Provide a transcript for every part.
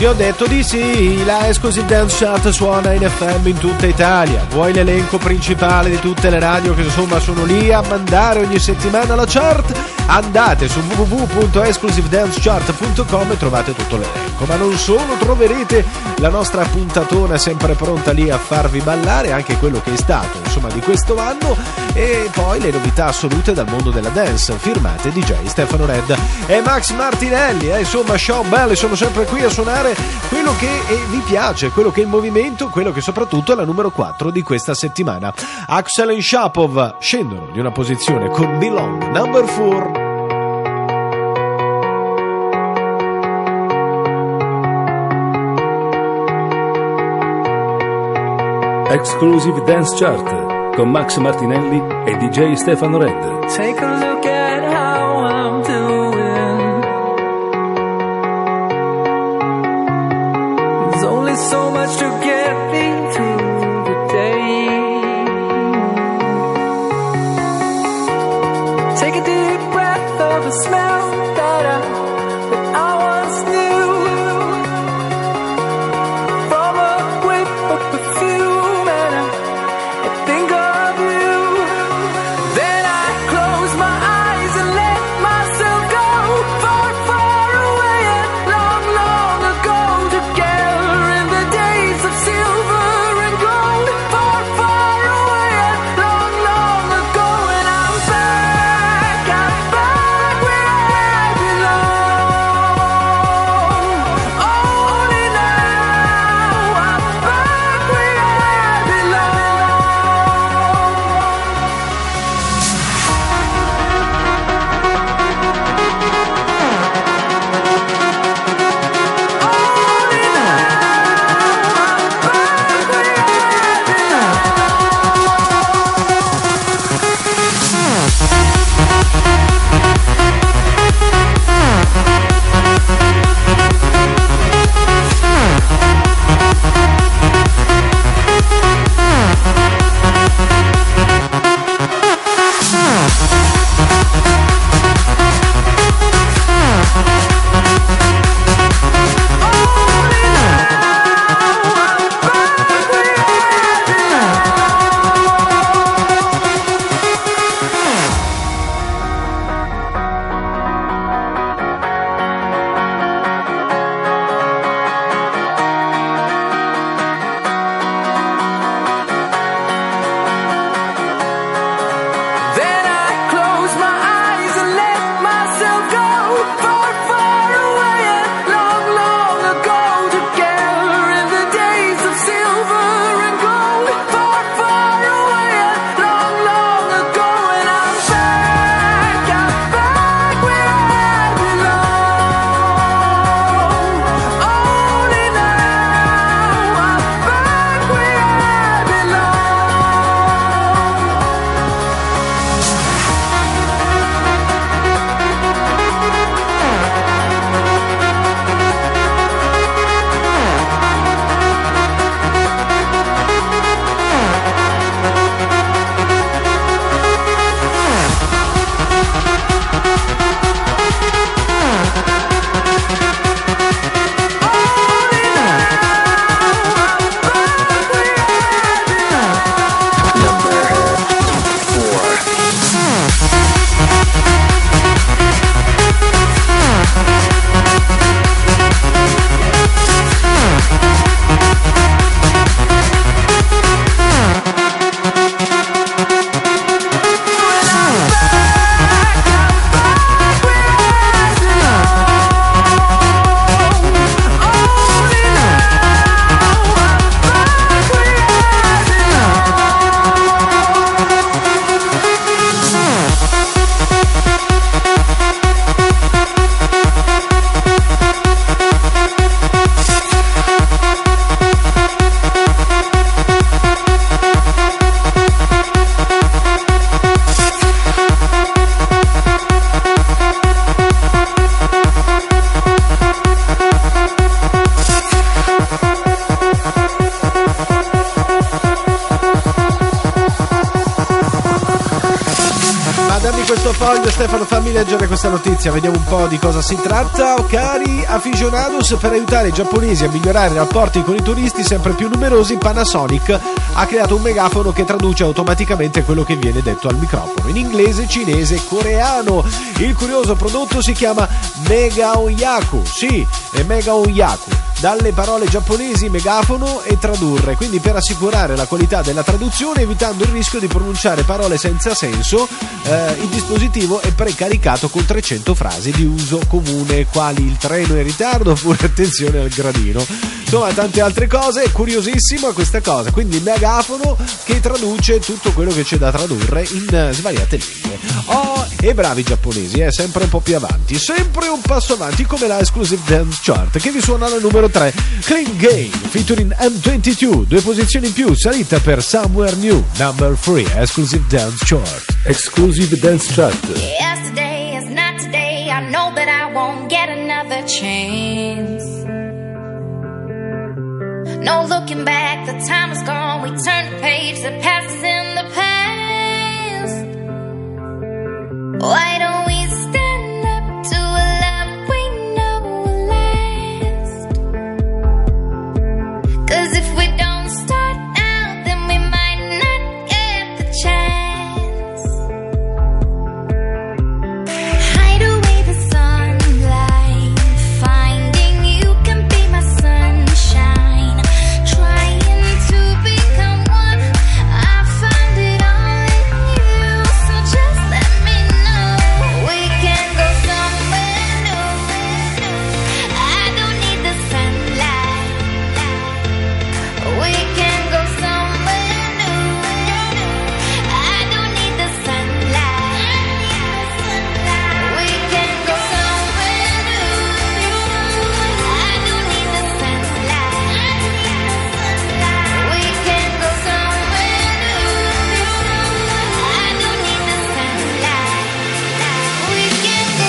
Ti ho detto di sì, la Exclusive Dance Chart suona in FM in tutta Italia. Vuoi l'elenco principale di tutte le radio che insomma sono lì a mandare ogni settimana la chart? Andate su www.exclusivedancechart.com e trovate tutto l'elenco. Ma non solo, troverete la nostra puntatona sempre pronta lì a farvi ballare, anche quello che è stato insomma di questo anno, e poi le novità assolute dal mondo della dance, firmate DJ Stefano Red e Max Martinelli. Insomma, Sean Belli sono sempre qui a suonare quello che vi piace, quello che è in movimento, quello che soprattutto è la numero 4 di questa settimana. Axel e Shapov scendono di una posizione con Belong, number 4. Exclusive Dance Chart con Max Martinelli e DJ Stefano Red. Take a look at how I'm doing. There's only so much to get me through the day. Take a deep breath of the smell that I once knew. From a whiff of perfume, and I think of you. Then I close my eyes and let myself dammi questo foglio, Stefano, fammi leggere questa notizia, vediamo un po' di cosa si tratta. Cari aficionados, per aiutare i giapponesi a migliorare i rapporti con i turisti sempre più numerosi, Panasonic ha creato un megafono che traduce automaticamente quello che viene detto al microfono in inglese, cinese e coreano. Il curioso prodotto si chiama Mega Onyaku, sì, è Mega Onyaku, dalle parole giapponesi megafono e tradurre, quindi per assicurare la qualità della traduzione, evitando il rischio di pronunciare parole senza senso. Il dispositivo è precaricato con 300 frasi di uso comune, quali il treno è in ritardo oppure attenzione al gradino, insomma tante altre cose. È curiosissima questa cosa, quindi il megafono che traduce tutto quello che c'è da tradurre in svariate lingue. Oh, e bravi i giapponesi, sempre un po' più avanti, sempre un passo avanti, come la Exclusive Dance Chart che vi suona al numero 3, Clean Game featuring M22, 2 posizioni in più, salita per Somewhere New, number 3, Exclusive Dance Chart. Exclusive Dance Chart. Yesterday is not today. I know that I won't get another chance. No looking back, the time is gone. We turn the page, the past is in the past. Why don't we stand up to a love we know will last? 'Cause if we don't start now, then we might not get the chance. Hide away the sunlight, finding you can be my sunshine. Trying to become one, I find it all in you. So just let me know we can go somewhere new. I don't need the sunlight. We can go somewhere new. I don't need the sunlight. We can go somewhere new. I don't need the sunlight. We can go somewhere new. I don't need the sunlight. We can go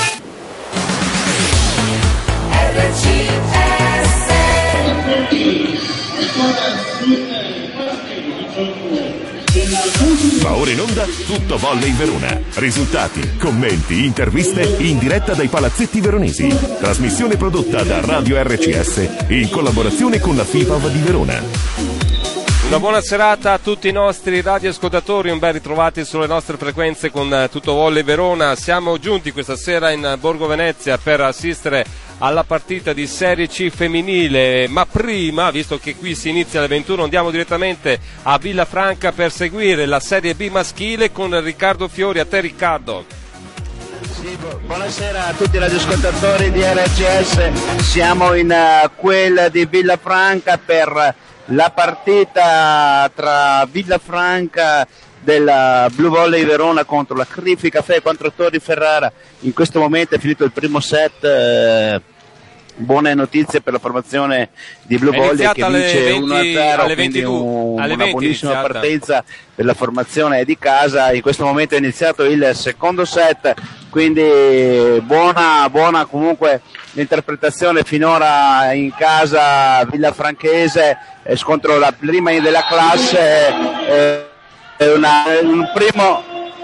Va ora in onda Tutto Volley Verona. Risultati, commenti, interviste in diretta dai palazzetti veronesi. Trasmissione prodotta da Radio RCS in collaborazione con la FIPAV di Verona. Una buona serata a tutti i nostri radioascoltatori, un ben ritrovati sulle nostre frequenze con Tutto Volley Verona. Siamo giunti questa sera in Borgo Venezia per assistere alla partita di Serie C femminile, ma prima, visto che qui si inizia alle 21, andiamo direttamente a Villafranca per seguire la Serie B maschile con Riccardo Fiori. A te, Riccardo. Sì, buonasera a tutti i radioascoltatori di RCS, siamo in quella di Villafranca per la partita tra Villafranca della Blue Volley Verona contro la Criffi Caffè contro Torri Ferrara. In questo momento è finito il primo set, buone notizie per la formazione di Blue Volley che vince 1-0, quindi una buonissima partenza per la formazione di casa. In questo momento è iniziato il secondo set, quindi buona comunque l'interpretazione finora in casa villafranchese, scontro la prima della classe, un primo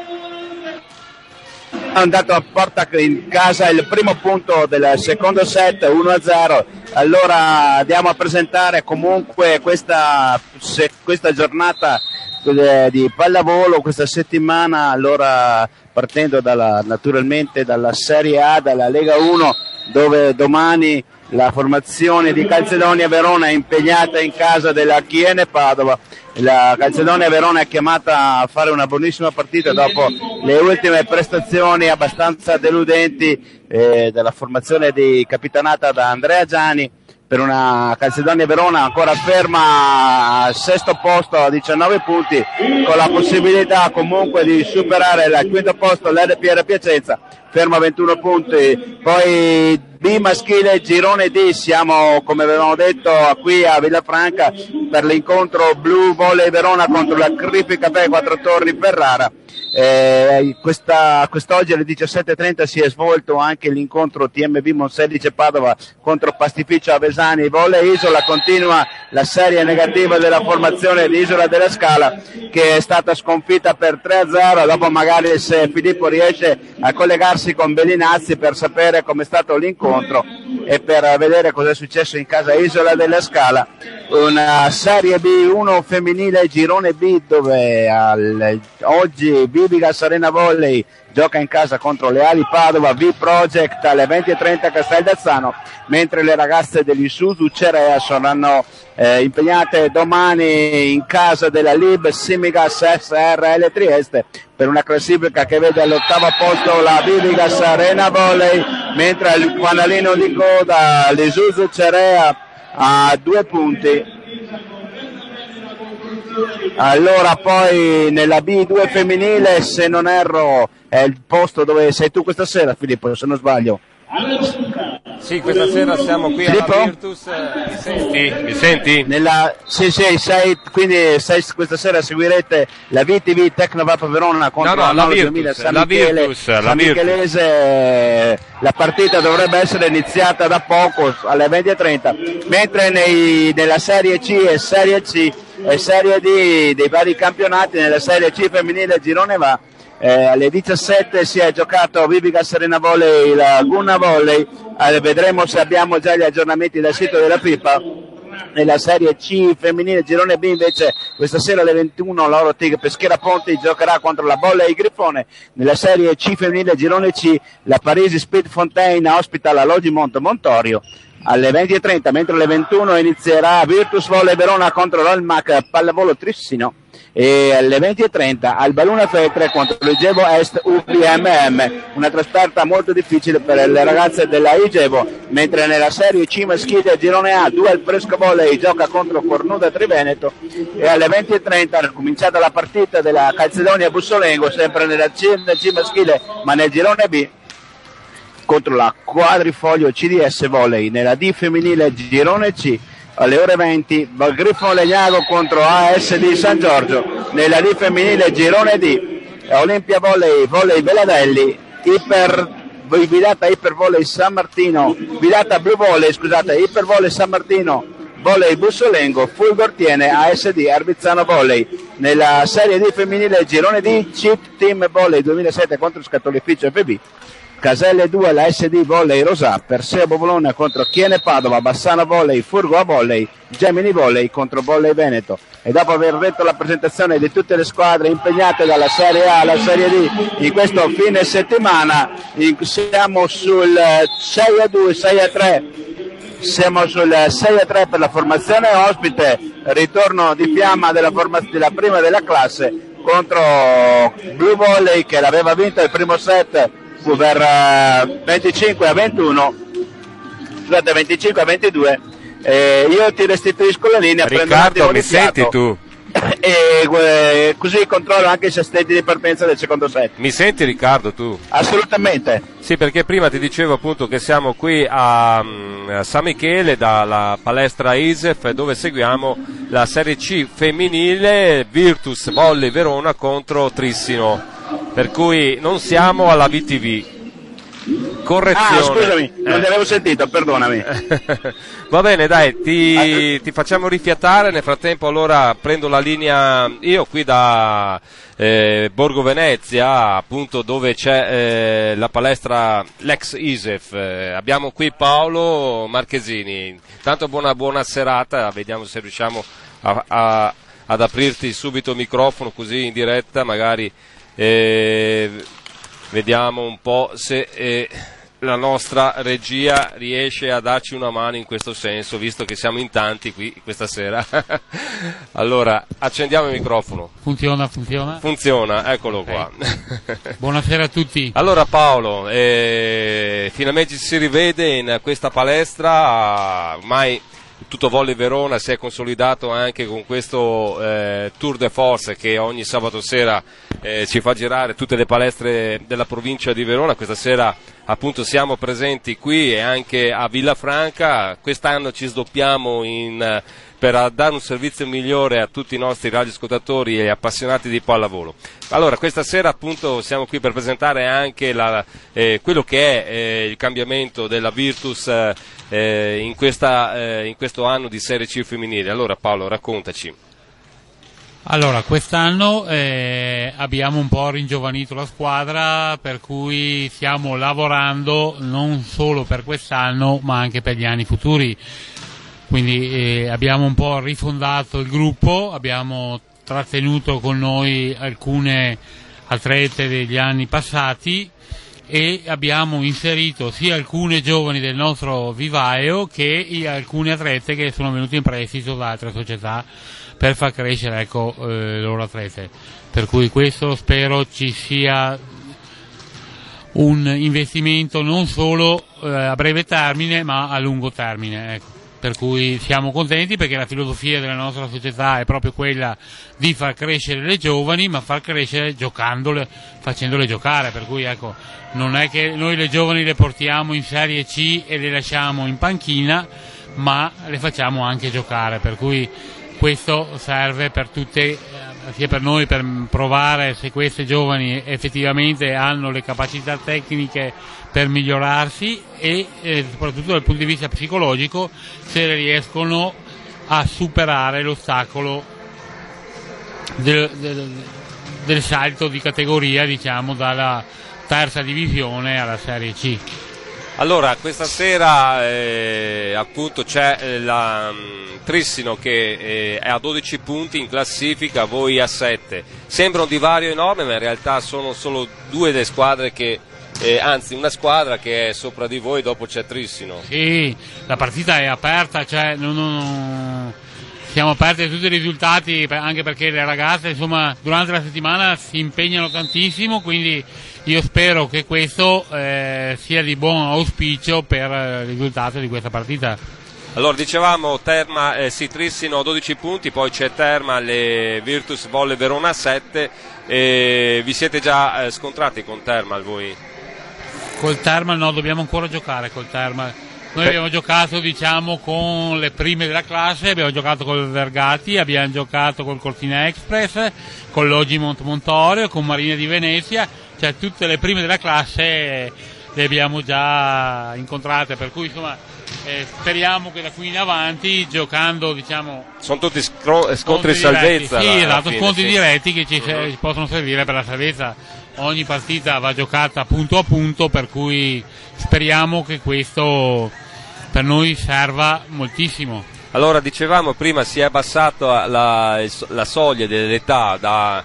è andato a porta in casa il primo punto del secondo set, 1-0. Allora andiamo a presentare comunque questa giornata di pallavolo, questa settimana, allora partendo naturalmente dalla Serie A, dalla Lega 1, dove domani la formazione di Calzedonia Verona è impegnata in casa della Chiene Padova. La Calzedonia Verona è chiamata a fare una buonissima partita dopo le ultime prestazioni abbastanza deludenti della formazione capitanata da Andrea Gianni, per una Calzedonia Verona ancora ferma al sesto posto a 19 punti, con la possibilità comunque di superare il quinto posto l'RPR Piacenza, fermo a 21 punti. Poi B maschile girone D, siamo come avevamo detto qui a Villafranca per l'incontro Blu Volley Verona contro la Cripi Caffè Quattro Torri Ferrara. Quest'oggi alle 17:30 si è svolto anche l'incontro TMB Monselice Padova contro Pastificio Avesani Volley Isola. Continua la serie negativa della formazione di Isola della Scala, che è stata sconfitta per 3-0. Dopo magari se Filippo riesce a collegarsi con Bellinazzi per sapere com'è stato l'incontro e per vedere cosa è successo in casa Isola della Scala. Una serie B1 femminile girone B dove oggi Vivigas Arena Volley gioca in casa contro Leali Padova, V-Project alle 20:30 Casteldazzano, mentre le ragazze dell'Isuzu Cerea saranno impegnate domani in casa della Lib Simigas SRL Trieste per una classifica che vede all'8° posto la Vivigas Arena Volley, mentre il fanalino di coda l'Isuzu Cerea a 2 punti. Allora poi nella B2 femminile, se non erro, è il posto dove sei tu questa sera, Filippo, se non sbaglio. Sì, questa sera siamo qui Filippo? alla Virtus. Mi senti? Quindi questa sera seguirete la VTV Tecnovap Verona contro la Virtus, 2000 San la Michele, Virtus, la San Michelese. La partita dovrebbe essere iniziata da poco, alle 20:30, mentre nella Serie C e Serie C e Serie D dei vari campionati, nella Serie C femminile girone va, alle 17 si è giocato Vivigas Arena Volley Laguna Volley, vedremo se abbiamo già gli aggiornamenti dal sito della Pipa. Nella Serie C femminile girone B invece questa sera alle 21 l'Oro Tig Peschiera Ponti giocherà contro la Volley Grifone. Nella Serie C femminile girone C la Parisi Speed Fontaine ospita la Logimont Montorio alle 20:30, mentre alle 21 inizierà Virtus Volley Verona contro l'Almac Pallavolo Trissino, e alle 20:30 al Baluna Fetre contro l'Igevo Est UPMM, una trasferta molto difficile per le ragazze della Igevo, mentre nella Serie C maschile girone A Dual Fresco Volley gioca contro Cornuda Triveneto, e alle 20:30 è cominciata la partita della Calzedonia Bussolengo sempre nella C maschile ma nel girone B contro la Quadrifoglio CDS Volley. Nella D femminile girone C alle ore 20 Grifo Legnago contro ASD San Giorgio. Nella D femminile girone D Olimpia Volley Veladelli, Vidata Iper Volley San Martino, Vidata Blue Volley Iper Volley San Martino Volley Bussolengo, Fulgor tiene ASD Arbizzano Volley. Nella Serie D femminile girone D Cheat Team Volley 2007 contro Scatolificio FB, Caselle 2 la SD Volley Rosà, Persebo Bologna contro Chiene Padova, Bassano Volley, Furgoa Volley, Gemini Volley contro Volley Veneto. E dopo aver detto la presentazione di tutte le squadre impegnate dalla Serie A alla Serie D in questo fine settimana, siamo sul 6-2, 6-3. Siamo sul 6-3 per la formazione ospite, ritorno di fiamma della prima della classe contro Blue Volley che l'aveva vinto il primo set per 25-21, scusate 25-22. Io ti restituisco la linea. Riccardo, mi senti tu? E così controllo anche gli assistenti di partenza del secondo set. Mi senti, Riccardo, tu? Assolutamente. Sì, perché prima ti dicevo appunto che siamo qui a San Michele dalla palestra ISEF, dove seguiamo la Serie C femminile Virtus Volley Verona contro Trissino, per cui non siamo alla VTV. Correzione. Scusami, non ti avevo sentito, perdonami. Va bene, dai, ti facciamo rifiatare. Nel frattempo allora prendo la linea io qui da Borgo Venezia, appunto dove c'è la palestra, l'ex ISEF. Abbiamo qui Paolo Marchesini. Intanto buona serata, vediamo se riusciamo ad aprirti subito il microfono così in diretta, magari vediamo un po' se la nostra regia riesce a darci una mano in questo senso, visto che siamo in tanti qui questa sera. Allora, accendiamo il microfono. Funziona? Funziona, eccolo qua. Buonasera a tutti. Allora Paolo, finalmente ci si rivede in questa palestra, ormai Tutto Volley Verona si è consolidato anche con questo tour de force che ogni sabato sera ci fa girare tutte le palestre della provincia di Verona. Questa sera appunto siamo presenti qui e anche a Villafranca. Quest'anno ci sdoppiamo per dare un servizio migliore a tutti i nostri radioascoltatori e appassionati di pallavolo. Allora, questa sera appunto siamo qui per presentare anche quello che è il cambiamento della Virtus in questo anno di Serie C femminile. Allora Paolo, raccontaci. Allora, quest'anno abbiamo un po' ringiovanito la squadra, per cui stiamo lavorando non solo per quest'anno ma anche per gli anni futuri. Quindi abbiamo un po' rifondato il gruppo, abbiamo trattenuto con noi alcune atlete degli anni passati e abbiamo inserito sia alcune giovani del nostro vivaio che alcune atlete che sono venute in prestito da altre società per far crescere le loro atlete. Per cui questo spero ci sia un investimento non solo a breve termine ma a lungo termine, ecco. Per cui siamo contenti perché la filosofia della nostra società è proprio quella di far crescere le giovani, ma far crescere giocandole, facendole giocare. Per cui ecco, non è che noi le giovani le portiamo in Serie C e le lasciamo in panchina, ma le facciamo anche giocare. Per cui questo serve per tutte, sia per noi per provare se queste giovani effettivamente hanno le capacità tecniche per migliorarsi e soprattutto dal punto di vista psicologico se riescono a superare l'ostacolo del salto di categoria, diciamo, dalla terza divisione alla Serie C. Allora, questa sera appunto c'è la Trissino che è a 12 punti in classifica, voi a 7. Sembra un divario enorme, ma in realtà sono solo due le squadre che anzi una squadra che è sopra di voi, dopo c'è Trissino. Sì, la partita è aperta, cioè siamo aperti a tutti i risultati, anche perché le ragazze insomma durante la settimana si impegnano tantissimo, quindi io spero che questo sia di buon auspicio per il risultato di questa partita. Allora dicevamo Trissino 12 punti, poi c'è Terma, le Virtus Volley Verona 7, vi siete già scontrati con Terma voi? Col Terma no, dobbiamo ancora giocare col Terma. Noi abbiamo giocato diciamo con le prime della classe, abbiamo giocato col Vergati, abbiamo giocato col Cortina Express, con l'Ogimont Montorio, con Marina di Venezia, cioè tutte le prime della classe le abbiamo già incontrate, per cui insomma speriamo che da qui in avanti giocando diciamo sono tutti scontri salvezza. Sì, esatto, scontri diretti che ci possono servire per la salvezza. Ogni partita va giocata punto a punto, per cui speriamo che questo per noi serva moltissimo. Allora dicevamo prima si è abbassato la soglia dell'età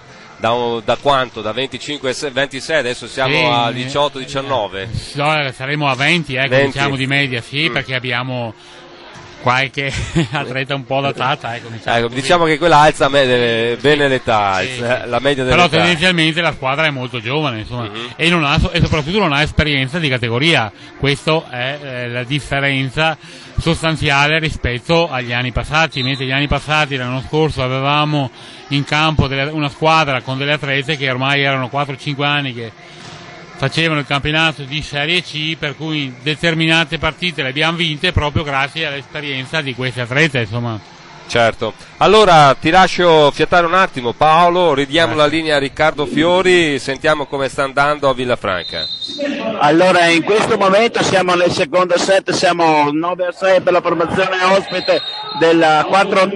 da quanto? Da 25 26, adesso siamo a 18-19? No, saremo a 20, 20. Diciamo di media, sì, perché abbiamo qualche atleta un po' datata, diciamo che quella alza bene l'età, la media dell'età. Però tendenzialmente la squadra è molto giovane, insomma, e soprattutto non ha esperienza di categoria. Questa è la differenza sostanziale rispetto agli anni passati, mentre gli anni passati l'anno scorso avevamo in campo una squadra con delle atlete che ormai erano 4-5 anni che facevano il campionato di Serie C, per cui determinate partite le abbiamo vinte proprio grazie all'esperienza di queste atlete, insomma. Certo. Allora ti lascio fiatare un attimo Paolo, ridiamo la linea a Riccardo Fiori, sentiamo come sta andando a Villafranca. Allora in questo momento siamo nel secondo set, siamo 9-6 per la formazione ospite della Quattro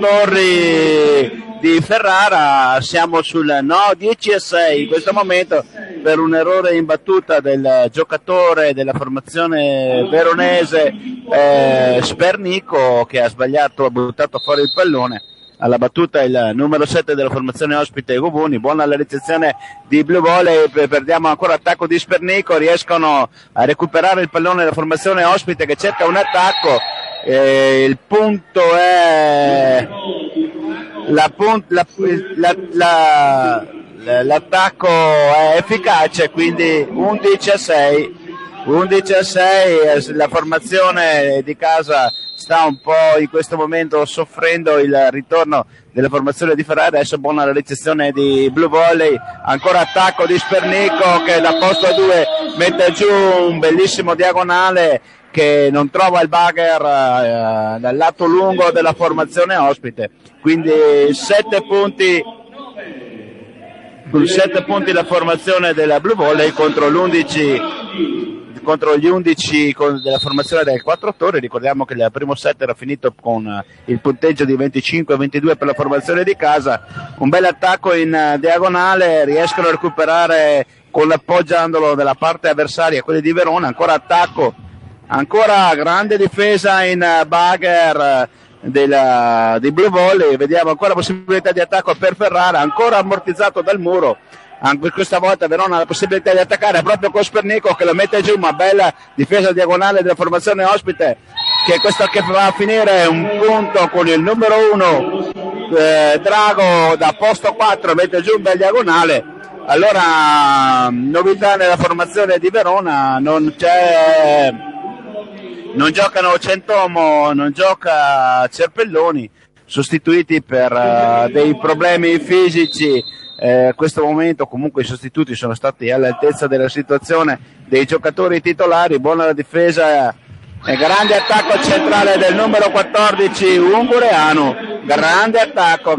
Torri di Ferrara, siamo sul 10-6 in questo momento per un errore in battuta del giocatore della formazione veronese Spernico, che ha sbagliato, ha buttato fuori il pallone. Alla battuta il numero 7 della formazione ospite Govuni, buona la ricezione di Blue Volley, perdiamo ancora attacco di Spernico, riescono a recuperare il pallone della formazione ospite che cerca un attacco, il punto è l'attacco è efficace, quindi 11-6, la formazione di casa sta un po' in questo momento soffrendo il ritorno della formazione di Ferrara. Adesso buona la ricezione di Blue Volley, ancora attacco di Spernico che da posto a 2 mette giù un bellissimo diagonale che non trova il bugger dal lato lungo della formazione ospite, quindi 7 punti la formazione della Blue Volley contro gli 11 della formazione del 4 Torri. Ricordiamo che il primo set era finito con il punteggio di 25-22 per la formazione di casa. Un bel attacco in diagonale, riescono a recuperare con l'appoggiandolo della parte avversaria quelli di Verona. Ancora attacco, ancora grande difesa in bugger di Blue Volley. Vediamo ancora possibilità di attacco per Ferrara, ancora ammortizzato dal muro. Anche questa volta Verona ha la possibilità di attaccare proprio con Spernico che lo mette giù, ma bella difesa diagonale della formazione ospite, che questo che va a finire un punto con il numero 1 Drago da posto 4, mette giù un bel diagonale. Allora novità nella formazione di Verona, non giocano Centomo, non gioca Cerpelloni, sostituiti per dei problemi fisici. Questo momento comunque i sostituti sono stati all'altezza della situazione dei giocatori titolari. Buona la difesa e grande attacco centrale del numero 14 Ungureanu, grande attacco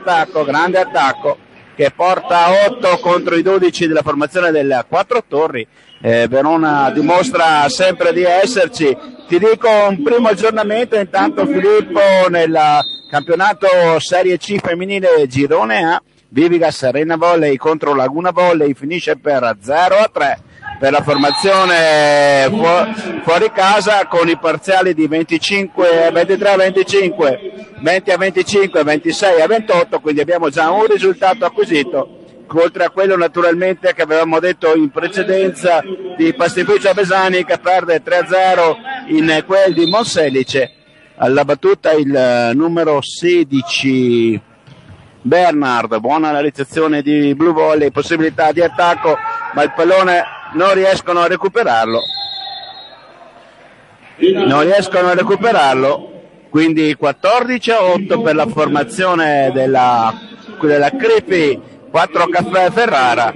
che porta a 8 contro i 12 della formazione del 4 Torri. Verona dimostra sempre di esserci. Ti dico un primo aggiornamento intanto, Filippo, nel campionato Serie C femminile Girone A. Vivigas Arena Volley contro Laguna Volley finisce per 0-3 per la formazione fuori casa, con i parziali di 25, 23-25, 20-25, 26-28, quindi abbiamo già un risultato acquisito, oltre a quello naturalmente che avevamo detto in precedenza di Pastificio Avesani che perde 3-0 in quel di Monselice. Alla battuta il numero 16 Bernard, buona la ricezione di Blue Volley, possibilità di attacco, ma il pallone non riescono a recuperarlo, quindi 14-8 per la formazione della Creepy 4 Caffè Ferrara.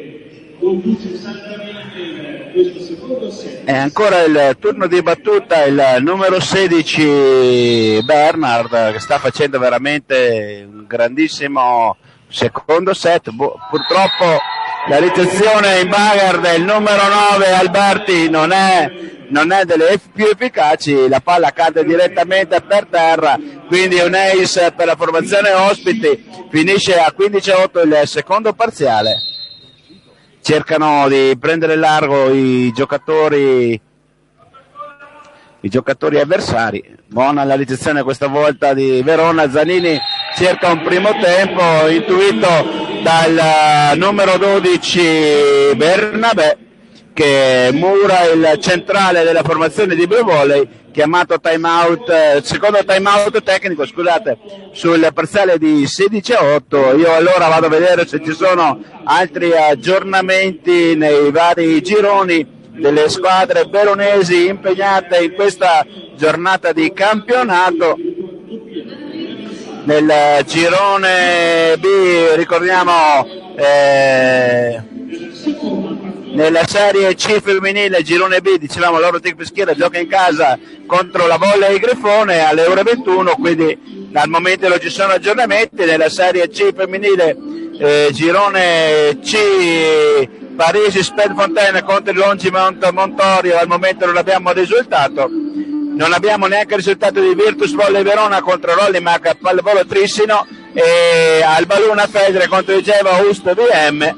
E ancora il turno di battuta, il numero 16 Bernard che sta facendo veramente un grandissimo secondo set. Purtroppo la ricezione in bugger del numero 9 Alberti non è delle più efficaci, la palla cade direttamente per terra, quindi un ace per la formazione ospiti. Finisce a 15-8 il secondo parziale. Cercano di prendere largo i giocatori avversari. Buona la ricezione questa volta di Verona. Zanini cerca un primo tempo intuito dal numero 12 Bernabé, che mura il centrale della formazione di Blue Volley. Chiamato secondo time out tecnico, scusate, sul parziale di 16-8. Io allora vado a vedere se ci sono altri aggiornamenti nei vari gironi delle squadre veronesi impegnate in questa giornata di campionato. Nel girone B, ricordiamo, nella Serie C femminile, girone B, dicevamo l'Orotic Peschiera gioca in casa contro la Volley Grifone alle ore 21, quindi al momento non ci sono aggiornamenti. Nella Serie C femminile, girone C, Parisi Spelfontaine contro il Longimont Montorio, al momento non abbiamo risultato. Non abbiamo neanche il risultato di Virtus Volley Verona contro Rollimac Pallavolo Trissino, e Albaluna Fedre contro il Geva Ust VM.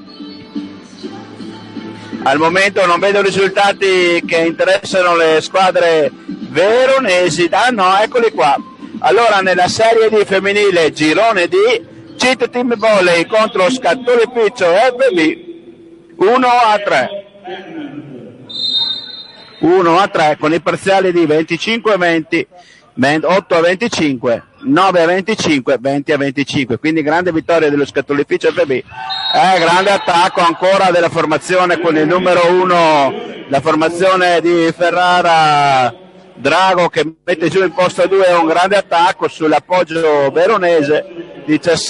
Al momento non vedo risultati che interessano le squadre veronesi. Ah no, eccoli qua. Allora nella Serie D femminile, girone D, Cheat Team Volley contro Scattoli Piccio FB 1-3 con i parziali di 25-20, 8-25, 9-25, 20-25, quindi grande vittoria dello Scatolificio FB. Grande attacco ancora della formazione con il numero 1, la formazione di Ferrara Drago che mette giù in posto 2 un grande attacco sull'appoggio veronese,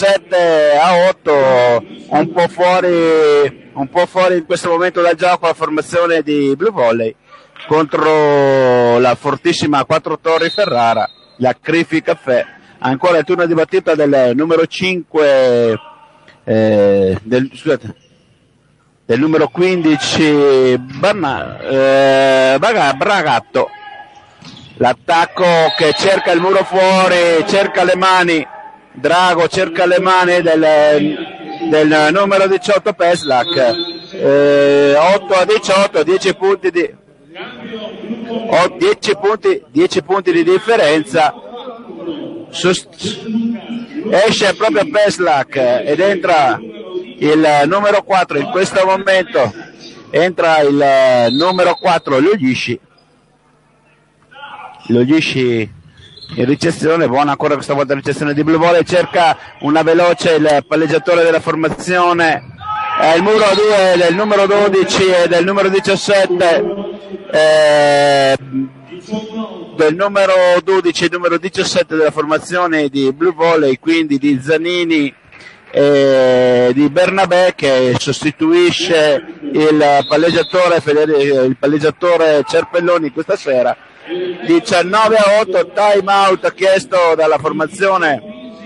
17-8, un po' fuori in questo momento dal gioco la formazione di Blue Volley contro la fortissima Quattro Torri Ferrara, la Crifi Caffè. Ancora il turno di battuta del numero 5 del numero 15 Bragatto. L'attacco che cerca il muro fuori, cerca le mani, Drago cerca le mani del numero 18 Peslak, 8-18, 10 punti di differenza. Esce proprio Peslak ed entra il numero 4, in questo momento entra il numero 4 Logishi in ricezione, buona ancora questa volta la ricezione di Blue Volley, cerca una veloce il palleggiatore della formazione, il muro 2 del numero 12 e del numero 17, del numero 12 e numero 17 della formazione di Blue Volley, quindi di Zanini e di Bernabé, che sostituisce il palleggiatore Cerpelloni questa sera. 19-8, time out chiesto dalla formazione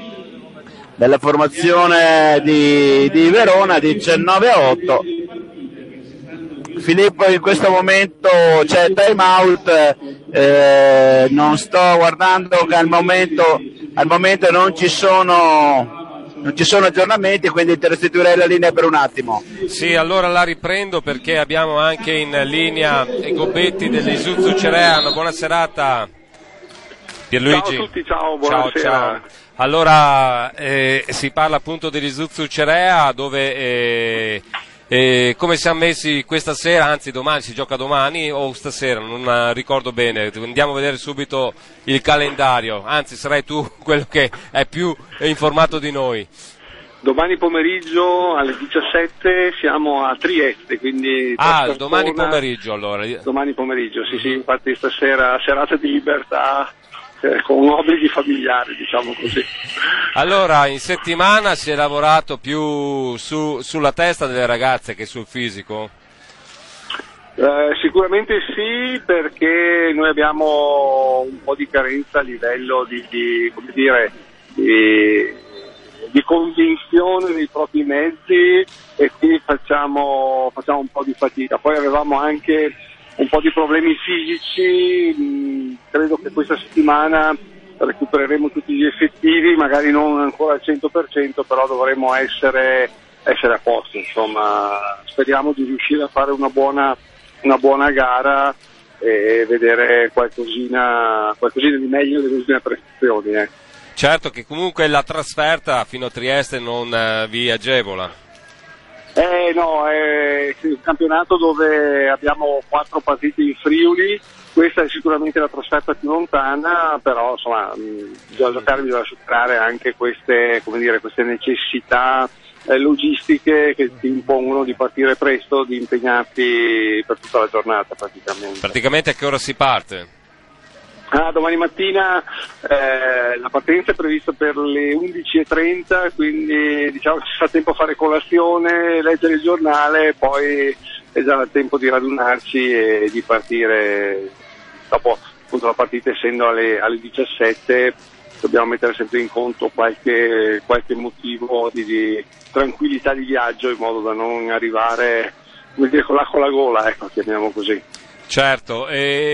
di Verona. 19-8. Filippo, in questo momento c'è time out, non sto guardando che al momento non ci sono aggiornamenti, quindi ti restituirei la linea per un attimo. Sì, allora la riprendo perché abbiamo anche in linea Gobetti dell'Isuzu Cereano. Buona serata Pierluigi. Ciao a tutti, ciao, buonasera. Ciao. Allora si parla appunto dell'Isuzu Cerea, dove come siamo messi questa sera, anzi domani, si gioca domani o stasera, non ricordo bene, andiamo a vedere subito il calendario, anzi sarai tu quello che è più informato di noi. Domani pomeriggio alle 17 siamo a Trieste, quindi... domani pomeriggio allora. Domani pomeriggio, sì, infatti stasera serata di libertà, con obblighi familiari, diciamo così. Allora, in settimana si è lavorato più sulla testa delle ragazze che sul fisico? Sicuramente sì, perché noi abbiamo un po' di carenza a livello di convinzione dei propri mezzi, e quindi facciamo un po' di fatica. Poi avevamo anche un po' di problemi fisici, credo che questa settimana recupereremo tutti gli effettivi, magari non ancora al 100%, però dovremo essere a posto, insomma. Speriamo di riuscire a fare una buona gara e vedere qualcosina di meglio delle ultime prestazioni. Certo che comunque la trasferta fino a Trieste non vi agevola. No, è un campionato dove abbiamo 4 partite in Friuli, questa è sicuramente la trasferta più lontana, però insomma bisogna superare anche queste necessità logistiche che ti impongono di partire presto, di impegnarti per tutta la giornata praticamente. Praticamente a che ora si parte? Domani mattina la partenza è prevista per le 11:30, quindi diciamo che ci fa tempo a fare colazione, leggere il giornale, poi è già il tempo di radunarci e di partire. Dopo appunto la partita, essendo alle 17, dobbiamo mettere sempre in conto qualche motivo di tranquillità di viaggio, in modo da non arrivare, come dire, con l'acqua alla gola, ecco, chiamiamo così. Certo,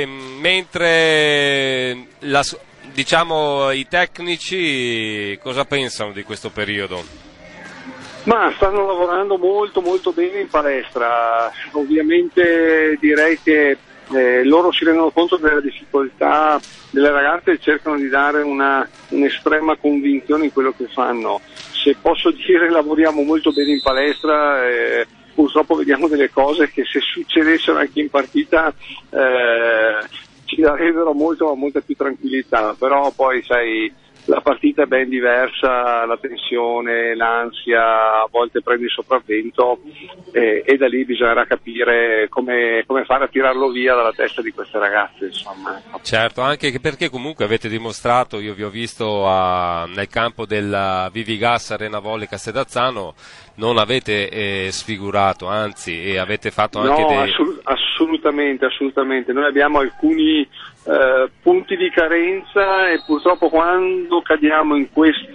mentre i tecnici cosa pensano di questo periodo? Ma stanno lavorando molto molto bene in palestra, ovviamente direi che loro si rendono conto della difficoltà delle ragazze e cercano di dare un'estrema convinzione in quello che fanno. Se posso dire, lavoriamo molto bene in palestra, purtroppo vediamo delle cose che, se succedessero anche in partita, ci darebbero molta più tranquillità, però poi sai, la partita è ben diversa, la tensione, l'ansia a volte prende il sopravvento e da lì bisognerà capire come fare a tirarlo via dalla testa di queste ragazze, insomma. Certo, anche perché comunque avete dimostrato, io vi ho visto nel campo del Vivigas Arena Volley Castedazzano, non avete sfigurato, anzi, e avete fatto anche assolutamente. Noi abbiamo alcuni punti di carenza e purtroppo quando cadiamo in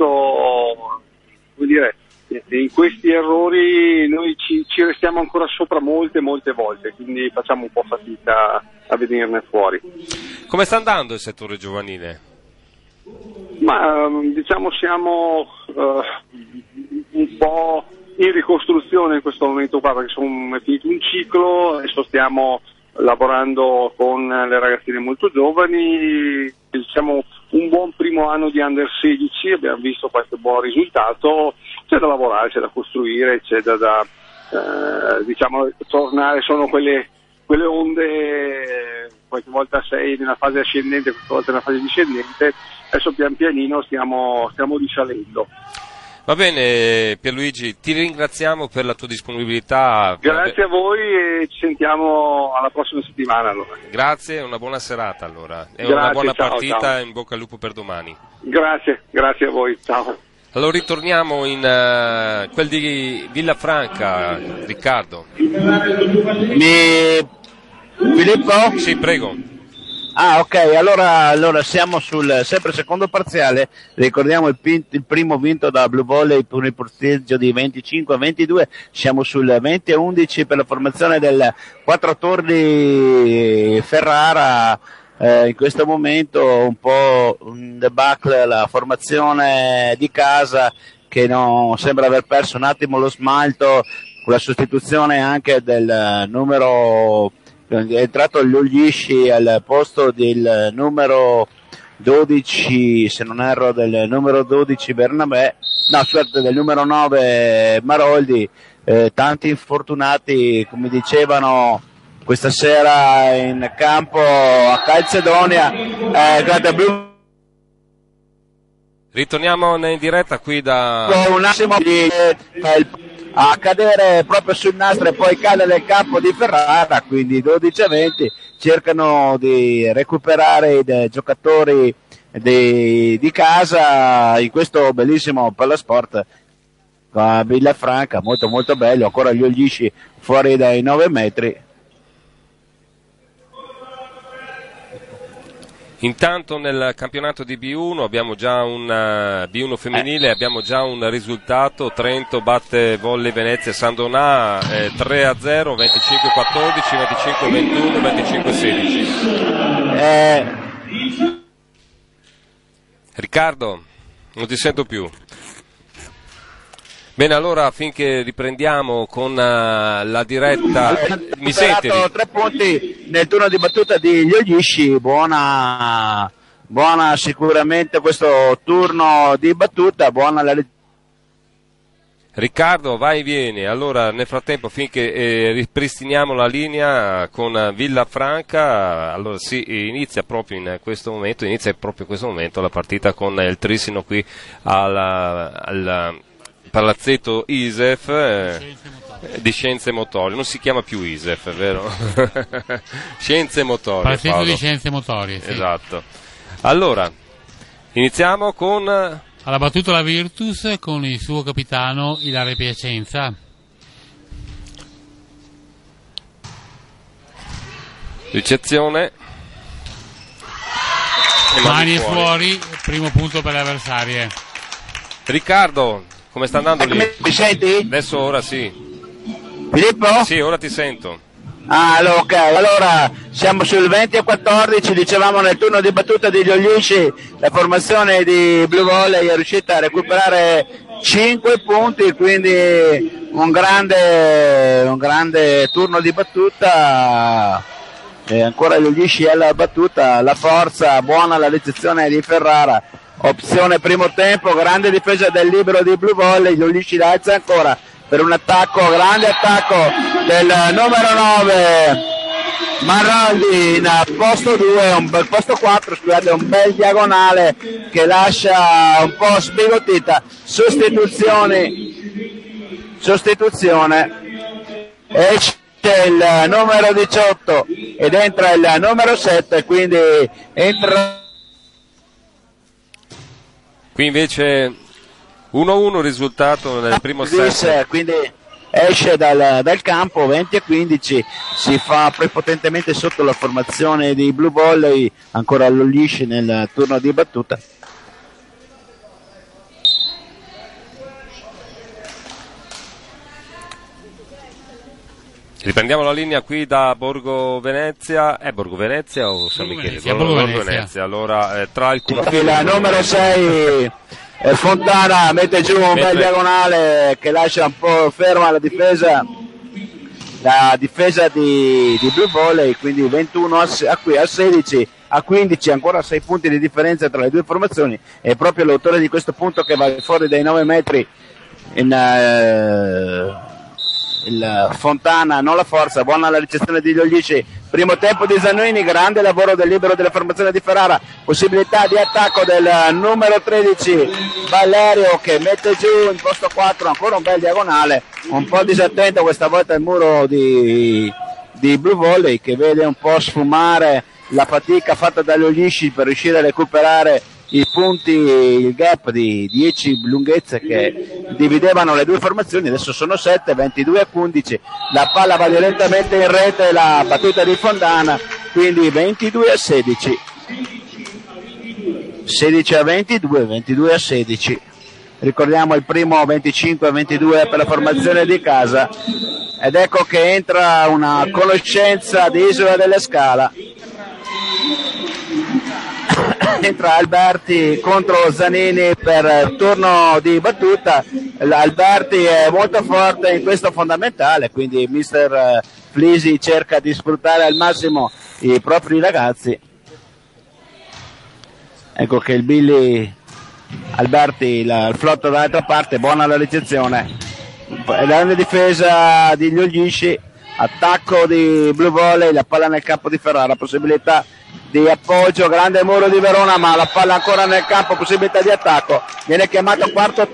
in questi errori noi ci restiamo ancora sopra molte volte, quindi facciamo un po' fatica a venirne fuori. Come sta andando il settore giovanile? Ma diciamo siamo un po' in ricostruzione in questo momento qua, perché è finito un ciclo, adesso stiamo lavorando con le ragazzine molto giovani, diciamo un buon primo anno di Under 16, abbiamo visto qualche buon risultato, c'è da lavorare, c'è da costruire, c'è da tornare, sono quelle onde, qualche volta sei nella fase ascendente, qualche volta nella fase discendente, adesso pian pianino stiamo risalendo. Va bene Pierluigi, ti ringraziamo per la tua disponibilità. Grazie a voi e ci sentiamo alla prossima settimana allora. Grazie e una buona serata allora. E Grazie, una buona ciao, partita ciao. In bocca al lupo per domani. Grazie a voi, ciao. Allora ritorniamo in quel di Villafranca, Riccardo. Filippo? Sì, prego. Ah, ok, allora siamo sul sempre secondo parziale, ricordiamo il primo vinto da Blue Volley con il punteggio di 25-22, siamo sul 20-11 per la formazione del 4 turni Ferrara, in questo momento un po' un debacle la formazione di casa che non sembra aver perso un attimo lo smalto con la sostituzione anche del numero. È entrato Luglieschi al posto del numero 12, se non erro, del numero 12 Bernabé, del numero 9 Maroldi, tanti infortunati, come dicevano questa sera in campo a Calcedonia. Ritorniamo in diretta qui da un attimo a cadere proprio sul nastro e poi cade nel campo di Ferrara, quindi 12-20 cercano di recuperare i giocatori di casa in questo bellissimo Palasport a Villafranca, molto molto bello, ancora gli Oglieschi fuori dai 9 metri. Intanto nel campionato di B1 abbiamo già un B1 femminile, abbiamo già un risultato: Trento batte Volley Venezia San Donà 3-0, 25-14, 25-21, 25-16. Riccardo, non ti sento più. Bene, allora finché riprendiamo con la diretta, mi senti? 3 punti nel turno di battuta di Oglieschi, buona sicuramente questo turno di battuta, buona la Riccardo, vai e vieni. Allora, nel frattempo, finché ripristiniamo la linea con Villafranca, allora inizia proprio in questo momento la partita con il Trissino qui al palazzetto ISEF di Scienze Motorie, non si chiama più ISEF, vero? Scienze Motorie. Palazzetto Paolo. di Scienze Motorie, sì. Esatto. Allora, iniziamo con alla battuta la Virtus con il suo capitano Ilaria Piacenza. Ricezione. Mani fuori, primo punto per le avversarie. Riccardo, come sta andando lì? Mi senti? Adesso ora sì. Filippo? Sì, ora ti sento. Ok, allora siamo sul 20-14, dicevamo nel turno di battuta degli Oglieschi, la formazione di Blue Volley è riuscita a recuperare 5 punti, quindi un grande turno di battuta, e ancora gli Oglieschi alla battuta, la forza, buona la ricezione di Ferrara, opzione primo tempo, grande difesa del libero di Blue Volley, gli Oglieschi alza ancora per un attacco, grande attacco del numero 9 Maraldi in posto 2, un bel posto 4, scusate, un bel diagonale che lascia un po' sbigottita. Sostituzione, esce il numero 18 ed entra il numero 7, quindi entra. Qui invece 1-1 risultato nel primo set. Quindi esce dal campo 20-15, si fa prepotentemente sotto la formazione di Blue Volley, ancora Lollisci nel turno di battuta. Riprendiamo la linea qui da Borgo Venezia. È Borgo Venezia o San Michele? Borgo Venezia. Allora, tra il Il numero 6 Fontana mette giù un bel diagonale che lascia un po' ferma la difesa di Blue Volley, quindi 21 a 16 a 15, ancora 6 punti di differenza tra le due formazioni. È proprio l'autore di questo punto che va fuori dai 9 metri il Fontana, non la forza. Buona la ricezione di Lollisci, primo tempo di Zanini, grande lavoro del libero della formazione di Ferrara, possibilità di attacco del numero 13 Valerio che mette giù in posto 4, ancora un bel diagonale, un po' disattento questa volta il muro di Blue Volley, che vede un po' sfumare la fatica fatta da Lollisci per riuscire a recuperare i punti, il gap di 10 lunghezze che dividevano le due formazioni. Adesso sono 7, 22 a 15, la palla va direttamente in rete, la battuta di Fontana, quindi 22 a 16, 16 a 22, 22 a 16. Ricordiamo il primo 25 a 22 per la formazione di casa, ed ecco che entra una conoscenza di Isola della Scala. Entra Alberti contro Zanini per turno di battuta. Alberti è molto forte in questo fondamentale, quindi mister Flisi cerca di sfruttare al massimo i propri ragazzi. Ecco che il Billy Alberti, il flotto dall'altra parte, buona la ricezione, grande difesa di Lollisci, attacco di Blue Volley, la palla nel campo di Ferrara, possibilità di appoggio, grande muro di Verona, ma la palla ancora nel campo, possibilità di attacco, viene chiamato il quarto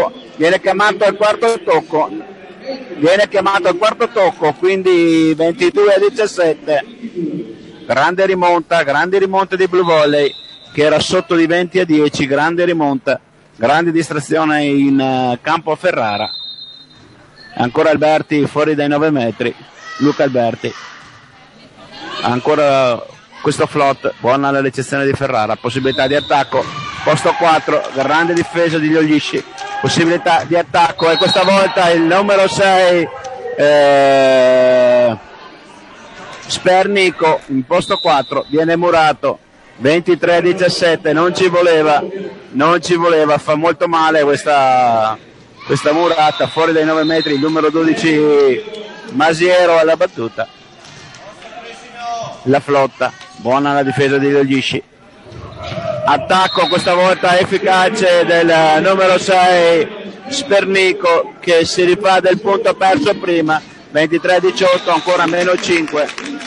tocco, quindi 22 a 17, grande rimonta di Blue Volley che era sotto di 20 a 10, grande rimonta, grande distrazione in campo Ferrara. Ancora Alberti fuori dai 9 metri, Luca Alberti, ancora questo flot, buona la ricezione di Ferrara, possibilità di attacco, posto 4, grande difesa di Lollisci, possibilità di attacco, e questa volta il numero 6 Spernico in posto 4 viene murato, 23 a 17, non ci voleva, fa molto male questa murata, fuori dai 9 metri il numero 12 Masiero alla battuta. La flotta, buona la difesa di Lollisci, attacco questa volta efficace del numero 6 Spernico che si rifà del punto perso prima, 23 a 18, ancora meno 5,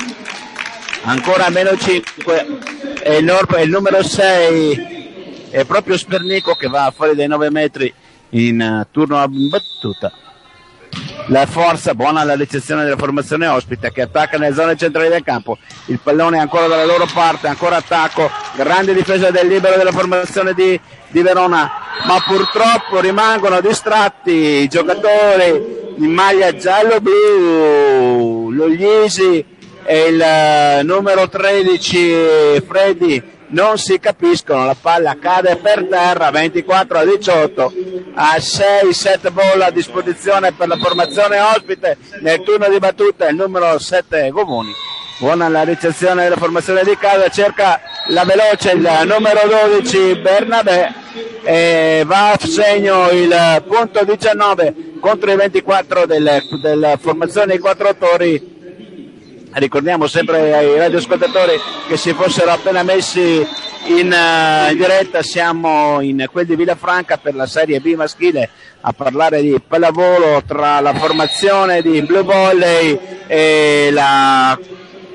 e il numero 6 è proprio Spernico che va fuori dai 9 metri in turno a battuta. La forza, buona la ricezione della formazione ospite che attacca nelle zone centrali del campo, il pallone è ancora dalla loro parte, ancora attacco, grande difesa del libero della formazione di Verona, ma purtroppo rimangono distratti i giocatori in maglia giallo-blu, Loglisi e il numero 13 Freddi non si capiscono, la palla cade per terra, 24 a 18, a 6-7 ball a disposizione per la formazione ospite nel turno di battuta il numero 7 Gomoni. Buona la ricezione della formazione di casa, cerca la veloce il numero 12 Bernabé e va a segno il punto 19 contro i 24 della formazione dei 4 autori. Ricordiamo sempre ai radioascoltatori che si fossero appena messi in diretta, siamo in quel di Villafranca per la Serie B maschile a parlare di pallavolo tra la formazione di Blue Volley e la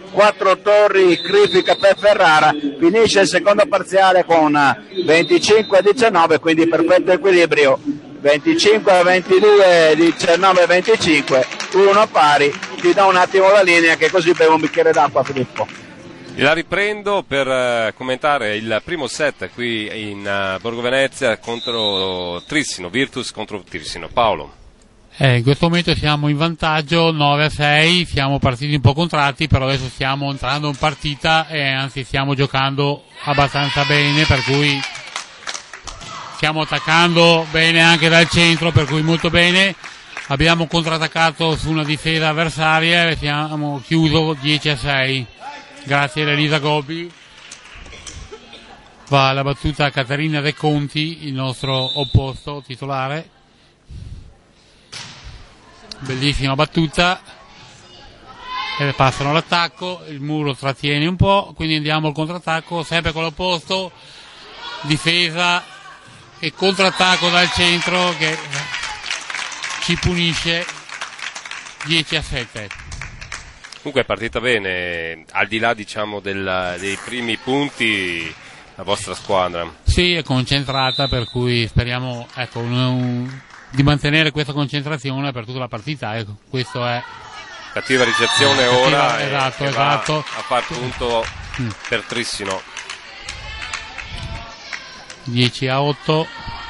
Quattro Torri, Crifica per Ferrara. Finisce il secondo parziale con 25-19, quindi perfetto equilibrio. 25-22, 19-25, 1 pari. Ti do un attimo la linea che così bevo un bicchiere d'acqua, Filippo. La riprendo per commentare il primo set qui in Borgo Venezia contro Trissino, Virtus contro Trissino. Paolo. In questo momento siamo in vantaggio 9-6, siamo partiti un po' contratti, però adesso stiamo entrando in partita e anzi stiamo giocando abbastanza bene, per cui stiamo attaccando bene anche dal centro, per cui molto bene. Abbiamo contrattaccato su una difesa avversaria e siamo chiuso 10-6. Grazie ad Elisa Gobbi. Va la battuta a Caterina De Conti, il nostro opposto titolare. Bellissima battuta. E passano l'attacco, il muro trattiene un po', quindi andiamo al contrattacco, sempre con l'opposto, difesa e contrattacco dal centro che ci punisce 10-7. Comunque è partita bene, al di là diciamo dei primi punti, la vostra squadra. Sì, è concentrata, per cui speriamo di mantenere questa concentrazione per tutta la partita. Ecco, questo è. Cattiva ricezione ora, esatto. A far punto per Trissino. 10-8.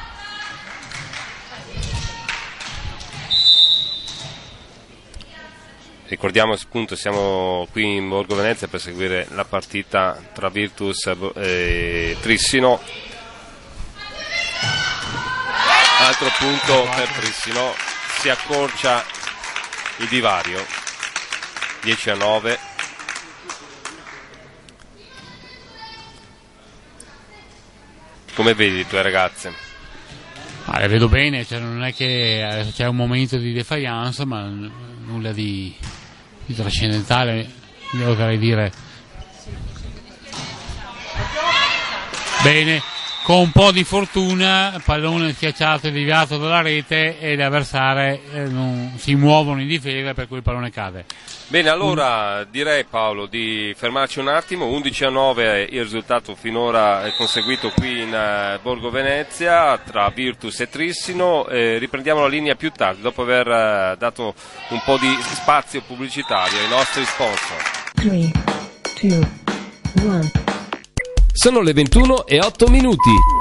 Ricordiamo appunto, siamo qui in Borgo Venezia per seguire la partita tra Virtus e Trissino. Altro punto per Trissino, si accorcia il divario, 10-9. Come vedi le tue ragazze? Le vedo bene, cioè non è che c'è un momento di defiance, ma nulla di trascendentale, oserei dire. Bene, con un po' di fortuna il pallone schiacciato e deviato dalla rete e le avversarie non si muovono in difesa, per cui il pallone cade. Bene, allora direi, Paolo, di fermarci un attimo. 11-9 il risultato finora conseguito qui in Borgo Venezia tra Virtus e Trissino. Riprendiamo la linea più tardi, dopo aver dato un po' di spazio pubblicitario ai nostri sponsor. 3, 2, 1. Sono le 21:08.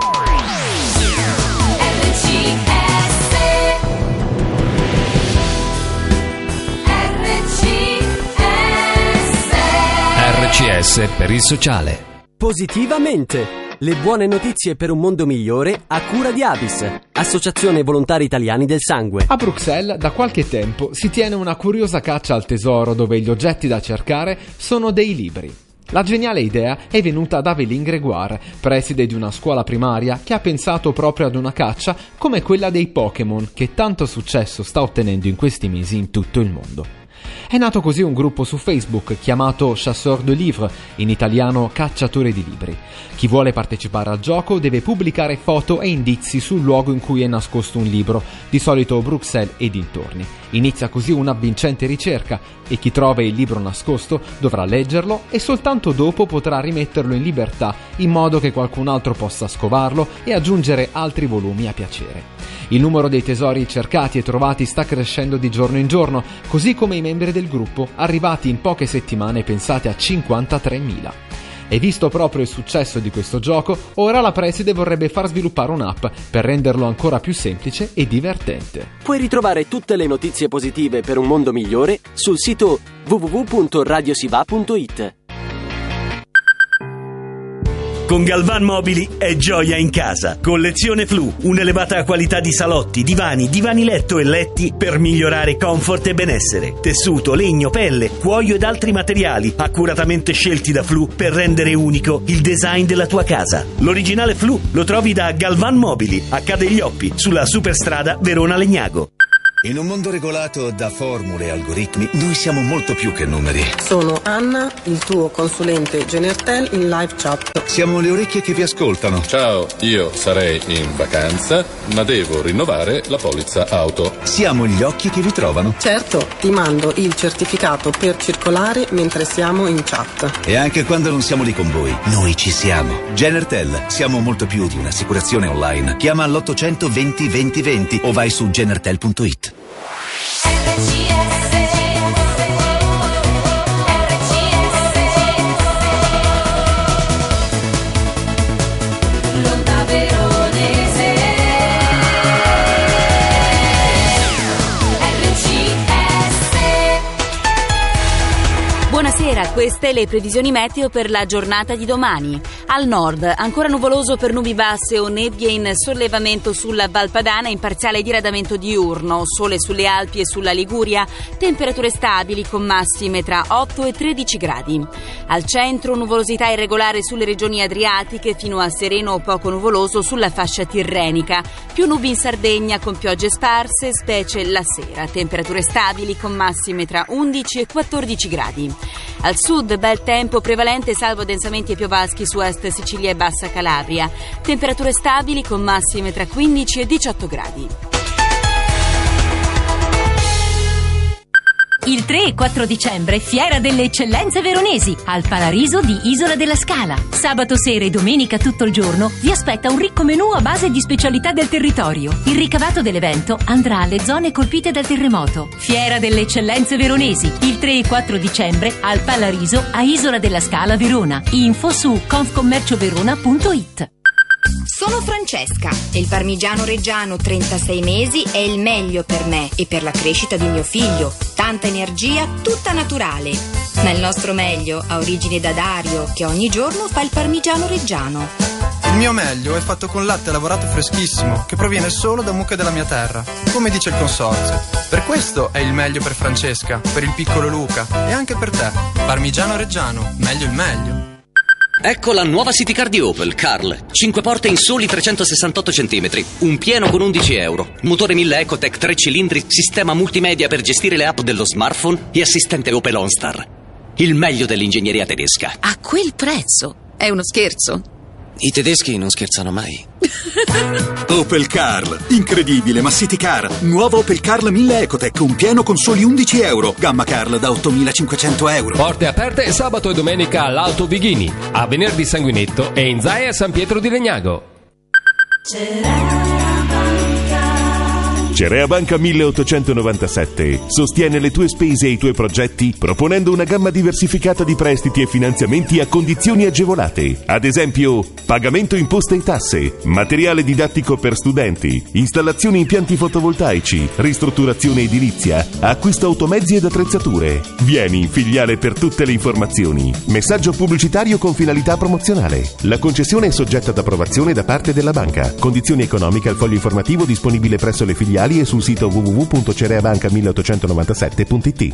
RCS per il sociale. Positivamente! Le buone notizie per un mondo migliore a cura di Avis, Associazione Volontari Italiani del Sangue. A Bruxelles da qualche tempo si tiene una curiosa caccia al tesoro dove gli oggetti da cercare sono dei libri. La geniale idea è venuta da Aveline Gregoire, preside di una scuola primaria che ha pensato proprio ad una caccia come quella dei Pokémon che tanto successo sta ottenendo in questi mesi in tutto il mondo. È nato così un gruppo su Facebook chiamato Chasseur de Livres, in italiano cacciatore di libri. Chi vuole partecipare al gioco deve pubblicare foto e indizi sul luogo in cui è nascosto un libro, di solito Bruxelles e dintorni. Inizia così una vincente ricerca e chi trova il libro nascosto dovrà leggerlo e soltanto dopo potrà rimetterlo in libertà in modo che qualcun altro possa scovarlo e aggiungere altri volumi a piacere. Il numero dei tesori cercati e trovati sta crescendo di giorno in giorno, così come i membri del gruppo, arrivati in poche settimane pensate a 53.000. E visto proprio il successo di questo gioco, ora la preside vorrebbe far sviluppare un'app per renderlo ancora più semplice e divertente. Puoi ritrovare tutte le notizie positive per un mondo migliore sul sito www.radiosiva.it. Con Galvan Mobili è gioia in casa. Collezione Flu, un'elevata qualità di salotti, divani letto e letti per migliorare comfort e benessere. Tessuto, legno, pelle, cuoio ed altri materiali accuratamente scelti da Flu per rendere unico il design della tua casa. L'originale Flu lo trovi da Galvan Mobili, a Cadeglioppi, sulla superstrada Verona Legnago. In un mondo regolato da formule e algoritmi, noi siamo molto più che numeri. Sono Anna, il tuo consulente Genertel in live chat. Siamo le orecchie che vi ascoltano. Ciao, io sarei in vacanza, ma devo rinnovare la polizza auto. Siamo gli occhi che vi trovano. Certo, ti mando il certificato per circolare mentre siamo in chat. E anche quando non siamo lì con voi, noi ci siamo. Genertel, siamo molto più di un'assicurazione online. Chiama all'800 20 20 20 o vai su genertel.it. Buonasera, queste le previsioni meteo per la giornata di domani. Al nord, ancora nuvoloso per nubi basse o nebbie in sollevamento sulla Val Padana in parziale diradamento diurno, sole sulle Alpi e sulla Liguria, temperature stabili con massime tra 8 e 13 gradi. Al centro, nuvolosità irregolare sulle regioni adriatiche fino a sereno o poco nuvoloso sulla fascia tirrenica, più nubi in Sardegna con piogge sparse, specie la sera, temperature stabili con massime tra 11 e 14 gradi. Al sud bel tempo prevalente salvo densamenti e piovaschi su est Sicilia e bassa Calabria. Temperature stabili con massime tra 15 e 18 gradi. Il 3 e 4 dicembre, Fiera delle Eccellenze Veronesi, al Palariso di Isola della Scala. Sabato sera e domenica tutto il giorno vi aspetta un ricco menù a base di specialità del territorio. Il ricavato dell'evento andrà alle zone colpite dal terremoto. Fiera delle Eccellenze Veronesi, il 3 e 4 dicembre, al Palariso a Isola della Scala, Verona. Info su confcommercioverona.it. Sono Francesca e il parmigiano reggiano 36 mesi è il meglio per me e per la crescita di mio figlio. Tanta energia, tutta naturale. Ma il nostro meglio ha origine da Dario, che ogni giorno fa il parmigiano reggiano. Il mio meglio è fatto con latte lavorato freschissimo, che proviene solo da mucche della mia terra, come dice il consorzio. Per questo è il meglio per Francesca, per il piccolo Luca e anche per te. Parmigiano reggiano, meglio il meglio. Ecco la nuova City Car di Opel, Carl. 5 porte in soli 368 cm. Un pieno con 11 euro. Motore 1000 Ecotec 3 cilindri, sistema multimedia per gestire le app dello smartphone e assistente Opel OnStar. Il meglio dell'ingegneria tedesca. A quel prezzo? È uno scherzo? I tedeschi non scherzano mai. Opel Carl, incredibile ma City Car. Nuovo Opel Carl 1000 Ecotec, un pieno con soli 11 euro. Gamma Carl da 8.500 euro. Porte aperte sabato e domenica all'Auto Vighini, a venerdì Sanguinetto e in Zaia San Pietro di Legnago. Cerea Banca 1897 sostiene le tue spese e i tuoi progetti proponendo una gamma diversificata di prestiti e finanziamenti a condizioni agevolate. Ad esempio, pagamento imposte e tasse, materiale didattico per studenti, installazioni impianti fotovoltaici, ristrutturazione edilizia, acquisto automezzi ed attrezzature. Vieni in filiale per tutte le informazioni. Messaggio pubblicitario con finalità promozionale. La concessione è soggetta ad approvazione da parte della banca. Condizioni economiche al foglio informativo disponibile presso le filiali e sul sito www.cereabanca1897.it.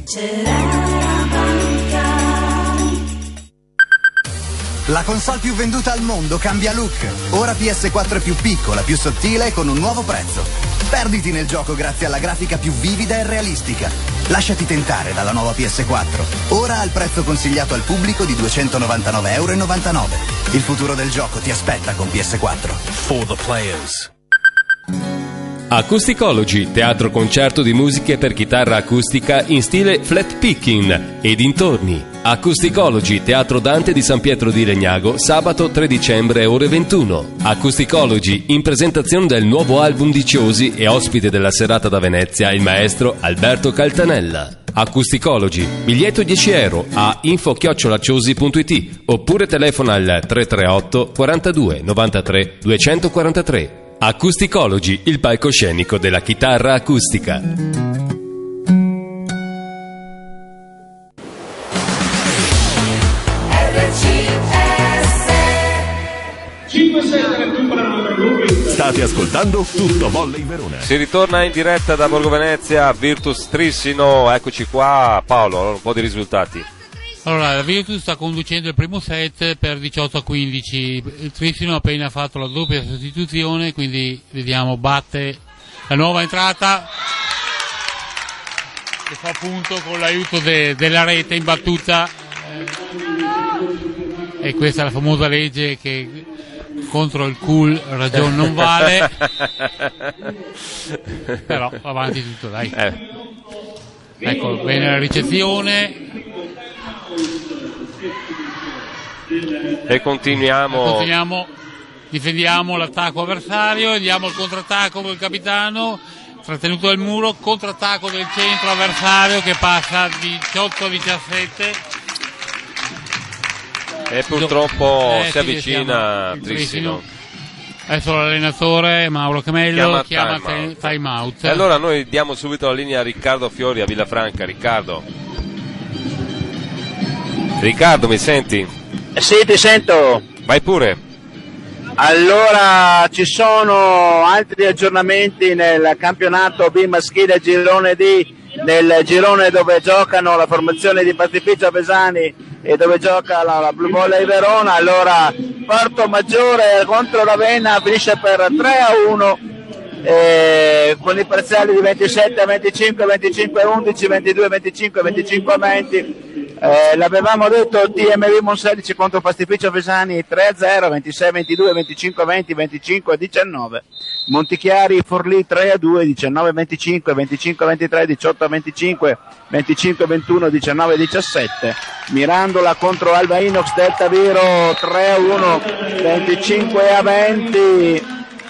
La console più venduta al mondo cambia look. Ora PS4 è più piccola, più sottile e con un nuovo prezzo. Perditi nel gioco grazie alla grafica più vivida e realistica. Lasciati tentare dalla nuova PS4. Ora al prezzo consigliato al pubblico di €299,99 €. Il futuro del gioco ti aspetta con PS4. For the players. Acousticology, teatro concerto di musiche per chitarra acustica in stile flat picking e dintorni. Acousticology, Teatro Dante di San Pietro di Legnago, sabato 3 dicembre ore 21. Acousticology, in presentazione del nuovo album di Ciosi e ospite della serata da Venezia il maestro Alberto Caltanella. Acousticology, biglietto €10 a info@ciosi.it oppure telefona al 338 42 93 243. Acousticology, il palcoscenico della chitarra acustica. State ascoltando Tutto Volley Verona. Si ritorna in diretta da Borgo Venezia, Virtus Trissino, eccoci qua. Paolo, un po' di risultati. Allora, la Virtus sta conducendo il primo set per 18-15, il Trissino ha appena fatto la doppia sostituzione, quindi vediamo, batte la nuova entrata, che fa punto con l'aiuto della rete in battuta, e questa è la famosa legge che contro il cool ragion non vale. Però avanti tutto, dai. Ecco, bene la ricezione. E continuiamo. Difendiamo l'attacco avversario e diamo il contrattacco con il capitano, trattenuto dal muro, contrattacco del centro avversario che passa 18-17 e purtroppo si avvicina Trissino. Adesso l'allenatore Mauro Camello chiama time out. E allora noi diamo subito la linea a Riccardo Fiori a Villafranca. Riccardo, mi senti? Sì, ti sento. Vai pure. Allora, ci sono altri aggiornamenti nel campionato B maschile girone D, nel girone dove giocano la formazione di Pastificio Avesani e dove gioca la Blue Volley Verona. Allora, Porto Maggiore contro Ravenna finisce per 3-1 con i parziali di 27-25, 25-11, 22-25, 25-20. L'avevamo detto, TMV Monselice contro Pastificio Avesani 3-0, 26-22, 25-20, 25-19. Montichiari Forlì 3-2, 19-25, 25-23, 18-25, 25-21, 19-17. Mirandola contro Alba Inox Delta Viro 3-1, 25-20.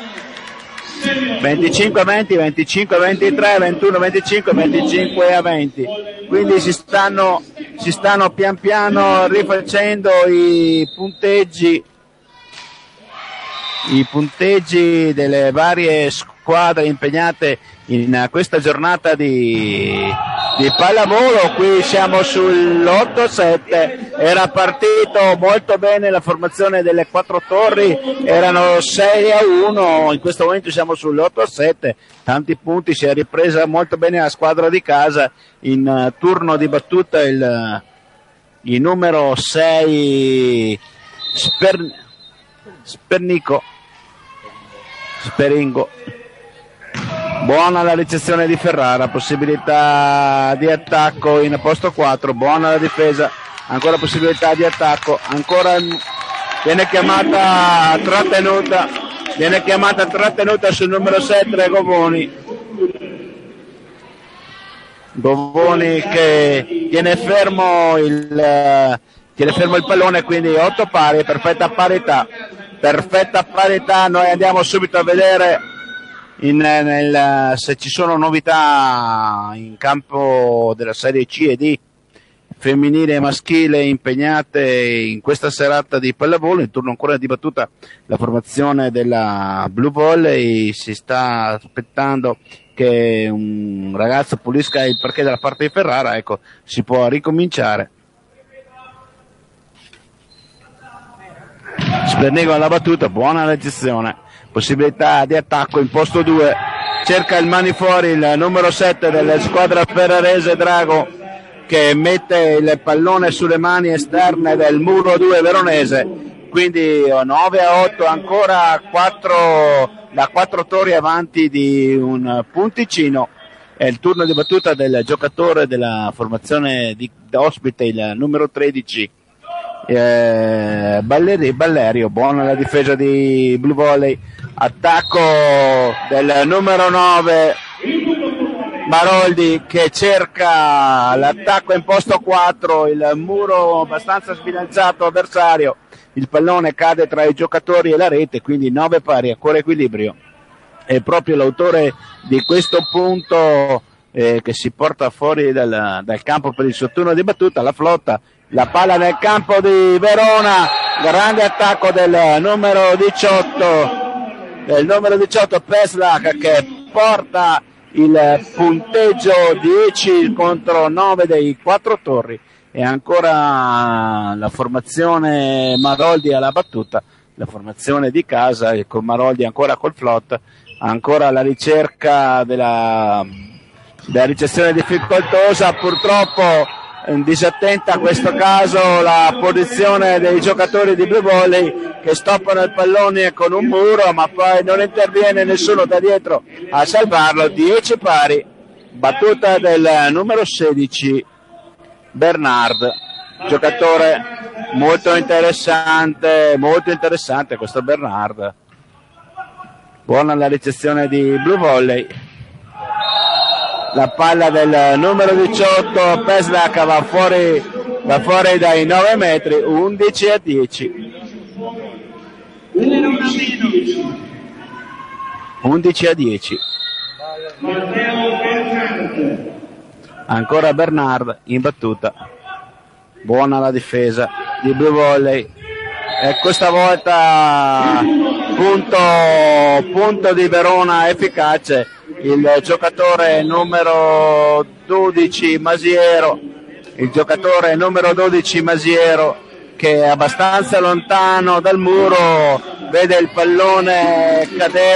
25-20, 25-23, 21-25, 25-20. Quindi si stanno pian piano rifacendo i punteggi delle varie squadre impegnate in questa giornata di pallavolo. Qui siamo sull'8-7, era partito molto bene la formazione delle quattro torri, erano 6-1, in questo momento siamo sull'8-7, tanti punti, si è ripresa molto bene la squadra di casa. In turno di battuta il numero 6 Speringo. Buona la ricezione di Ferrara, possibilità di attacco in posto 4, buona la difesa, ancora possibilità di attacco, ancora viene chiamata trattenuta sul numero 7 Govoni che tiene fermo il pallone, quindi 8 pari, perfetta parità. Noi andiamo subito a vedere se ci sono novità in campo della serie C e D femminile e maschile impegnate in questa serata di pallavolo. In turno ancora di battuta la formazione della Blue Volley, si sta aspettando che un ragazzo pulisca il parquet dalla parte di Ferrara, ecco, si può ricominciare. Spernego alla battuta, buona la gestione, possibilità di attacco in posto 2, cerca il mani fuori il numero 7 della squadra ferrarese Drago, che mette il pallone sulle mani esterne del muro 2 veronese, quindi 9-8, ancora 4 torri avanti di un punticino. È il turno di battuta del giocatore della formazione di ospite, il numero 13 Ballerio. Buona la difesa di Blue Volley, attacco del numero 9 Maroldi che cerca l'attacco in posto 4, il muro abbastanza sbilanciato avversario, il pallone cade tra i giocatori e la rete, quindi 9 pari, ancora equilibrio. È proprio l'autore di questo punto che si porta fuori dal campo per il suo turno di battuta, la flotta. La palla nel campo di Verona, grande attacco del numero 18 Peslak, che porta il punteggio 10 contro 9 dei 4 torri, e ancora la formazione Maroldi alla battuta, la formazione di casa con Maroldi ancora col flot, ancora la ricerca della ricezione difficoltosa, purtroppo disattenta a questo caso la posizione dei giocatori di Blue Volley che stoppano il pallone con un muro, ma poi non interviene nessuno da dietro a salvarlo. 10 pari battuta del numero 16 Bernard, giocatore molto interessante questo Bernard. Buona la ricezione di Blue Volley. La palla del numero 18 Peslak va fuori dai 9 metri, 11-10. 11-10. Ancora Bernard in battuta. Buona la difesa di Blue Volley. E questa volta punto di Verona efficace. Il giocatore numero 12 Masiero. Che è abbastanza lontano dal muro, vede il pallone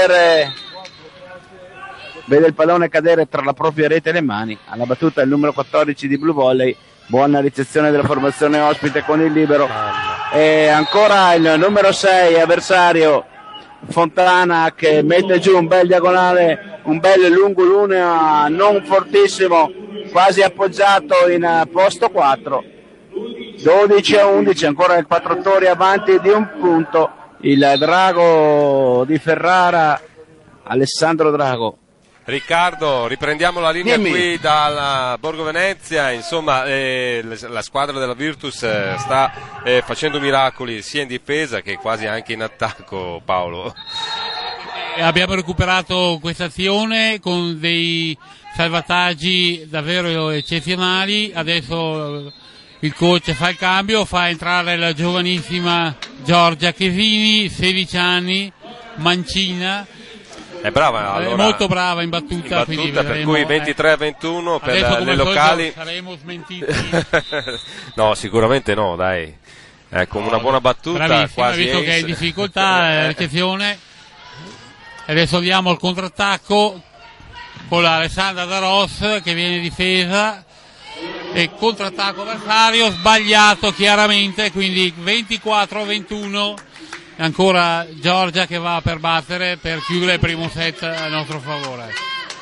cadere tra la propria rete e le mani. Alla battuta il numero 14 di Blue Volley. Buona ricezione della formazione ospite con il libero. E ancora il numero 6 avversario Fontana, che mette giù un bel diagonale, un bel lungo lunea non fortissimo, quasi appoggiato in posto 4. 12-11, ancora il Quattrotori avanti di un punto. Il Drago di Ferrara, Alessandro Drago. Riccardo, riprendiamo la linea qui dalla Borgo Venezia. Insomma, la squadra della Virtus sta facendo miracoli sia in difesa che quasi anche in attacco, Paolo. Abbiamo recuperato questa azione con dei salvataggi davvero eccezionali. Adesso il coach fa il cambio, fa entrare la giovanissima Giorgia Chesini, 16 anni, mancina. È brava, allora, molto brava in battuta, quindi per vedremo, cui 23-21 per adesso, le locali. Saremo smentiti. No, sicuramente no, dai. Con una buona battuta, bravissima, quasi visto che è in difficoltà ricezione. Adesso andiamo al contrattacco con la Alessandra Da Ros che viene difesa e contrattacco avversario sbagliato chiaramente, quindi 24-21. Ancora Giorgia che va per battere per chiudere il primo set a nostro favore.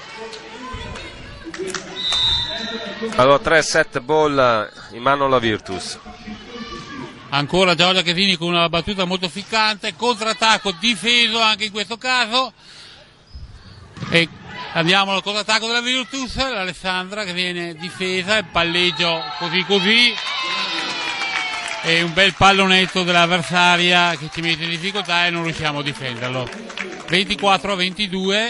Allora 3 set ball in mano alla Virtus. Ancora Giorgia Chesini con una battuta molto ficcante, contrattacco difeso anche in questo caso. E andiamo al contrattacco della Virtus, l'Alessandra che viene difesa, il palleggio così. E un bel pallonetto dell'avversaria che ci mette in difficoltà e non riusciamo a difenderlo. 24-22.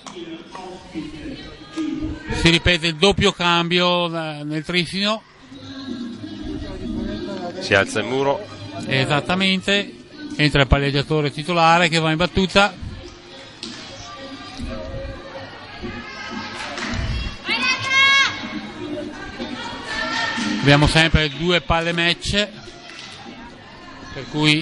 Si ripete il doppio cambio nel trissino. Si alza il muro. Esattamente. Entra il palleggiatore titolare che va in battuta. Abbiamo sempre 2 palle match, per cui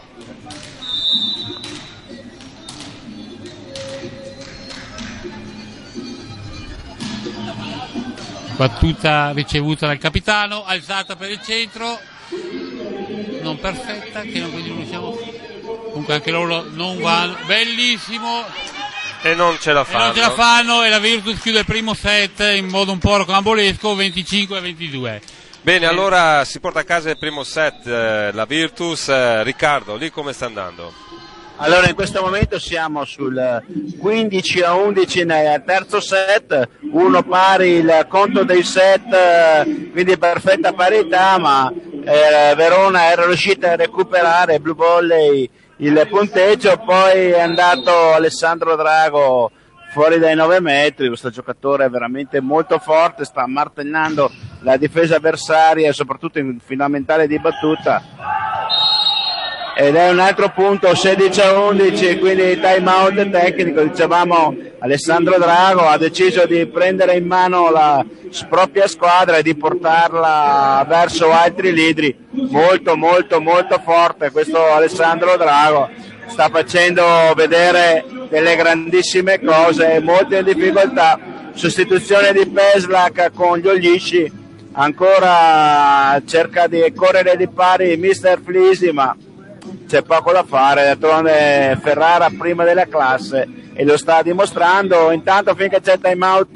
battuta ricevuta dal capitano, alzata per il centro, non perfetta, che quindi non riusciamo, comunque anche loro non vanno, bellissimo, e non ce la fanno, e la Virtus chiude il primo set in modo un po' rocambolesco, 25-22. Bene, allora si porta a casa il primo set la Virtus. Riccardo, lì come sta andando? Allora in questo momento siamo sul 15-11 nel terzo set, 1 pari il conto dei set, quindi perfetta parità, ma Verona era riuscita a recuperare Blue Volley il punteggio, poi è andato Alessandro Drago fuori dai 9 metri. Questo giocatore è veramente molto forte, sta martellando la difesa avversaria e soprattutto in fondamentale di battuta, ed è un altro punto, 16-11, quindi time out tecnico. Dicevamo, Alessandro Drago ha deciso di prendere in mano la propria squadra e di portarla verso altri leader. Molto forte questo Alessandro Drago, sta facendo vedere delle grandissime cose, molto in difficoltà. Sostituzione di Peslak con gli Olisci, ancora cerca di correre di pari Mr. Flisi, ma c'è poco da fare, d'altronde Ferrara prima della classe e lo sta dimostrando. Intanto finché c'è time out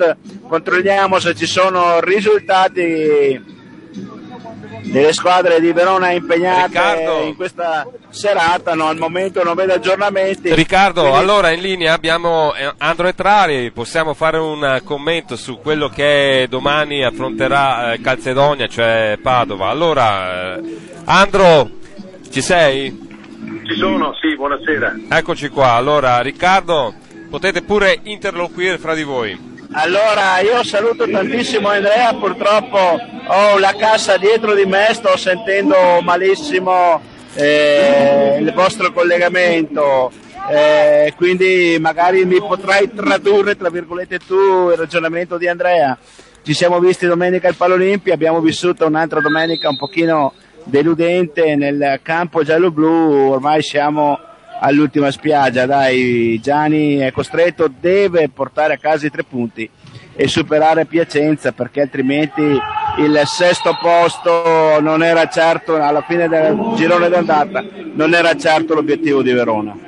controlliamo se ci sono risultati delle squadre di Verona impegnate in questa serata. No, al momento non vedo aggiornamenti. Riccardo, quindi... allora in linea abbiamo Andro Etrari, possiamo fare un commento su quello che domani affronterà Calzedonia, cioè Padova. Allora, Andro, ci sei? Ci sono, sì, buonasera. Eccoci qua. Allora, Riccardo, potete pure interloquire fra di voi. Allora, io saluto tantissimo Andrea, purtroppo ho la cassa dietro di me, sto sentendo malissimo il vostro collegamento, quindi magari mi potrai tradurre, tra virgolette, tu il ragionamento di Andrea. Ci siamo visti domenica al Palolimpia, abbiamo vissuto un'altra domenica un pochino deludente nel campo giallo-blu, ormai siamo all'ultima spiaggia, dai, Gianni è costretto, deve portare a casa i 3 punti e superare Piacenza, perché altrimenti il sesto posto non era certo, alla fine del girone d'andata non era certo l'obiettivo di Verona.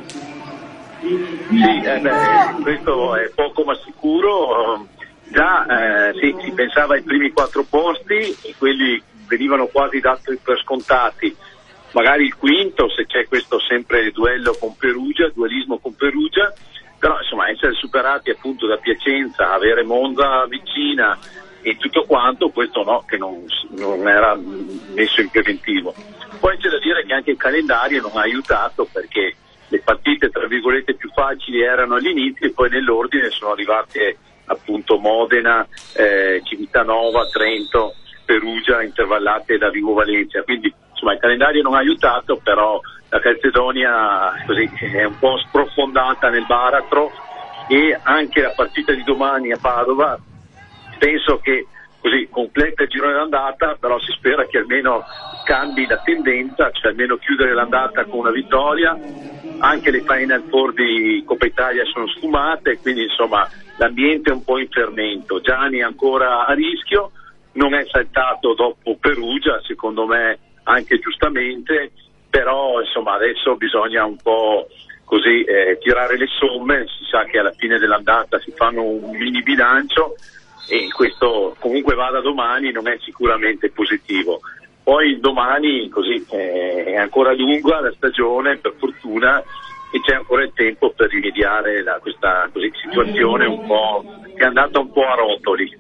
Sì, questo è poco ma sicuro. Già si pensava ai primi 4 posti e quelli venivano quasi dati per scontati. Magari il quinto, se c'è questo sempre duellismo con Perugia, però insomma essere superati appunto da Piacenza, avere Monza vicina e tutto quanto, questo no, che non era messo in preventivo. Poi c'è da dire che anche il calendario non ha aiutato, perché le partite tra virgolette più facili erano all'inizio e poi nell'ordine sono arrivate appunto Modena, Civitanova, Trento, Perugia, intervallate da Vigo Valencia, quindi insomma il calendario non ha aiutato, però la Calzedonia così è un po' sprofondata nel baratro, e anche la partita di domani a Padova penso che così completa il girone d'andata, però si spera che almeno cambi la tendenza, cioè almeno chiudere l'andata con una vittoria. Anche le Final Four di Coppa Italia sono sfumate, quindi insomma l'ambiente è un po' in fermento. Gianni è ancora a rischio, non è saltato dopo Perugia, secondo me anche giustamente, però insomma adesso bisogna un po' così tirare le somme. Si sa che alla fine dell'andata si fanno un mini bilancio e questo, comunque vada domani, non è sicuramente positivo. Poi domani così è ancora lunga la stagione, per fortuna, e c'è ancora il tempo per rimediare questa così situazione un po' che è andata un po' a rotoli.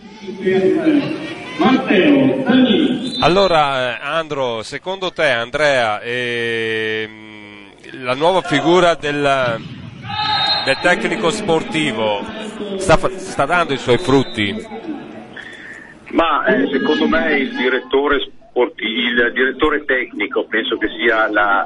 Allora Andro, secondo te, Andrea, la nuova figura del tecnico sportivo sta dando i suoi frutti? Ma secondo me il direttore tecnico penso che sia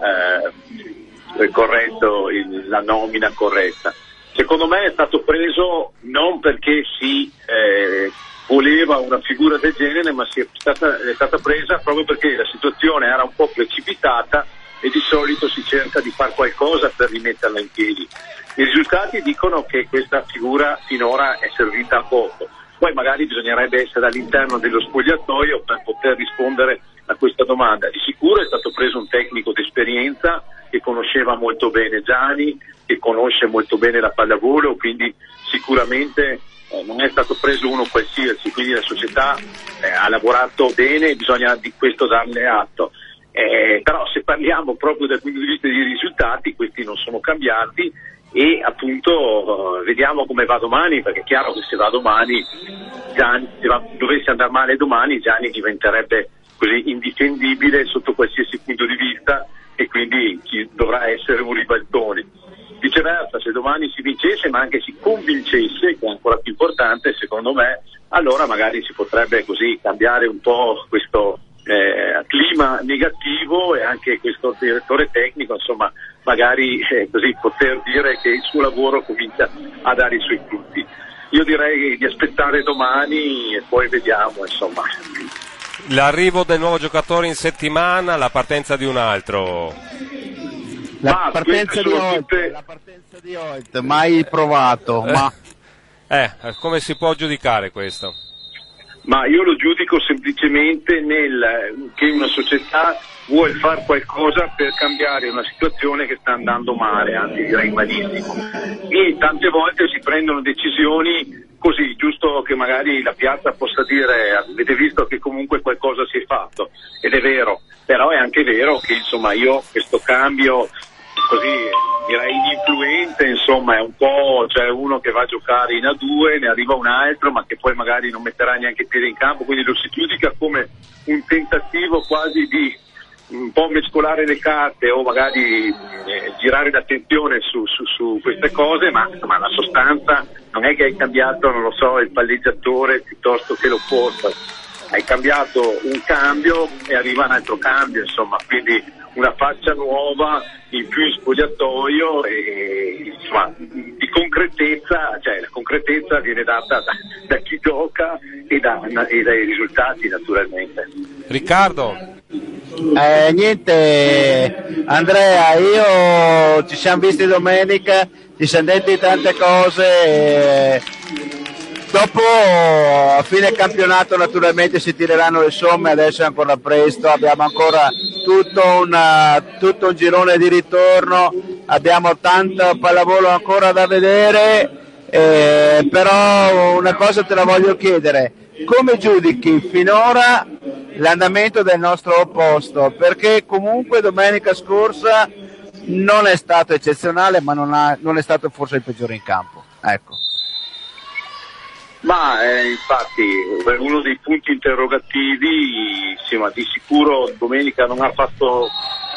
corretto, la nomina corretta. Secondo me è stato preso non perché si voleva una figura del genere, ma è stata presa proprio perché la situazione era un po' precipitata e di solito si cerca di fare qualcosa per rimetterla in piedi. I risultati dicono che questa figura finora è servita a poco. Poi magari bisognerebbe essere all'interno dello spogliatoio per poter rispondere a questa domanda. Di sicuro è stato preso un tecnico d'esperienza che conosceva molto bene Gianni, che conosce molto bene la pallavolo, quindi sicuramente non è stato preso uno qualsiasi, quindi la società ha lavorato bene e bisogna di questo darle atto. Però se parliamo proprio dal punto di vista dei risultati, questi non sono cambiati e appunto vediamo come va domani, perché è chiaro che se va domani, dovesse andare male domani, Gianni diventerebbe così indifendibile sotto qualsiasi punto di vista e quindi dovrà essere un ribaltone. Viceversa, se domani si vincesse ma anche si convincesse, che è ancora più importante secondo me, allora magari si potrebbe così cambiare un po' questo clima negativo e anche questo direttore tecnico, insomma, magari così poter dire che il suo lavoro comincia a dare i suoi frutti. Io direi di aspettare domani e poi vediamo, insomma. L'arrivo del nuovo giocatore in settimana, la partenza di un altro. La partenza di Holt, mai provato, ma come si può giudicare questo? Ma io lo giudico semplicemente che una società vuole fare qualcosa per cambiare una situazione che sta andando male, anzi direi malissimo, e tante volte si prendono decisioni così, giusto che magari la piazza possa dire avete visto che comunque qualcosa si è fatto, ed è vero, però è anche vero che insomma io questo cambio così direi ininfluente, insomma è un po', cioè uno che va a giocare in A2, ne arriva un altro ma che poi magari non metterà neanche piede in campo, quindi lo si giudica come un tentativo quasi di un po' mescolare le carte o magari girare l'attenzione su queste cose, ma insomma la sostanza non è che hai cambiato, non lo so, il palleggiatore piuttosto che l'opposto, hai cambiato un cambio e arriva un altro cambio, insomma, quindi una faccia nuova in più in spogliatoio e insomma di concretezza, cioè la concretezza viene data da chi gioca e dai risultati naturalmente. Riccardo? Niente Andrea, ci siamo visti domenica, ci siamo detti tante cose, dopo a fine campionato naturalmente si tireranno le somme, adesso è ancora presto, abbiamo ancora tutto un girone di ritorno, abbiamo tanto pallavolo ancora da vedere, però una cosa te la voglio chiedere: come giudichi finora l'andamento del nostro opposto? Perché comunque domenica scorsa non è stato eccezionale, ma non è stato forse il peggiore in campo, ecco. Ma infatti uno dei punti interrogativi, insomma, di sicuro domenica non ha fatto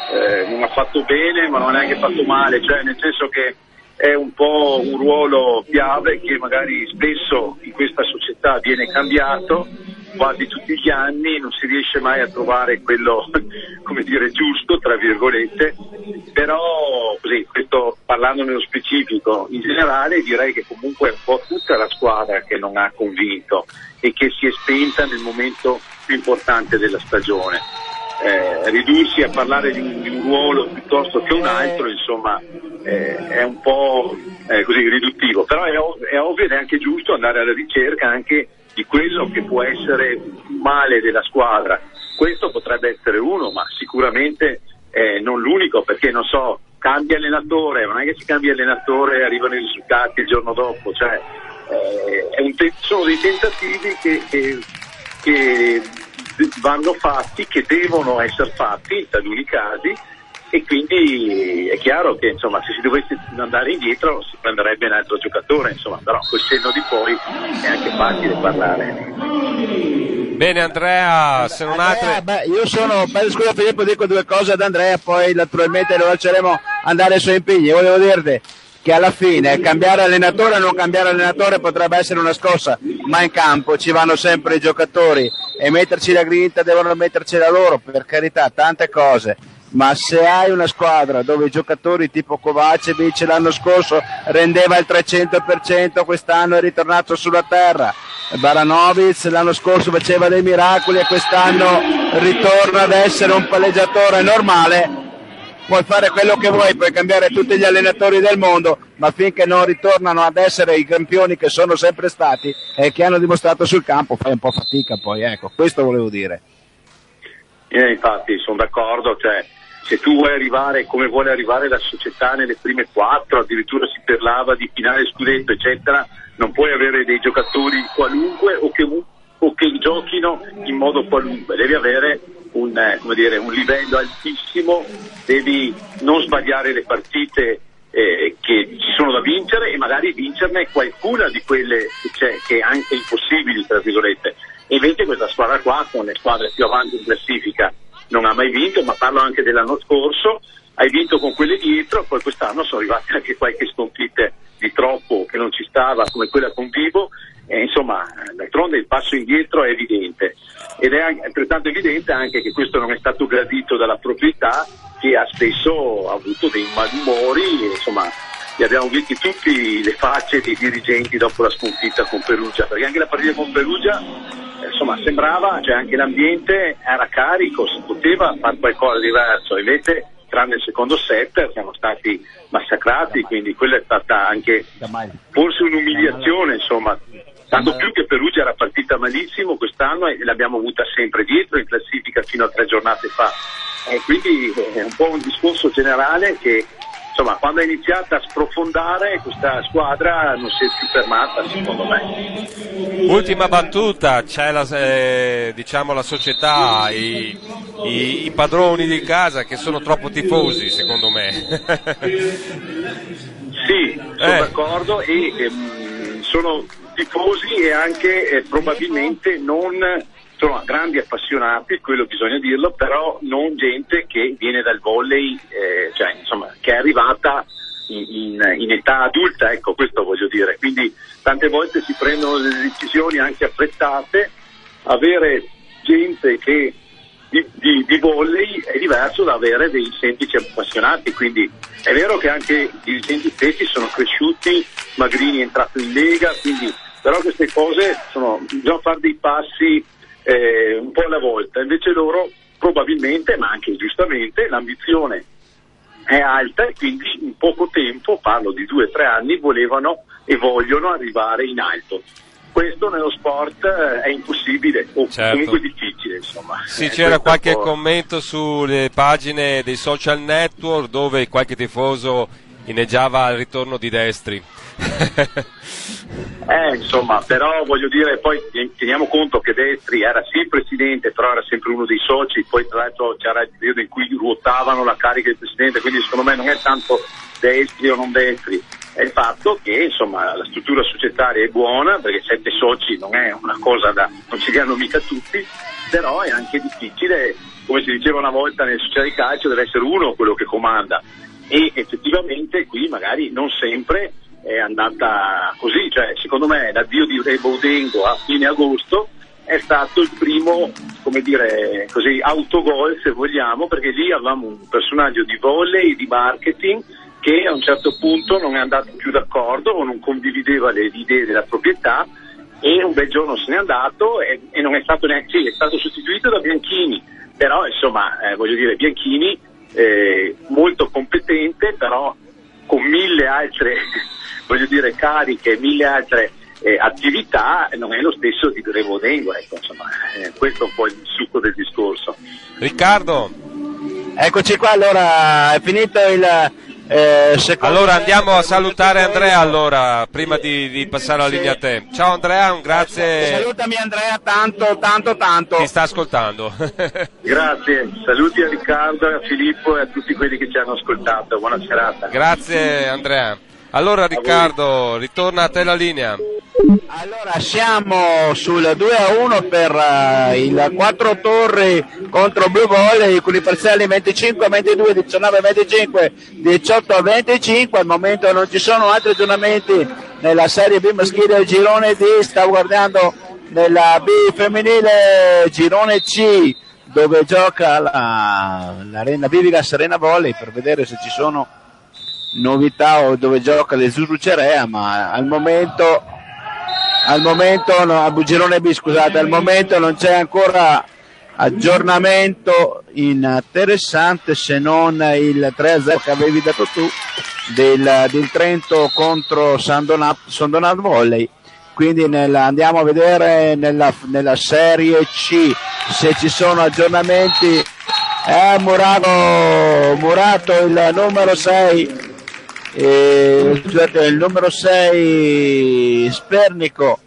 bene, ma non ha neanche fatto male, cioè nel senso che è un po' un ruolo chiave che magari spesso in questa società viene cambiato quasi tutti gli anni, non si riesce mai a trovare quello, come dire, giusto, tra virgolette, però così, questo parlando nello specifico, in generale direi che comunque è un po' tutta la squadra che non ha convinto e che si è spenta nel momento più importante della stagione. Ridursi a parlare di un ruolo piuttosto che un altro, insomma, è un po' così riduttivo, però è ovvio ed è anche giusto andare alla ricerca anche di quello che può essere male della squadra. Questo potrebbe essere uno, ma sicuramente non l'unico, perché non so, cambia allenatore, non è che si cambia allenatore e arrivano i risultati il giorno dopo, cioè sono dei tentativi che vanno fatti, che devono essere fatti in taluni casi, e quindi è chiaro che insomma se si dovesse andare indietro si prenderebbe un altro giocatore, insomma, però col senno di poi è anche facile parlare. Bene Andrea, se non altre... Scusa Filippo, dico due cose ad Andrea, poi naturalmente lo lasceremo andare ai suoi impegni. Volevo dirti che alla fine cambiare allenatore o non cambiare allenatore potrebbe essere una scossa, ma in campo ci vanno sempre i giocatori e metterci la grinta devono mettercela loro, per carità, tante cose. Ma se hai una squadra dove i giocatori tipo Kovacevic l'anno scorso rendeva il 300%, quest'anno è ritornato sulla terra, Baranovic l'anno scorso faceva dei miracoli e quest'anno ritorna ad essere un palleggiatore normale, puoi fare quello che vuoi, puoi cambiare tutti gli allenatori del mondo, ma finché non ritornano ad essere i campioni che sono sempre stati e che hanno dimostrato sul campo fai un po' fatica poi, ecco, questo volevo dire. Infatti sono d'accordo, cioè se tu vuoi arrivare come vuole arrivare la società nelle prime 4, addirittura si parlava di finale scudetto eccetera, non puoi avere dei giocatori qualunque o che giochino in modo qualunque, devi avere un livello altissimo, devi non sbagliare le partite che ci sono da vincere e magari vincerne qualcuna di quelle che anche impossibili tra virgolette. E invece questa squadra qua, con le squadre più avanti in classifica, non ha mai vinto, ma parlo anche dell'anno scorso, hai vinto con quelle dietro, poi quest'anno sono arrivate anche qualche sconfitte di troppo che non ci stava, come quella con Vibo, e insomma, d'altronde il passo indietro è evidente, ed è altrettanto evidente anche che questo non è stato gradito dalla proprietà, che ha spesso avuto dei malumori, e, insomma, li abbiamo visti tutti le facce dei dirigenti dopo la sconfitta con Perugia, perché anche la partita con Perugia insomma sembrava, cioè anche l'ambiente era carico, si poteva fare qualcosa di diverso, invece tranne il secondo set siamo stati massacrati, quindi quella è stata anche forse un'umiliazione, insomma, tanto più che Perugia era partita malissimo quest'anno e l'abbiamo avuta sempre dietro in classifica fino a 3 giornate fa, e quindi è un po' un discorso generale che insomma, quando è iniziata a sprofondare questa squadra non si è più fermata, secondo me. Ultima battuta, c'è la società, i padroni di casa che sono troppo tifosi, secondo me. Sì, sono d'accordo, e sono tifosi e anche probabilmente non sono grandi appassionati, quello bisogna dirlo, però non gente che viene dal volley, cioè insomma che è arrivata in età adulta, ecco, questo voglio dire. Quindi tante volte si prendono delle decisioni anche affrettate. Avere gente che di volley è diverso da avere dei semplici appassionati, quindi è vero che anche i dirigenti stessi sono cresciuti, Magrini è entrato in Lega, quindi però queste cose bisogna fare dei passi un po' alla volta. Invece loro probabilmente, ma anche giustamente, l'ambizione è alta e quindi in poco tempo, parlo di 2 o 3 anni, volevano e vogliono arrivare in alto. Questo nello sport è impossibile o comunque difficile, insomma. Sì, c'era qualche commento sulle pagine dei social network dove qualche tifoso inneggiava il ritorno di Destri. Insomma, però voglio dire, poi teniamo conto che Destri era sì il presidente, però era sempre uno dei soci, poi tra l'altro c'era il periodo in cui ruotavano la carica del presidente, quindi secondo me non è tanto Destri o non Destri, è il fatto che insomma la struttura societaria è buona, perché 7 soci non è una cosa non ce li hanno mica tutti, però è anche difficile, come si diceva una volta nelle società di calcio, deve essere uno quello che comanda, e effettivamente qui magari non sempre è andata così, cioè secondo me l'addio di Re Boudengo a fine agosto è stato il primo, come dire così, autogol se vogliamo, perché lì avevamo un personaggio di volley, di marketing, che a un certo punto non è andato più d'accordo o non condivideva le idee della proprietà, e un bel giorno se n'è andato e non è stato neanche, è stato sostituito da Bianchini, però insomma voglio dire, Bianchini molto competente, però con 1000 altre voglio dire cariche, 1000 altre attività, non è lo stesso di Re Boudengo, ecco, insomma questo è un po' il succo del discorso. Riccardo, eccoci qua, allora è finito il secondo. Allora andiamo a salutare Andrea, allora prima di passare la linea a te. Ciao Andrea, un grazie. Salutami Andrea, tanto. Ti sta ascoltando. Grazie, saluti a Riccardo, a Filippo e a tutti quelli che ci hanno ascoltato, buona serata. Grazie Andrea. Allora Riccardo, ritorna a te la linea. Allora siamo sul 2-1 per il 4 Torri contro Blue Volley, con i parziali 25-22, 19-25, 18-25. Al momento non ci sono altri aggiornamenti nella Serie B maschile del girone D. Stavo guardando nella B femminile girone C, dove gioca l'Arena Vivigas Arena Volley, per vedere se ci sono novità o dove gioca l'Ezuru Cerea, ma al momento no, girone B, scusate, al momento non c'è ancora aggiornamento interessante, se non il 3-0 che avevi dato tu del Trento contro Sondonat Volley. Quindi andiamo a vedere nella Serie C se ci sono aggiornamenti. Murato il numero 6, il numero 6 Spernico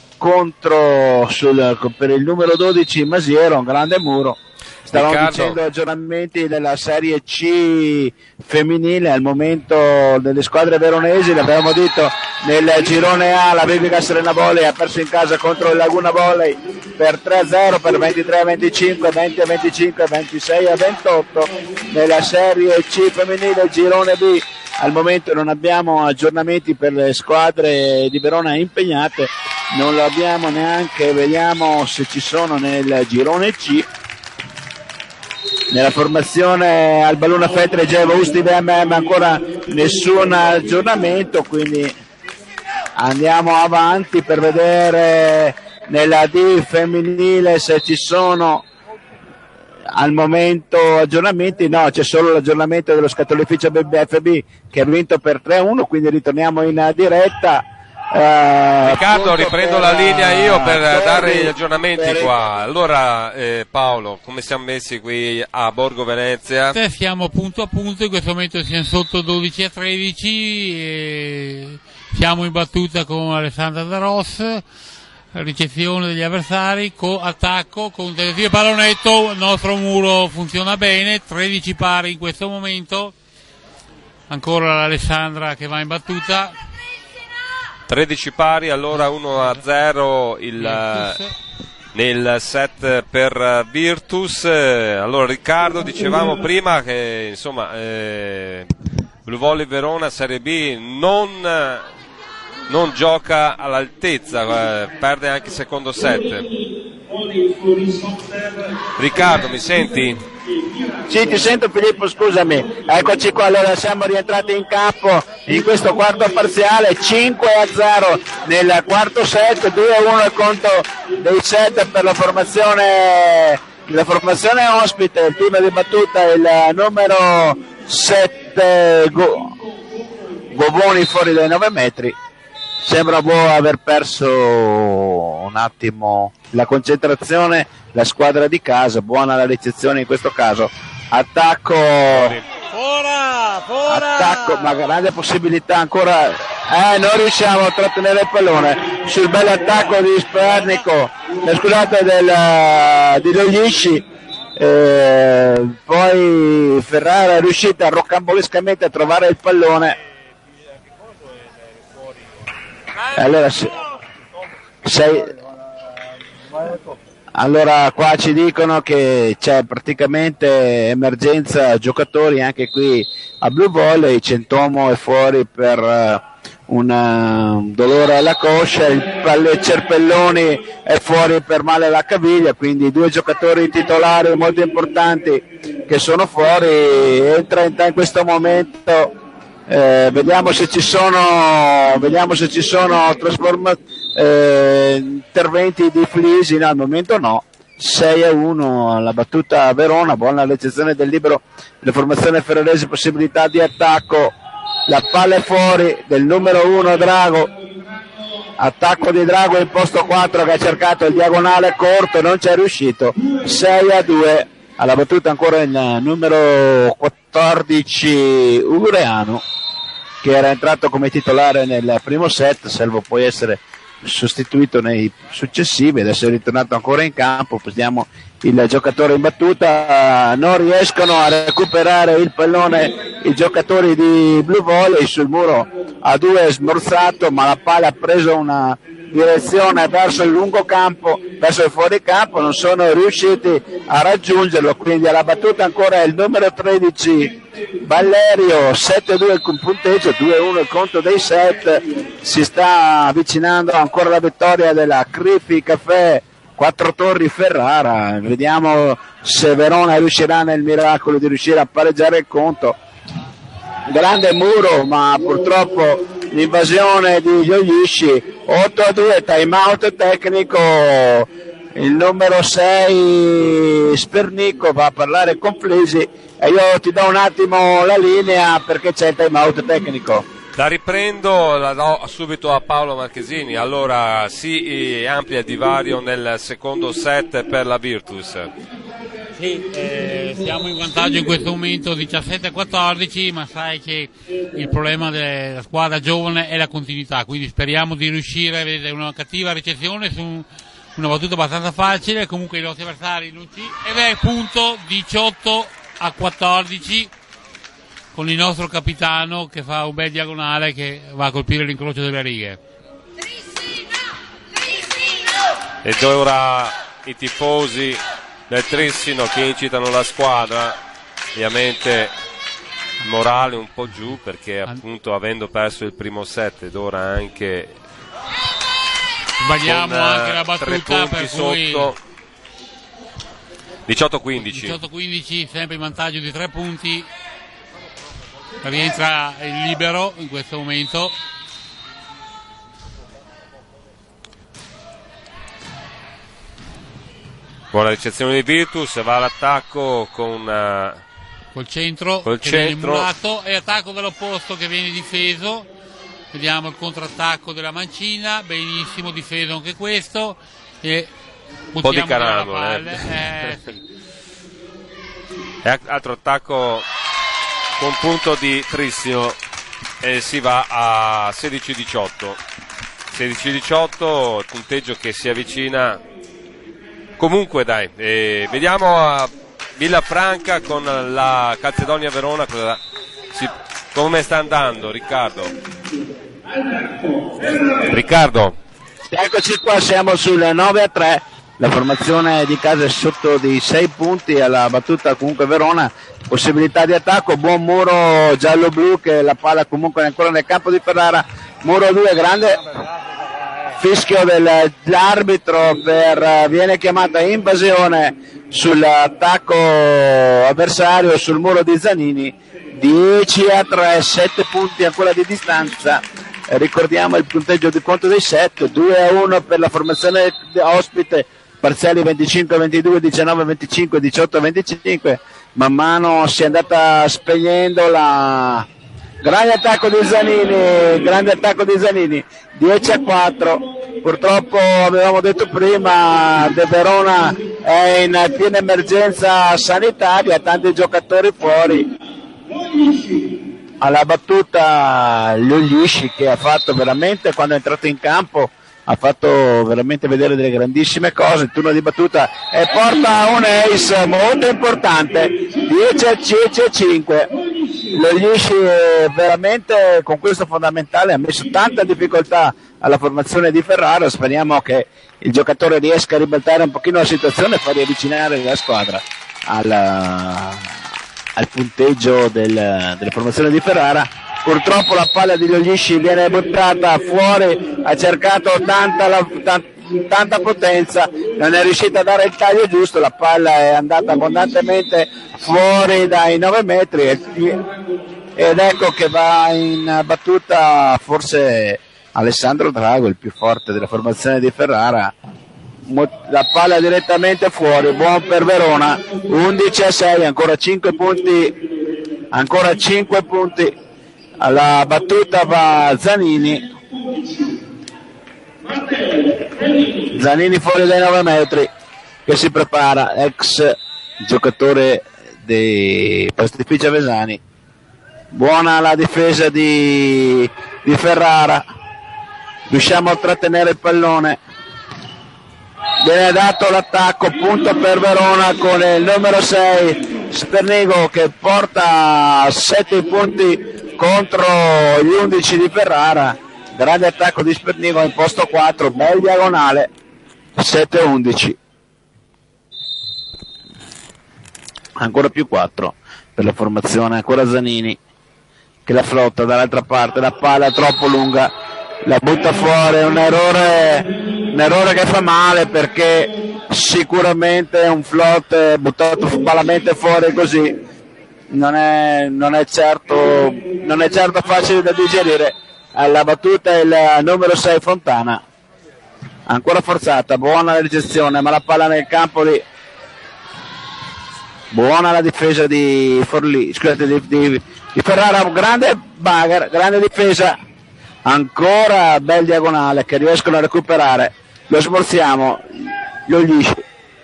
per il numero 12 Masiero, un grande muro. Stavamo dicendo aggiornamenti della Serie C femminile, al momento delle squadre veronesi, l'abbiamo detto, nel girone A la Vivigas Arena Volley ha perso in casa contro il Laguna Volley per 3-0, per 23-25, 20-25, 26-28. Nella Serie C femminile girone B al momento non abbiamo aggiornamenti per le squadre di Verona impegnate, non lo abbiamo neanche, vediamo se ci sono nel girone C. Nella formazione al Balluna Feltre Gevo Usti VMM ancora nessun aggiornamento, quindi andiamo avanti per vedere nella D femminile se ci sono al momento aggiornamenti. No, c'è solo l'aggiornamento dello Scatolificio BBFB che ha vinto per 3-1, quindi ritorniamo in diretta Riccardo, riprendo la linea io per dare gli aggiornamenti qua. Allora Paolo, come siamo messi qui a Borgo Venezia? Siamo punto a punto, in questo momento siamo sotto 12-13 e siamo in battuta con Alessandra Zaros, ricezione degli avversari, attacco con tentativo pallonetto, il nostro muro funziona bene, 13 pari in questo momento, ancora Alessandra che va in battuta. 13 pari, allora 1-0 nel set per Virtus. Allora Riccardo, dicevamo prima che insomma Blue Volley Verona Serie B non gioca all'altezza, perde anche il secondo set. Riccardo, mi senti? Sì, ti sento Filippo, scusami. Eccoci qua, allora siamo rientrati in campo in questo quarto parziale, 5-0 nel quarto set, 2-1 il conto dei set per la formazione ospite, il team di battuta, il numero 7 Boboni fuori dai 9 metri. Sembra aver perso un attimo la concentrazione la squadra di casa, buona la ricezione in questo caso, attacco, ma grande possibilità ancora, non riusciamo a trattenere il pallone sul bel attacco di Spernico, scusate di Loglieschi, poi Ferrara è riuscita rocambolescamente a trovare il pallone. Allora qua ci dicono che c'è praticamente emergenza giocatori anche qui a Blue Volley, Centomo è fuori per un dolore alla coscia, il Cerpelloni è fuori per male alla caviglia, quindi due giocatori titolari molto importanti che sono fuori. Entra in questo momento, vediamo se ci sono interventi di Flisi, no, al momento no. 6-1 la battuta a Verona, buona ricezione del libero, la formazione ferrarese, possibilità di attacco, la palla è fuori del numero 1 Drago, attacco di Drago in posto 4 che ha cercato il diagonale corto, non ci è riuscito. 6-2 alla battuta ancora il numero 14 Ureano, che era entrato come titolare nel primo set, salvo poi essere sostituito nei successivi, adesso è ritornato ancora in campo. Vediamo il giocatore in battuta, non riescono a recuperare il pallone i giocatori di Blue Volley, sul muro a 2 è smorzato, ma la palla ha preso una direzione verso il lungo campo, verso il fuoricampo, non sono riusciti a raggiungerlo, quindi alla battuta ancora il numero 13 Ballerio, 7-2 il punteggio, 2-1 il conto dei set, si sta avvicinando ancora la vittoria della Criffi Caffè Quattro Torri Ferrara. Vediamo se Verona riuscirà nel miracolo di riuscire a pareggiare il conto. Grande muro, ma purtroppo l'invasione di Gioglieschi. 8-2, time out tecnico, il numero 6 Spernico va a parlare con Flisi e io ti do un attimo la linea perché c'è il time out tecnico. La riprendo, la do subito a Paolo Marchesini. Allora si amplia il divario nel secondo set per la Virtus. Sì, siamo in vantaggio in questo momento 17-14, ma sai che il problema della squadra giovane è la continuità, quindi speriamo di riuscire a vedere una cattiva ricezione su una battuta abbastanza facile, comunque i nostri avversari non ci... ed è punto 18-14 con il nostro capitano che fa un bel diagonale che va a colpire l'incrocio delle righe. Ed ora i tifosi del Trissino che incitano la squadra, ovviamente il morale un po' giù perché appunto avendo perso il primo set ed ora anche sbagliamo anche la battuta per cui sotto 18-15 sempre in vantaggio di 3 punti. Rientra il libero in questo momento. Buona ricezione di Virtus, va all'attacco con col centro che viene emulato e attacco dall'opposto che viene difeso Vediamo il contrattacco della Mancina, benissimo difeso anche questo. E un po' di carambole. Sì. E altro attacco con punto di Trissimo e si va a 16-18. 16-18, il punteggio che si avvicina. Comunque dai, vediamo a Villafranca con la Calzedonia Verona come sta andando, Riccardo. Eccoci qua, siamo sul 9-3, la formazione di casa è sotto di 6 punti alla battuta comunque Verona, possibilità di attacco, buon muro giallo-blu che la palla comunque è ancora nel campo di Ferrara, muro 2 grande, fischio dell'arbitro viene chiamata invasione sull'attacco avversario sul muro di Zanini, 10-3, 7 punti ancora di distanza. Ricordiamo il punteggio di conto dei set, 2-1 per la formazione ospite, parziali 25-22, 19-25, 18-25, man mano si è andata spegnendo la grande attacco di Zanini, 10-4, purtroppo avevamo detto prima De Verona è in piena emergenza sanitaria, tanti giocatori fuori. Alla battuta Loglishi che ha fatto veramente, quando è entrato in campo ha fatto veramente vedere delle grandissime cose, il turno di battuta e porta un ace molto importante, 10-5. Loglishi veramente con questo fondamentale ha messo tanta difficoltà alla formazione di Ferrara, speriamo che il giocatore riesca a ribaltare un pochino la situazione e far riavvicinare la squadra al punteggio della formazione di Ferrara. Purtroppo la palla di Loglishi viene buttata fuori, ha cercato tanta potenza, non è riuscita a dare il taglio giusto, la palla è andata abbondantemente fuori dai 9 metri ed ecco che va in battuta forse Alessandro Drago, il più forte della formazione di Ferrara. La palla direttamente fuori, buon per Verona, 11-6, ancora 5 punti, alla battuta va Zanini fuori dai 9 metri che si prepara, ex giocatore dei Pastifici Avesani. Buona la difesa di Ferrara, riusciamo a trattenere il pallone, viene dato l'attacco, punto per Verona con il numero 6 Spernigo che porta 7 punti contro gli 11 di Ferrara. Grande attacco di Spernigo in posto 4, bel diagonale, 7-11, ancora più 4 per la formazione, ancora Zanini che la flotta dall'altra parte, la palla troppo lunga, la butta fuori, un errore che fa male perché sicuramente un float buttato malamente fuori così non è certo facile da digerire. Alla battuta il numero 6 Fontana, ancora forzata, buona la ricezione ma la palla nel campo buona la difesa di Ferrara, grande bagger, grande difesa, ancora bel diagonale che riescono a recuperare, lo smorziamo, Loglishi,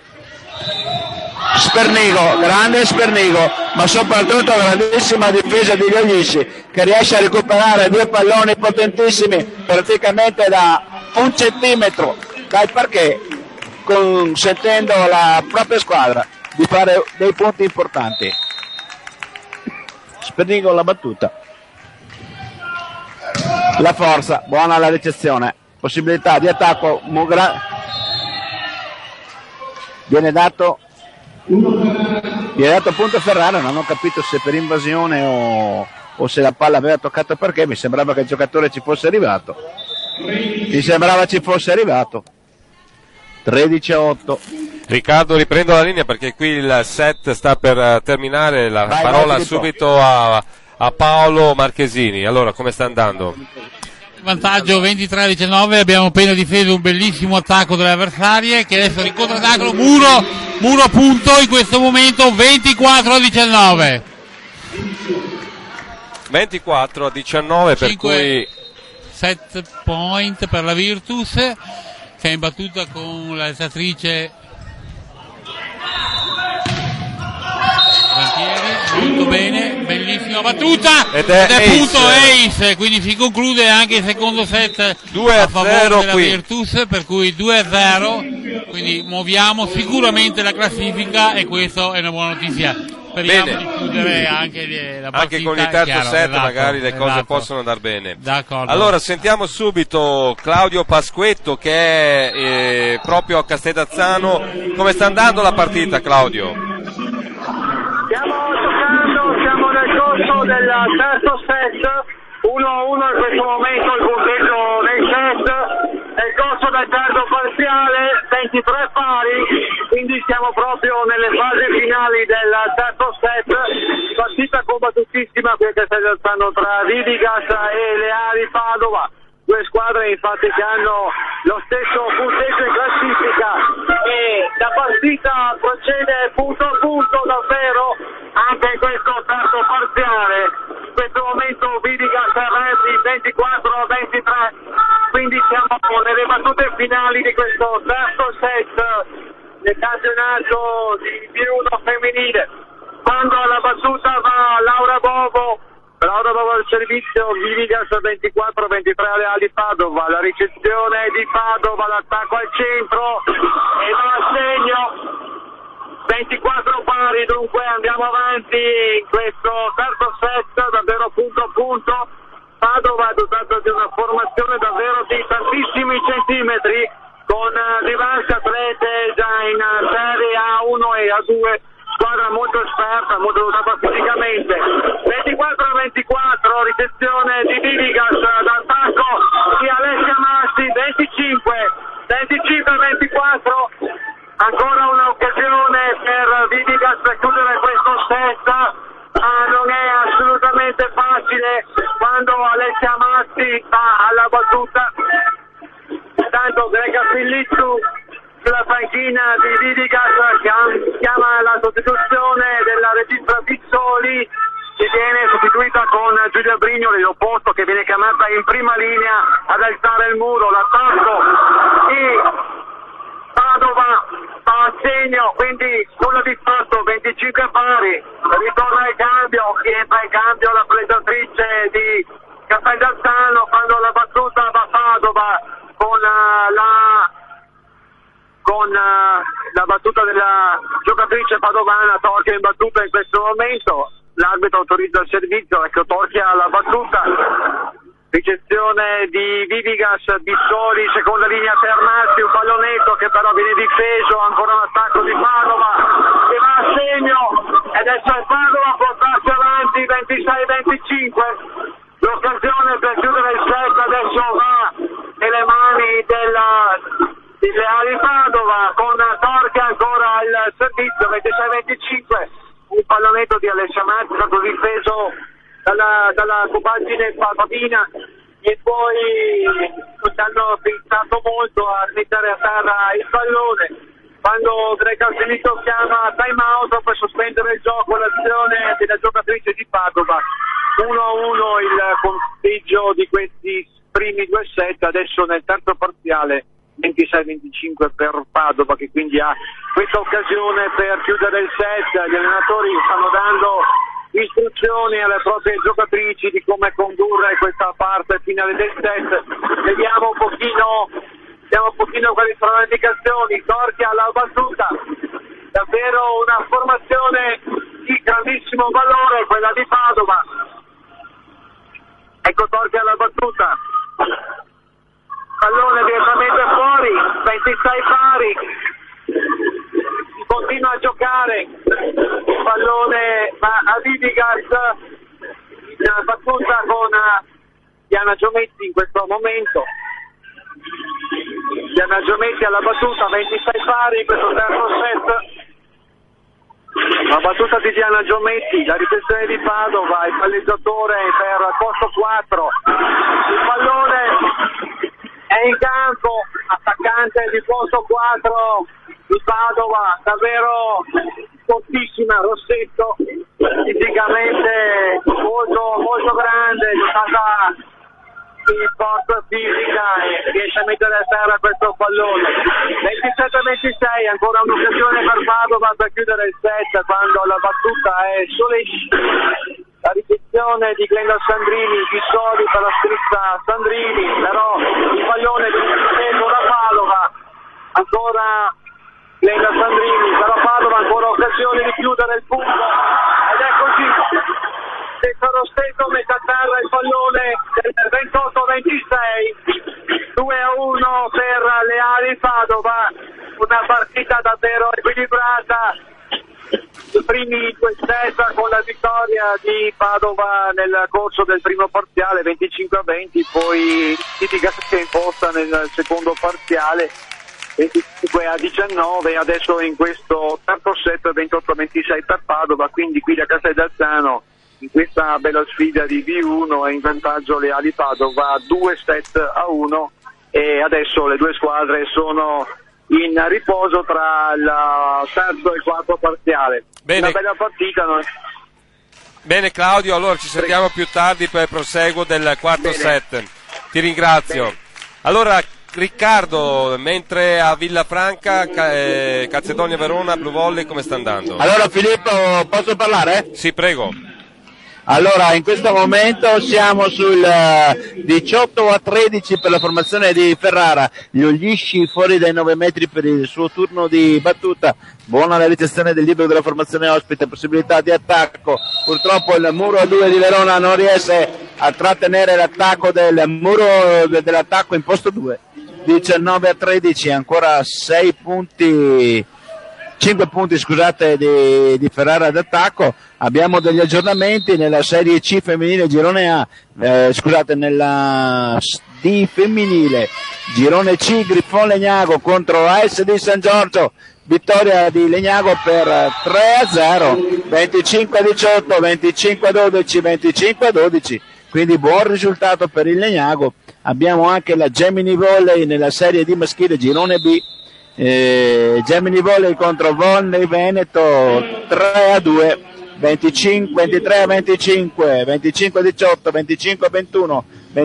Spernigo, grande Spernigo, ma soprattutto grandissima difesa di Loglishi che riesce a recuperare 2 palloni potentissimi praticamente da 1 centimetro dal parquet, consentendo alla propria squadra di fare dei punti importanti. Spernigo la battuta, la forza, buona la ricezione, possibilità di attacco, viene dato punto a Ferrara, non ho capito se per invasione o se la palla aveva toccato, perché mi sembrava che il giocatore ci fosse arrivato, 13-8. Riccardo, riprendo la linea perché qui il set sta per terminare, la parola subito a Paolo Marchesini. Allora, come sta andando? Vantaggio 23-19, abbiamo appena difeso un bellissimo attacco delle avversarie che adesso in contrattacco, muro punto in questo momento, 24-19. 24-19 per cui set point per la Virtus, che è in battuta con l'alzatrice Rantieri, molto bene, bellissima battuta ed è punto ace, quindi si conclude anche il secondo set a favore della Virtus, per cui 2-0, quindi muoviamo sicuramente la classifica e questo è una buona notizia. Speriamo di chiudere anche la partita. Anche con il terzo set magari le cose possono andare bene. D'accordo. Allora sentiamo subito Claudio Pasquetto che è proprio a Castellazzano. Come sta andando la partita, Claudio? Stiamo giocando, siamo nel corso del terzo set, 1-1 in questo momento il punteggio dei set, nel corso del terzo parziale 23 pari, quindi siamo proprio nelle fasi finali del terzo set, partita combattutissima perché stanno tra Vidigas e Leali Padova. Due squadre infatti che hanno lo stesso punteggio in classifica e la partita procede punto a punto davvero anche in questo terzo parziale. In questo momento Vidigas resti 24-23, quindi siamo nelle battute finali di questo terzo set nel campionato di B1 femminile. Quando alla battuta va Laura Bovo al servizio, Vidigas 24-23 alle ali Padova, la ricezione di Padova, l'attacco al centro e va a segno, 24 pari, dunque andiamo avanti in questo terzo set davvero punto a punto. Padova è dotata di una formazione davvero di tantissimi centimetri con diverse atlete già in serie A1 e A2, squadra molto esperta, molto dotata fisicamente. 24-24, ricezione di Vidigas, d'attacco di Alessia Massi, 25-24, ancora un'occasione per Vidigas per chiudere questo set, ma non è assolutamente facile quando Alessia Massi va alla battuta. Intanto Grega Fillizzu sulla panchina di Vidigas chiama la sostituzione della regista Pizzoli, che viene sostituita con Giulia Brignoli, l'opposto, che viene chiamata in prima linea ad alzare il muro. L'attacco di Padova va a segno, quindi nulla di fatto, 25 pari, ritorna il cambio, entra in cambio la plesatrice di Castellazzano, quando la battuta va Padova con la battuta della giocatrice padovana Torchia in battuta in questo momento. L'arbitro autorizza il servizio, ecco Torchia alla battuta, ricezione di Vidigas, Bissoli, seconda linea Ternazzi, un pallonetto che però viene difeso, ancora un attacco di Padova che va a segno e adesso è Padova a portarsi avanti 26-25. L'occasione per chiudere il set adesso va nelle mani di Leali Padova, con Torchia ancora il servizio, 26-25, un pallonetto di Alessia Mazzi stato difeso dalla compagine padovina e poi non hanno pensato molto a mettere a terra il pallone. Quando Grega Filippo chiama time out per sospendere il gioco, l'azione della giocatrice di Padova, 1-1 il conteggio di questi primi due set, adesso nel terzo parziale 26-25 per Padova, che quindi ha questa occasione per chiudere il set. Gli allenatori stanno dando istruzioni alle proprie giocatrici di come condurre questa parte finale del set. Vediamo un pochino quali sono le indicazioni. Torchia alla battuta, davvero una formazione di grandissimo valore quella di Padova. Ecco Torchia alla battuta, pallone direttamente fuori, 26 pari, continua a giocare, il pallone va a Vidigas, in battuta con Diana Giometti in questo momento. Diana Giometti alla battuta, 26 pari in questo terzo set. La battuta di Diana Giometti, la ricezione di Padova, il palleggiatore per posto 4. Il pallone è in campo, attaccante di posto 4 di Padova, davvero fortissima, Rossetto, fisicamente molto, molto grande, dotata di forza fisica e riesce a mettere a terra questo pallone. 27-26, ancora un'occasione per Padova per chiudere il set quando la battuta è Solesci. La ricezione di Glenda Sandrini, di Soli per la strizza Sandrini, però il pallone viene da Padova, ancora Glenda Sandrini, però Padova ancora occasione di chiudere il punto, ed è così. Stefano Steto mette a terra il pallone del 28-26, 2-1 per le ali Padova, una partita davvero equilibrata. I primi due set con la vittoria di Padova nel corso del primo parziale 25-20, poi Litigast si è imposta nel secondo parziale 25-19, adesso in questo terzo set 28-26 per Padova, quindi qui da Casteldalzano in questa bella sfida di V1 è in vantaggio le ali Padova 2-1 e adesso le due squadre sono in riposo tra il terzo e il quarto parziale. Bene. Una bella partita, no? Bene Claudio, allora ci sentiamo più tardi per il proseguo del quarto set. Ti ringrazio. Bene. Allora Riccardo, mentre a Villafranca, Calzedonia Verona, Blue Volley, come sta andando? Allora Filippo, posso parlare? Sì, prego. Allora, in questo momento siamo sul 18-13 per la formazione di Ferrara, gli Oglieschi fuori dai 9 metri per il suo turno di battuta, buona la ricezione del libero della formazione ospite, possibilità di attacco, purtroppo il muro 2 di Verona non riesce a trattenere l'attacco del muro dell'attacco in posto 2, 19-13, ancora 5 punti scusate di Ferrara d'attacco. Abbiamo degli aggiornamenti nella Serie C femminile girone A, nella D femminile girone C, Griffon Legnago contro ASD San Giorgio, vittoria di Legnago per 3-0, 25-18, 25-12, 25-12, quindi buon risultato per il Legnago. Abbiamo anche la Gemini Volley nella Serie D maschile girone B, Gemini Volley contro Volley Veneto 3-2, 23-25, 25-18, 25-21,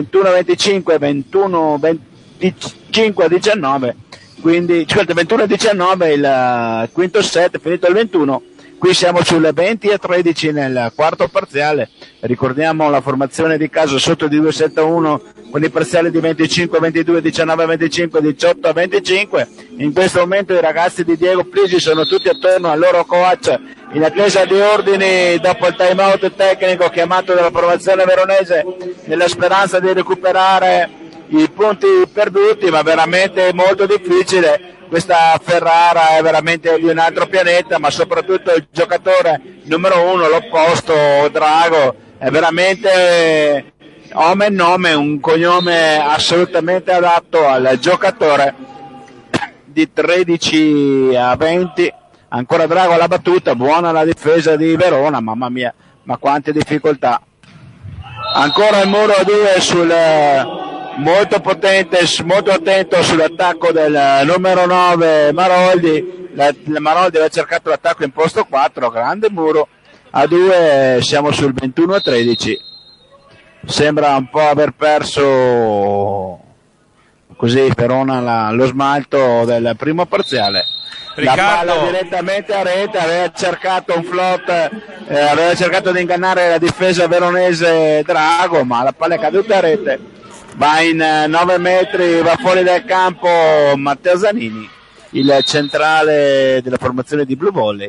21-25, 21-25-19, quindi 21-19 il quinto set, finito il 21. Qui siamo sul 20-13 nel quarto parziale, ricordiamo la formazione di casa sotto di 2-7-1 con i parziali di 25-22, 19-25, 18-25. In questo momento i ragazzi di Diego Plisi sono tutti attorno al loro coach in attesa di ordini dopo il time out tecnico chiamato dalla formazione veronese nella speranza di recuperare i punti perduti, ma veramente molto difficile. Questa Ferrara è veramente di un altro pianeta, ma soprattutto il giocatore numero 1, l'opposto, Drago, è veramente nome e nome, un cognome assolutamente adatto al giocatore. Di 13-20, ancora Drago alla battuta, buona la difesa di Verona, mamma mia, ma quante difficoltà. Ancora il muro 2 molto potente, molto attento sull'attacco del numero 9 Maroldi. Maroldi aveva cercato l'attacco in posto 4, grande muro a 2, siamo sul 21-13, sembra un po' aver perso così Verona lo smalto del primo parziale. Riccardo. La palla direttamente a rete, aveva cercato un float, aveva cercato di ingannare la difesa veronese Drago, ma la palla è caduta a rete. Va in 9 metri, va fuori dal campo Matteo Zanini, il centrale della formazione di Blue Volley,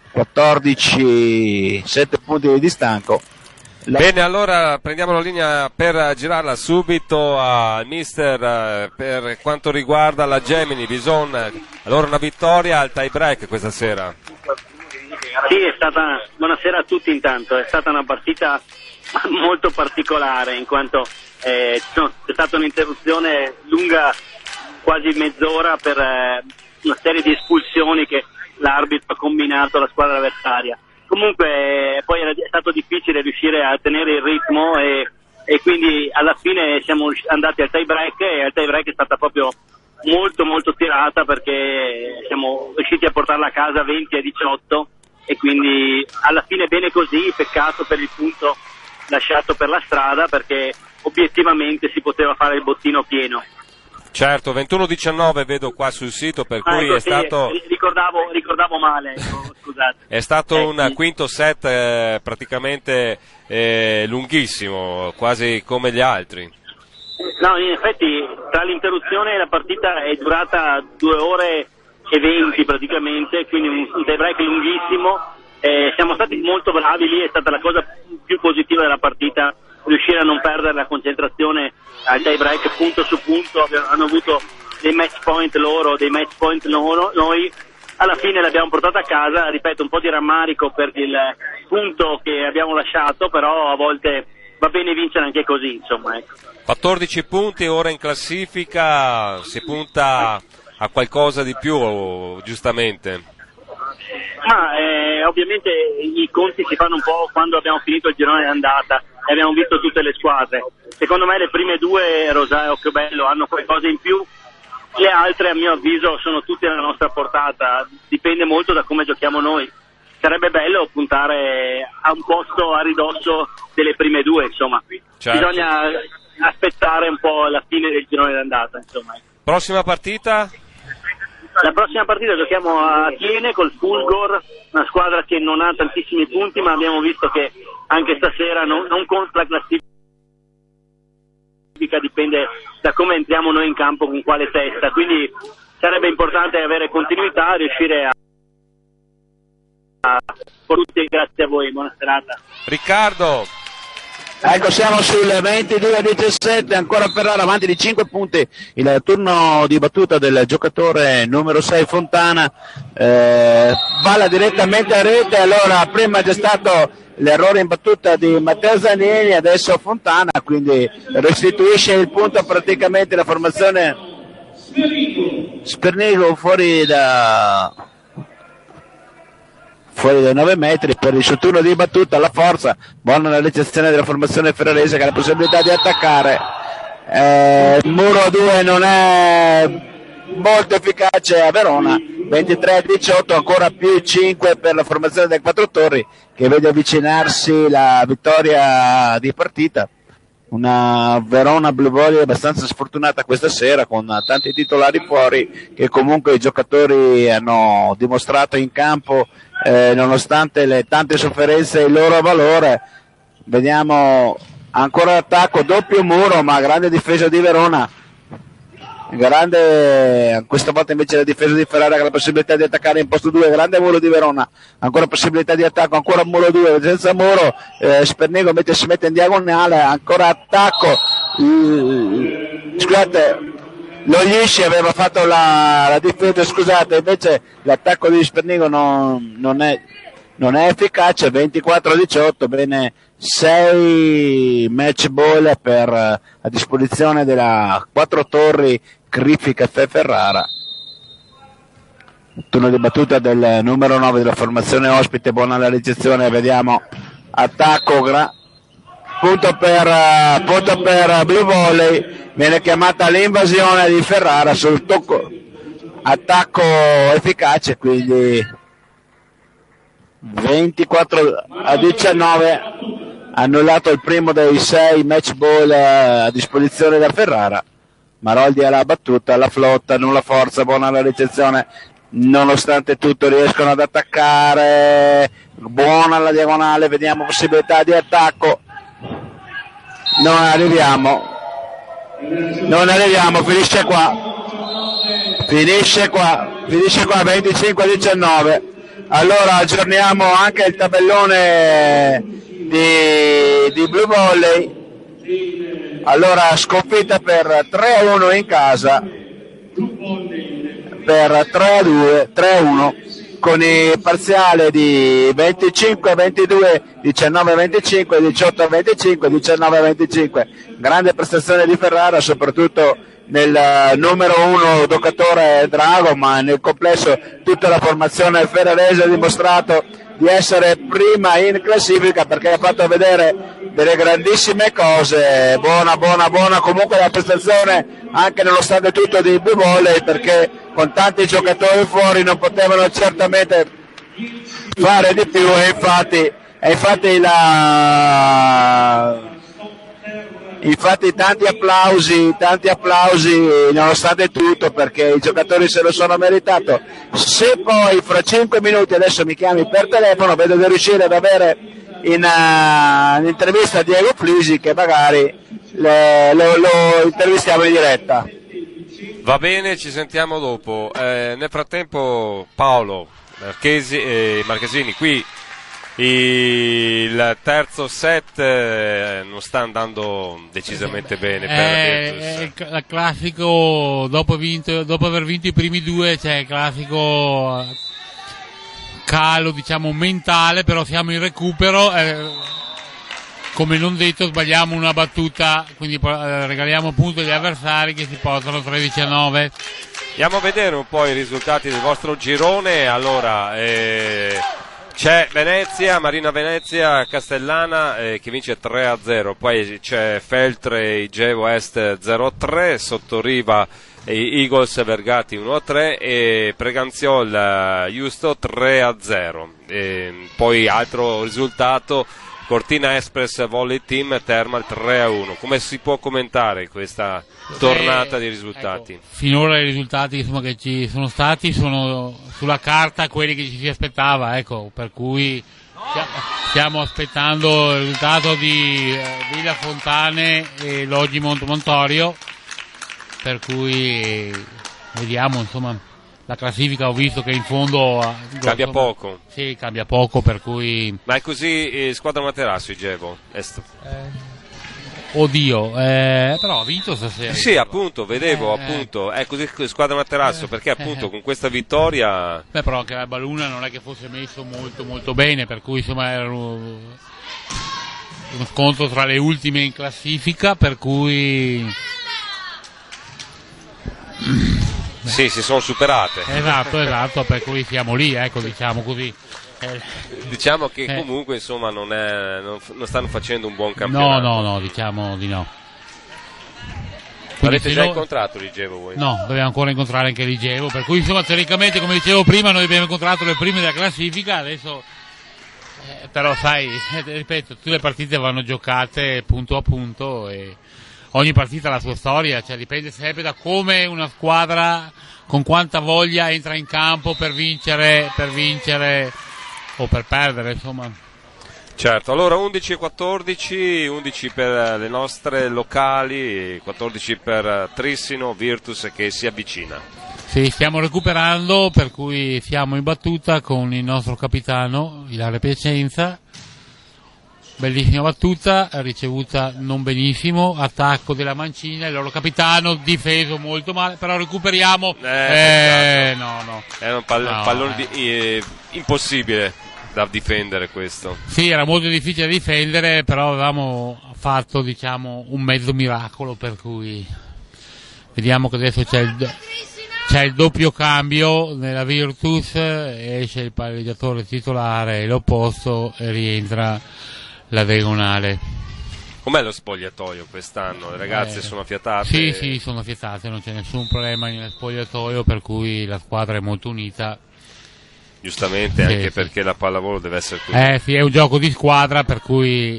14, 7 punti di distacco. Bene, allora prendiamo la linea per girarla subito al mister per quanto riguarda la Gemini Bison. Allora una vittoria al tie break questa sera. Sì, è stata, buonasera a tutti intanto, è stata una partita molto particolare in quanto c'è stata un'interruzione lunga, quasi mezz'ora, per una serie di espulsioni che l'arbitro ha combinato alla squadra avversaria. Comunque poi è stato difficile riuscire a tenere il ritmo e quindi alla fine siamo andati al tie break, e al tie break è stata proprio molto molto tirata, perché siamo riusciti a portarla a casa 20-18, e quindi alla fine bene così. Peccato per il punto lasciato per la strada, perché obiettivamente si poteva fare il bottino pieno. Certo, 21-19 vedo qua sul sito, per cui ecco, è stato... Ricordavo male, scusate. È stato un sì. quinto set praticamente lunghissimo, quasi come gli altri. No, in effetti tra l'interruzione e la partita è durata 2 ore e 20 praticamente, quindi un tie break lunghissimo. Siamo stati molto bravi lì, è stata la cosa più positiva della partita, riuscire a non perdere la concentrazione al tie break punto su punto. Hanno avuto dei match point loro, dei match point noi. Alla fine l'abbiamo portata a casa, ripeto, un po' di rammarico per il punto che abbiamo lasciato, però a volte va bene vincere anche così, insomma, ecco. 14 punti ora in classifica, si punta a qualcosa di più, giustamente. Ma ovviamente i conti si fanno un po' quando abbiamo finito il girone d'andata e abbiamo visto tutte le squadre. Secondo me le prime 2, Rosario e Occhiobello, hanno qualcosa in più, le altre a mio avviso sono tutte alla nostra portata, dipende molto da come giochiamo noi. Sarebbe bello puntare a un posto a ridosso delle prime 2, insomma. Certo. Bisogna aspettare un po' la fine del girone d'andata, insomma. Prossima partita? La prossima partita giochiamo a Thiene col Fulgor, una squadra che non ha tantissimi punti, ma abbiamo visto che anche stasera non conta la classifica, dipende da come entriamo noi in campo, con quale testa, quindi sarebbe importante avere continuità, riuscire a tutti, grazie a voi, buona serata. Riccardo. Ecco, siamo sul 22-17, ancora Ferrara avanti di 5 punti, il turno di battuta del giocatore numero 6 Fontana, palla direttamente a rete. Allora prima c'è stato l'errore in battuta di Matteo Zanini, adesso Fontana, quindi restituisce il punto praticamente la formazione Spernigo fuori dai 9 metri per il suo turno di battuta. La forza, buona la ricezione della formazione ferrarese che ha la possibilità di attaccare. Il muro 2 non è molto efficace a Verona, 23-18, ancora più 5 per la formazione dei Quattro Torri, che vede avvicinarsi la vittoria di partita. Una Verona Blue Volley abbastanza sfortunata questa sera, con tanti titolari fuori, che comunque i giocatori hanno dimostrato in campo, nonostante le tante sofferenze, il loro valore. Vediamo ancora l'attacco, doppio muro, ma grande difesa di Verona, grande questa volta invece la difesa di Ferrara, che ha la possibilità di attaccare in posto 2, grande muro di Verona, ancora possibilità di attacco, ancora muro 2, senza muro, Spernigo si mette in diagonale, ancora attacco, scusate, lo Lisci aveva fatto la difesa, scusate, invece l'attacco di Spernigo non è efficace, 24-18, bene 6 match ball a disposizione della Quattro Torri, Griffi Caffè Ferrara. Turno di battuta del numero 9 della formazione ospite, buona la ricezione, vediamo attacco, punto per Blue Volley, viene chiamata l'invasione di Ferrara sul tocco, attacco efficace, quindi 24-19, annullato il primo dei 6 match ball a disposizione da Ferrara. Maroldi alla battuta, la flotta, nulla forza, buona la ricezione, nonostante tutto riescono ad attaccare, buona la diagonale, vediamo possibilità di attacco, non arriviamo, finisce qua 25-19. Allora aggiorniamo anche il tabellone di Blue Volley. Allora sconfitta per 3-1 in casa, per 3-2, 3-1, con il parziale di 25-22, 19-25, 18-25, 19-25. Grande prestazione di Ferrara, soprattutto nel numero 1 giocatore Drago, ma nel complesso tutta la formazione ferrarese ha dimostrato di essere prima in classifica, perché ha fatto vedere delle grandissime cose. Buona comunque la prestazione anche nonostante tutto di Blue Volley, perché con tanti giocatori fuori non potevano certamente fare di più, e infatti Infatti tanti applausi nonostante tutto, perché i giocatori se lo sono meritato. Se poi fra 5 minuti adesso mi chiami per telefono, vedo di riuscire ad avere in intervista Diego Flisi, che magari lo intervistiamo in diretta. Va bene, ci sentiamo dopo. Nel frattempo Paolo Marchesini, qui il terzo set non sta andando decisamente bene per il classico, dopo aver vinto i primi due, c'è il classico calo, diciamo, mentale, però siamo in recupero, come non detto sbagliamo una battuta, quindi regaliamo punto agli avversari che si portano 13-9. Andiamo a vedere un po' i risultati del vostro girone. Allora, c'è Venezia, Marina Venezia Castellana che vince 3-0, poi c'è Feltre Igevo Est 0-3, Sottoriva Eagles Vergati 1-3 e Preganziol Justo 3-0. Poi altro risultato, Cortina Express Volley Team Thermal 3-1. Come si può commentare questa tornata di risultati? Ecco, finora i risultati insomma, che ci sono stati sono sulla carta quelli che ci si aspettava, ecco, per cui stiamo aspettando il risultato di Villa Fontane e Loggi Montorio, per cui vediamo, insomma, la classifica ho visto che in fondo cambia poco. Sì, cambia poco, per cui. Ma è così squadra Materasso Igevo Est? Oddio, però ha vinto stasera. Sì, appunto, vedevo, appunto, è così squadra Materasso, perché appunto con questa vittoria. Beh, però anche la Baluna non è che fosse messo molto molto bene, per cui insomma era uno scontro tra le ultime in classifica, per cui. Sì, si sono superate. Esatto, per cui siamo lì, ecco, diciamo così. Diciamo che comunque insomma non stanno facendo un buon campionato. No, diciamo di no. L'avete già incontrato Ligevo voi? No, dobbiamo ancora incontrare anche Ligevo, per cui insomma teoricamente, come dicevo prima, noi abbiamo incontrato le prime della classifica, adesso però sai, ripeto, tutte le partite vanno giocate punto a punto e ogni partita ha la sua storia, cioè dipende sempre da come una squadra, con quanta voglia entra in campo per vincere o per perdere, insomma. Certo, allora 11-14, 11 per le nostre locali, 14 per Trissino, Virtus che si avvicina. Sì, stiamo recuperando, per cui siamo in battuta con il nostro capitano Ilaria Piacenza. Bellissima battuta, ricevuta non benissimo, attacco della Mancina, il loro capitano difeso molto male, però recuperiamo. No. È un pallone impossibile da difendere questo. Sì, era molto difficile da difendere, però avevamo fatto, diciamo, un mezzo miracolo, per cui vediamo che adesso c'è il doppio cambio nella Virtus, esce il palleggiatore titolare e l'opposto e rientra la diagonale. Com'è lo spogliatoio quest'anno? Le ragazze sono affiatate? Sì, sono affiatate, non c'è nessun problema nello spogliatoio, per cui la squadra è molto unita. Giustamente, anche perché la pallavolo deve essere così. Sì, è un gioco di squadra, per cui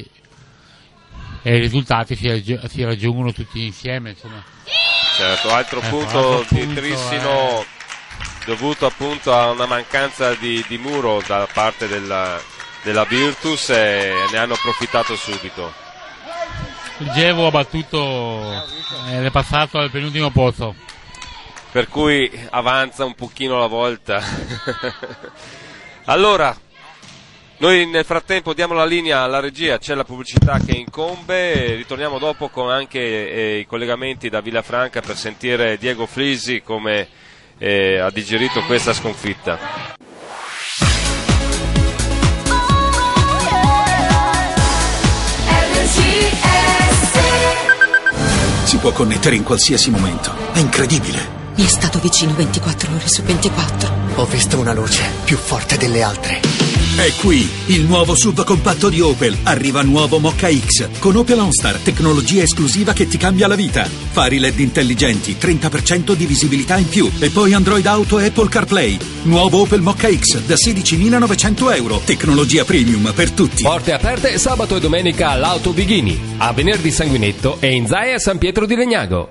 i risultati si raggiungono tutti insieme, insomma. Certo, altro punto di Trissino dovuto appunto a una mancanza di muro da parte della Virtus, e ne hanno approfittato subito. Il Gevo ha battuto ed è passato al penultimo posto, per cui avanza un pochino alla volta. Allora, noi nel frattempo diamo la linea alla regia, c'è la pubblicità che incombe, ritorniamo dopo con anche i collegamenti da Villafranca per sentire Diego Flisi come ha digerito questa sconfitta. Si può connettere in qualsiasi momento. È incredibile. Mi è stato vicino 24 ore su 24. Ho visto una luce più forte delle altre. È qui il nuovo SUV compatto di Opel. Arriva nuovo Mokka X con Opel OnStar, tecnologia esclusiva che ti cambia la vita. Fari LED intelligenti, 30% di visibilità in più e poi Android Auto e Apple CarPlay. Nuovo Opel Mokka X da 16.900 euro. Tecnologia premium per tutti. Porte aperte sabato e domenica all'Auto Bighini, a Venerdì Sanguinetto e in Zaia San Pietro di Legnago.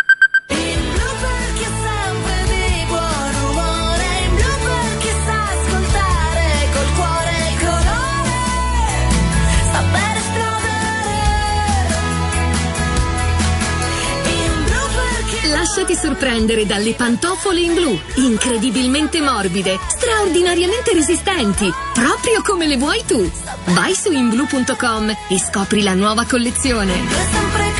Lasciati sorprendere dalle pantofole in blu, incredibilmente morbide, straordinariamente resistenti, proprio come le vuoi tu. Vai su inblu.com e scopri la nuova collezione.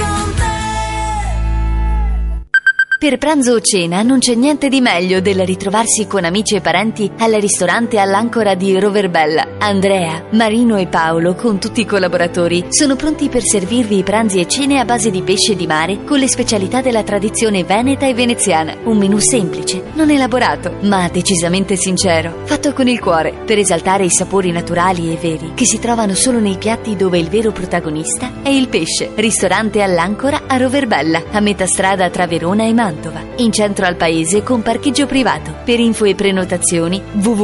Per pranzo o cena non c'è niente di meglio del ritrovarsi con amici e parenti al ristorante all'Ancora di Roverbella. Andrea, Marino e Paolo, con tutti i collaboratori, sono pronti per servirvi i pranzi e cene a base di pesce di mare con le specialità della tradizione veneta e veneziana. Un menù semplice, non elaborato, ma decisamente sincero, fatto con il cuore, per esaltare i sapori naturali e veri che si trovano solo nei piatti dove il vero protagonista è il pesce. Ristorante all'Ancora a Roverbella, a metà strada tra Verona e Mantova, in centro al paese con parcheggio privato. Per info e prenotazioni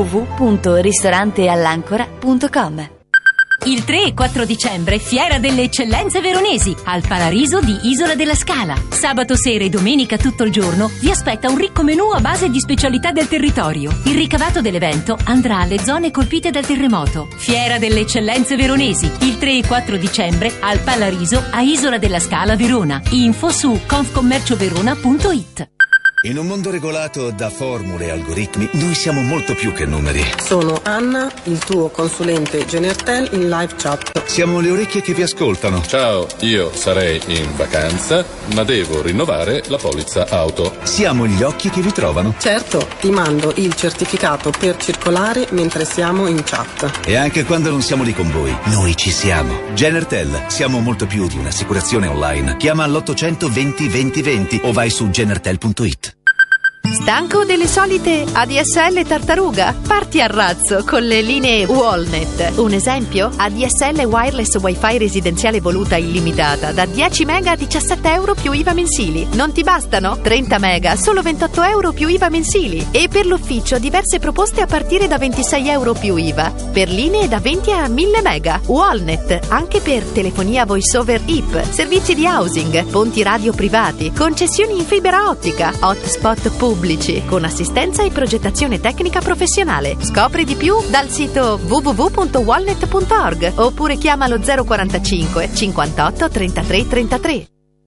www.ristoranteallancora.com. Il 3 e 4 dicembre, Fiera delle Eccellenze Veronesi, al Palariso di Isola della Scala. Sabato sera e domenica tutto il giorno vi aspetta un ricco menù a base di specialità del territorio. Il ricavato dell'evento andrà alle zone colpite dal terremoto. Fiera delle Eccellenze Veronesi, il 3 e 4 dicembre, al Palariso a Isola della Scala, Verona. Info su confcommercioverona.it. In un mondo regolato da formule e algoritmi, noi siamo molto più che numeri. Sono Anna, il tuo consulente Genertel in live chat. Siamo le orecchie che vi ascoltano. Ciao, io sarei in vacanza, ma devo rinnovare la polizza auto. Siamo gli occhi che vi trovano. Certo, ti mando il certificato per circolare mentre siamo in chat. E anche quando non siamo lì con voi, noi ci siamo. Genertel, siamo molto più di un'assicurazione online. Chiama all'800 20 20 20 o vai su genertel.it. Stanco delle solite ADSL tartaruga? Parti a razzo con le linee Wallnet. Un esempio? ADSL wireless wifi residenziale voluta illimitata da 10 mega a 17 euro più IVA mensili. Non ti bastano? 30 mega, solo 28 euro più IVA mensili. E per l'ufficio diverse proposte a partire da 26 euro più IVA. Per linee da 20 a 1000 mega. Wallnet, anche per telefonia voice over IP, servizi di housing, ponti radio privati, concessioni in fibra ottica, hotspot pubblici, con assistenza e progettazione tecnica professionale. Scopri di più dal sito www.wallnet.org oppure chiamalo 045 58 33 33.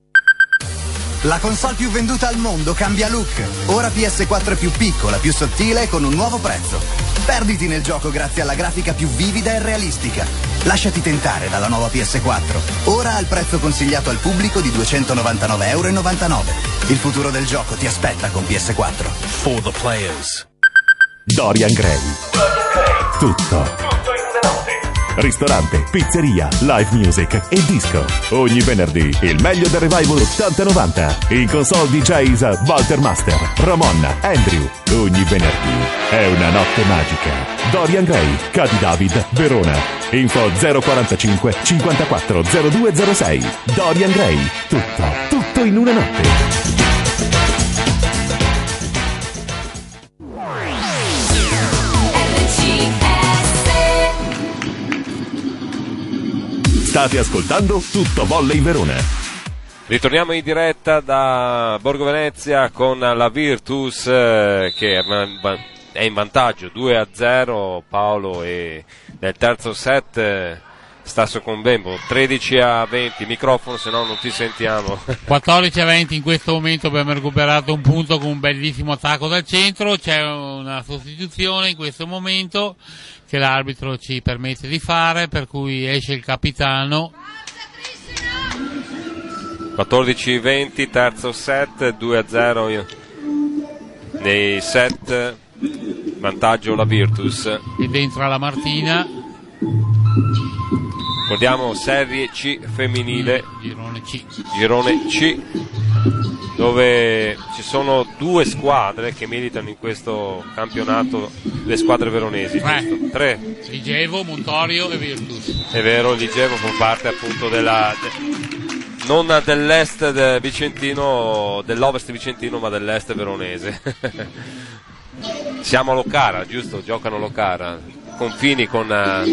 La console più venduta al mondo cambia look. Ora PS4 è più piccola, più sottile e con un nuovo prezzo. Perditi nel gioco grazie alla grafica più vivida e realistica. Lasciati tentare dalla nuova PS4. Ora al prezzo consigliato al pubblico di €299,99 €. Il futuro del gioco ti aspetta con PS4. For the players. Dorian Gray. Tutto in una notte. Ristorante, pizzeria, live music e disco. Ogni venerdì il meglio del revival 80-90. In console DJs Walter Master, Ramon, Andrew. Ogni venerdì è una notte magica. Dorian Gray, Cadi David, Verona. Info 045 54 0206. Dorian Gray. Tutto in una notte. State ascoltando Tutto Volley Verona. Ritorniamo in diretta da Borgo Venezia con la Virtus che è in vantaggio 2-0. Paolo, e nel terzo set sta soccombendo 13-20. Microfono, se no non ti sentiamo. 14-20 in questo momento. Abbiamo recuperato un punto con un bellissimo attacco dal centro. C'è una sostituzione in questo momento che l'arbitro ci permette di fare, per cui esce il capitano. 14-20, terzo set, 2-0 nei set, vantaggio la Virtus. Ed entra la Martina. Ricordiamo Serie C femminile, Girone C, Girone C, dove ci sono 2 squadre che militano in questo campionato, le squadre veronesi. 3. Ligevo, Montorio e Virtus. È vero, Ligevo fa parte appunto non dell'est vicentino, dell'ovest vicentino, ma dell'est veronese. Siamo a Locara, giusto? Giocano a Locara, confini con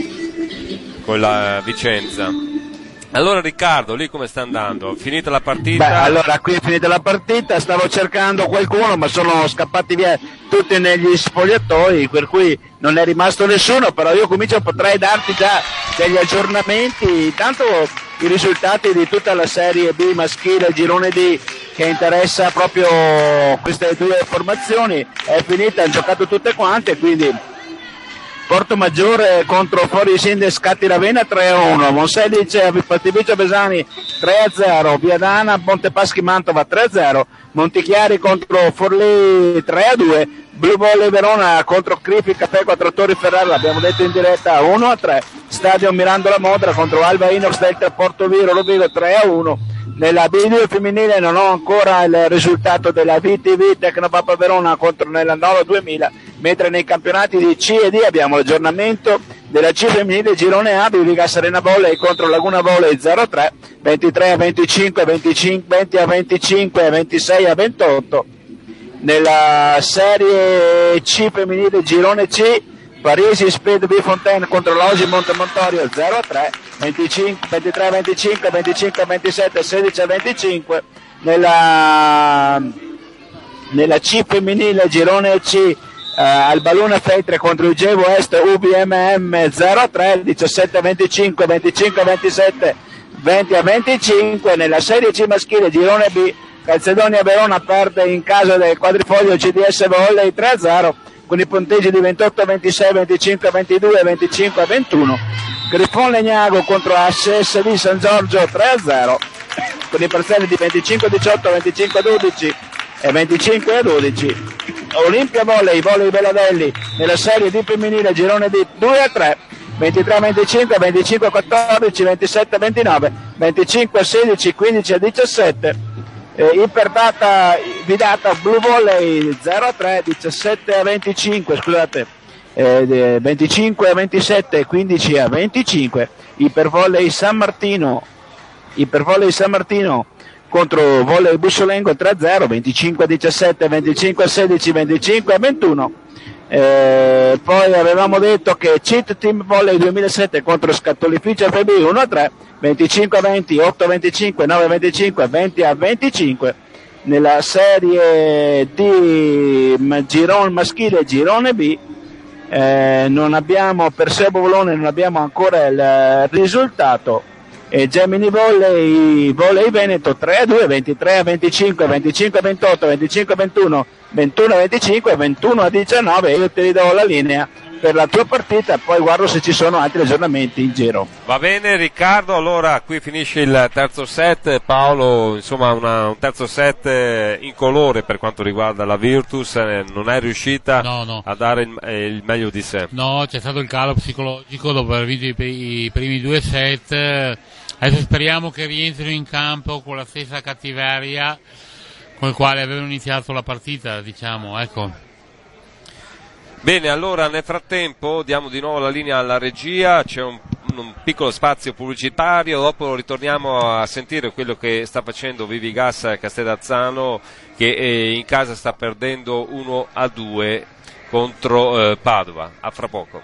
la Vicenza. Allora Riccardo, lì come sta andando? Finita la partita? Allora qui è finita la partita, stavo cercando qualcuno ma sono scappati via tutti negli spogliatoi, per cui non è rimasto nessuno, però io potrei darti già degli aggiornamenti, intanto i risultati di tutta la Serie B maschile, girone D, che interessa proprio queste 2 formazioni, è finita, hanno giocato tutte quante, quindi Portomaggiore contro Fuoriesinde Scatti Ravenna 3-1, Monselice Pattivicio Besani 3-0, Viadana Montepaschi Mantova 3-0, Montichiari contro Forlì 3-2, Blue Volley Verona contro Crifi Caffè Quattro Torri Ferrara, l'abbiamo detto in diretta 1-3, Stadio Mirandola Modra contro Alba Inox Delta Portoviro Rovigo 3-1. Nella B2 femminile non ho ancora il risultato della VTV Tecnopapa Verona contro nella Nolo 2000, mentre nei campionati di C e D abbiamo l'aggiornamento della C femminile girone A, Biviga Serena Volley contro Laguna Volley 0-3, 23-25, 20-25, 26-28. Nella serie C femminile girone C, Parisi Speed B Fontaine contro l'Osi Montemontorio 0-3, 23-25, 25-27, 16-25. Nella C femminile girone C, Albaluna Feltre contro il Gevo Est UBMM 0-3, 17-25, 25-27, 20-25. Nella serie C maschile girone B, Calzedonia Verona perde in casa del quadrifoglio CDS Volley 3-0 con i punteggi di 28-26, 25-22 e 25-21. Grifon Legnago contro HSV San Giorgio 3-0 con i parziali di 25-18, 25-12 e 25-12. Olimpia Volley Beladelli nella serie D femminile girone D 2-3, 23-25, 25-14, 27-29, 25-16, 15-17. Iperdata Vidata Blue Volley 0-3, 17-25, scusate, 25-27, 15-25. Ipervolley San Martino contro Volley Bussolengo 3-0, 25-17, 25-16, 25-21. Poi avevamo detto che Cheat Team Volley 2007 contro Scattolificio FB 1-3, 25-20, 8-25, 9-25, 20-25. Nella serie D girone maschile girone B non abbiamo per Sebo Bolone, non abbiamo ancora il risultato. Gemini Volley Veneto 3-2, 23-25, 25-28, 25-21, 21-25, 21-19. Io ti ridò la linea per la tua partita, poi guardo se ci sono altri aggiornamenti in giro. Va bene Riccardo, allora qui finisce il terzo set. Paolo, insomma un terzo set in colore per quanto riguarda la Virtus, non è riuscita a dare il meglio di sé. No, c'è stato il calo psicologico dopo aver vinto i primi 2 set. Adesso speriamo che rientrino in campo con la stessa cattiveria con il quale avevano iniziato la partita, diciamo, ecco. Bene, allora nel frattempo diamo di nuovo la linea alla regia, c'è un piccolo spazio pubblicitario, dopo ritorniamo a sentire quello che sta facendo Vivigas Castellazzano, che in casa sta perdendo 1-2 contro Padova. A fra poco.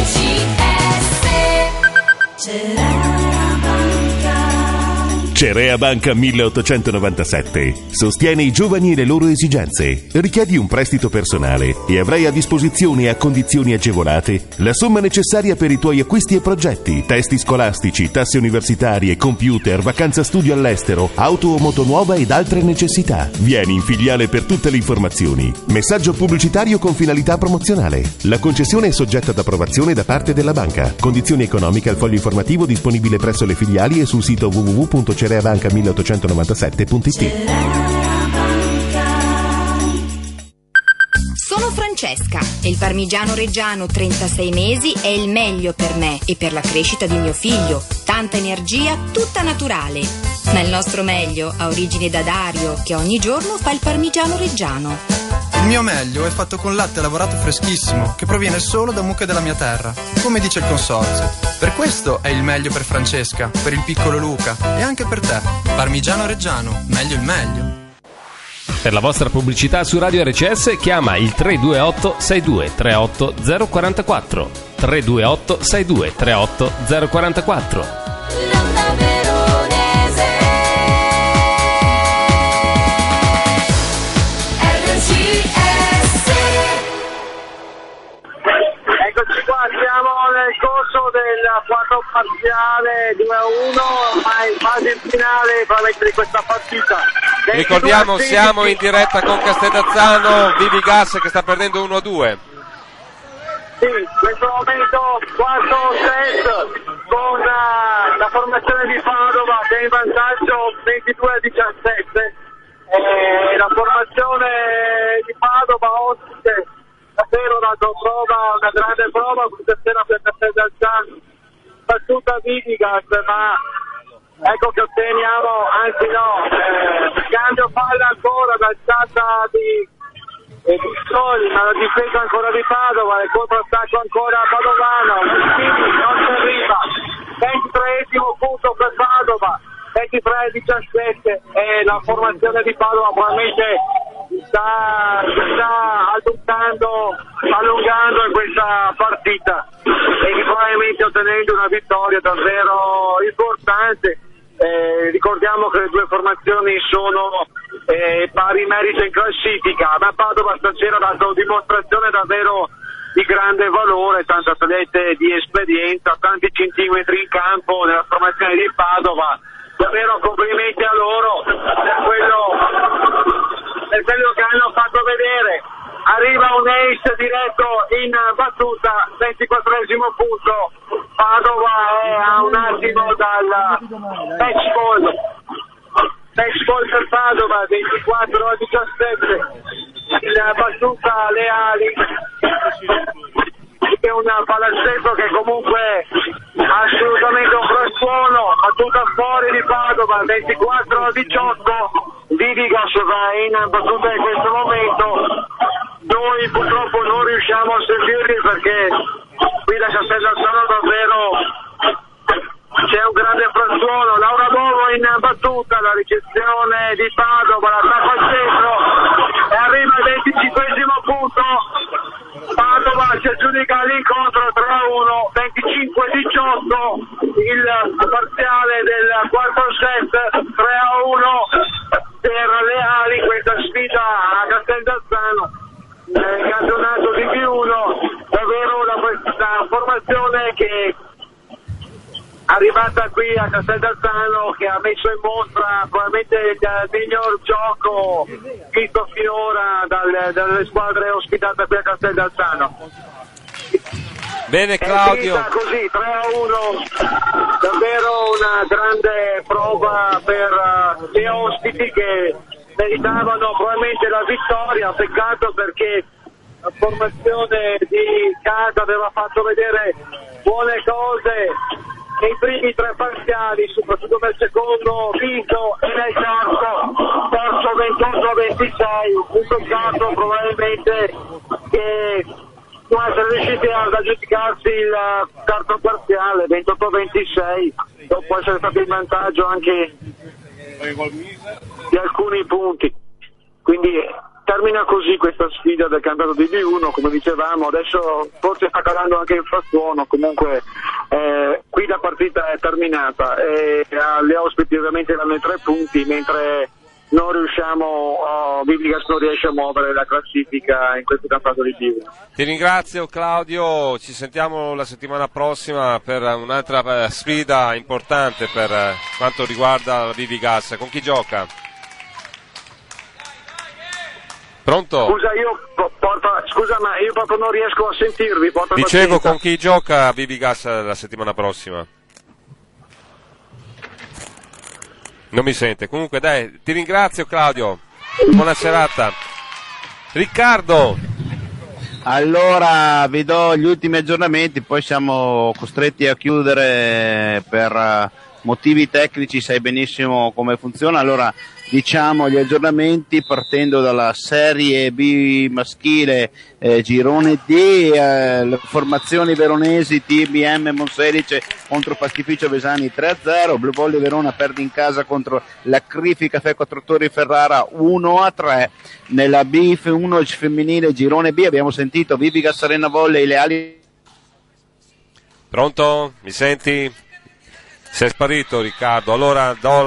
Cerea Crea Banca 1897. Sostiene i giovani e le loro esigenze. Richiedi un prestito personale e avrai a disposizione a condizioni agevolate la somma necessaria per i tuoi acquisti e progetti, testi scolastici, tasse universitarie, computer, vacanza studio all'estero, auto o moto nuova ed altre necessità. Vieni in filiale per tutte le informazioni. Messaggio pubblicitario con finalità promozionale. La concessione è soggetta ad approvazione da parte della banca. Condizioni economiche al foglio informativo disponibile presso le filiali e sul sito www.cereabanca1897.it. Sono Francesca e il parmigiano reggiano 36 mesi è il meglio per me e per la crescita di mio figlio. Tanta energia, tutta naturale. Ma il nostro meglio ha origine da Dario, che ogni giorno fa il parmigiano reggiano. Il mio meglio è fatto con latte lavorato freschissimo, che proviene solo da mucche della mia terra, come dice il consorzio. Per questo è il meglio per Francesca, per il piccolo Luca e anche per te. Parmigiano reggiano, meglio il meglio. Per la vostra pubblicità su Radio RCS chiama il 328 62 38 044. 328 62 38 044. Siamo nel corso del quarto parziale 2-1, ormai quasi in finale di questa partita. Ricordiamo, siamo in diretta con Castellazzano, Vivi Gas che sta perdendo 1-2. Sì, in questo momento quarto set con la formazione di Padova che è in vantaggio 22-17. La formazione di Padova ospite davvero dato prova, una grande prova questa sera per Castellazzano, battuta Vidigas, ma ecco che otteniamo, anzi no, cambio palla ancora d'alzata di Pizzoli, ma la difesa ancora di Padova, il controattacco ancora padovano, quindi non si arriva, 23esimo punto per Padova, 23-17 e la formazione di Padova probabilmente sta allungando in questa partita e probabilmente ottenendo una vittoria davvero importante. Ricordiamo che le due formazioni sono pari merito in classifica, ma Padova stasera ha dato dimostrazione davvero di grande valore, tanti atlete di esperienza, tanti centimetri in campo nella formazione di Padova. Davvero complimenti a loro per quello che hanno fatto vedere. Arriva un ace diretto in battuta, 24esimo punto. Padova è a un attimo dal match ball per Padova, 24-17. In battuta Leali, è un palazzetto che comunque assolutamente un frastuono, battuta fuori di Padova, 24-18. Vidigas va in battuta in questo momento, noi purtroppo non riusciamo a sentirli perché qui da Castellazzano davvero c'è un grande frastuono. Laura Bovo in battuta, la ricezione di Padova, l'attacco al centro e arriva al 25esimo punto. Padova si aggiudica l'incontro 3-1, 25-18 il parziale del quarto set, 3-1 per Leali questa sfida a Castellazzano, campionato di B1, davvero questa formazione che arrivata qui a Castellazzano che ha messo in mostra probabilmente il miglior gioco visto finora dalle squadre ospitate qui a Castellazzano. Bene Claudio. Così 3-1, davvero una grande prova per gli ospiti che meritavano probabilmente la vittoria, peccato perché la formazione di casa aveva fatto vedere buone cose nei primi tre parziali, soprattutto nel secondo vinto e nel terzo 28-26, un peccato probabilmente che può essere riusciti ad aggiudicarsi il quarto parziale 28-26 dopo essere stato in vantaggio anche di alcuni punti, quindi termina così questa sfida del campionato di B1, come dicevamo. Adesso forse sta calando anche il frastuono, comunque qui la partita è terminata e le ospiti ovviamente danno i 3 punti, mentre non riusciamo, Vivigas non riesce a muovere la classifica in questo campionato di Bivo. Ti ringrazio Claudio, ci sentiamo la settimana prossima per un'altra sfida importante per quanto riguarda la Vivigas. Con chi gioca? Pronto? Scusa, ma io proprio non riesco a sentirvi. Dicevo, con chi gioca Vivigas la settimana prossima? Non mi sente. Comunque dai, ti ringrazio Claudio. Buona serata. Riccardo. Allora vi do gli ultimi aggiornamenti, poi siamo costretti a chiudere per motivi tecnici, sai benissimo come funziona. Allora diciamo gli aggiornamenti partendo dalla Serie B maschile, girone D, le formazioni veronesi, TBM Monselice contro Pastificio Vesani 3-0, Blue Volley Verona perde in casa contro la Crifica Fe Quattrotori Ferrara 1-3, nella B1 femminile girone B abbiamo sentito Vivigas Arena Volley Leali. Pronto? Mi senti? Sei sparito Riccardo, allora do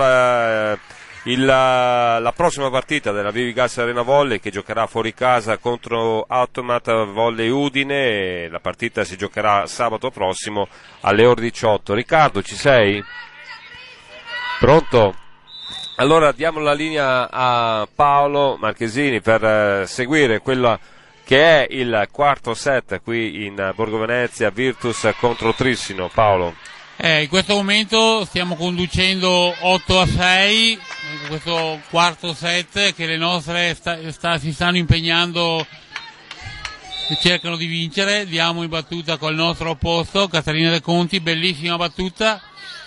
la prossima partita della Vivigas Arena Volley che giocherà fuori casa contro Automat Volley Udine, la partita si giocherà sabato prossimo alle ore 18. Riccardo, ci sei? Pronto? Allora diamo la linea a Paolo Marchesini per seguire quello che è il quarto set qui in Borgo Venezia, Virtus contro Trissino. Paolo. In questo momento stiamo conducendo 8-6 in questo quarto set che le nostre si stanno impegnando e cercano di vincere. Diamo in battuta col nostro opposto, Caterina De Conti, bellissima battuta.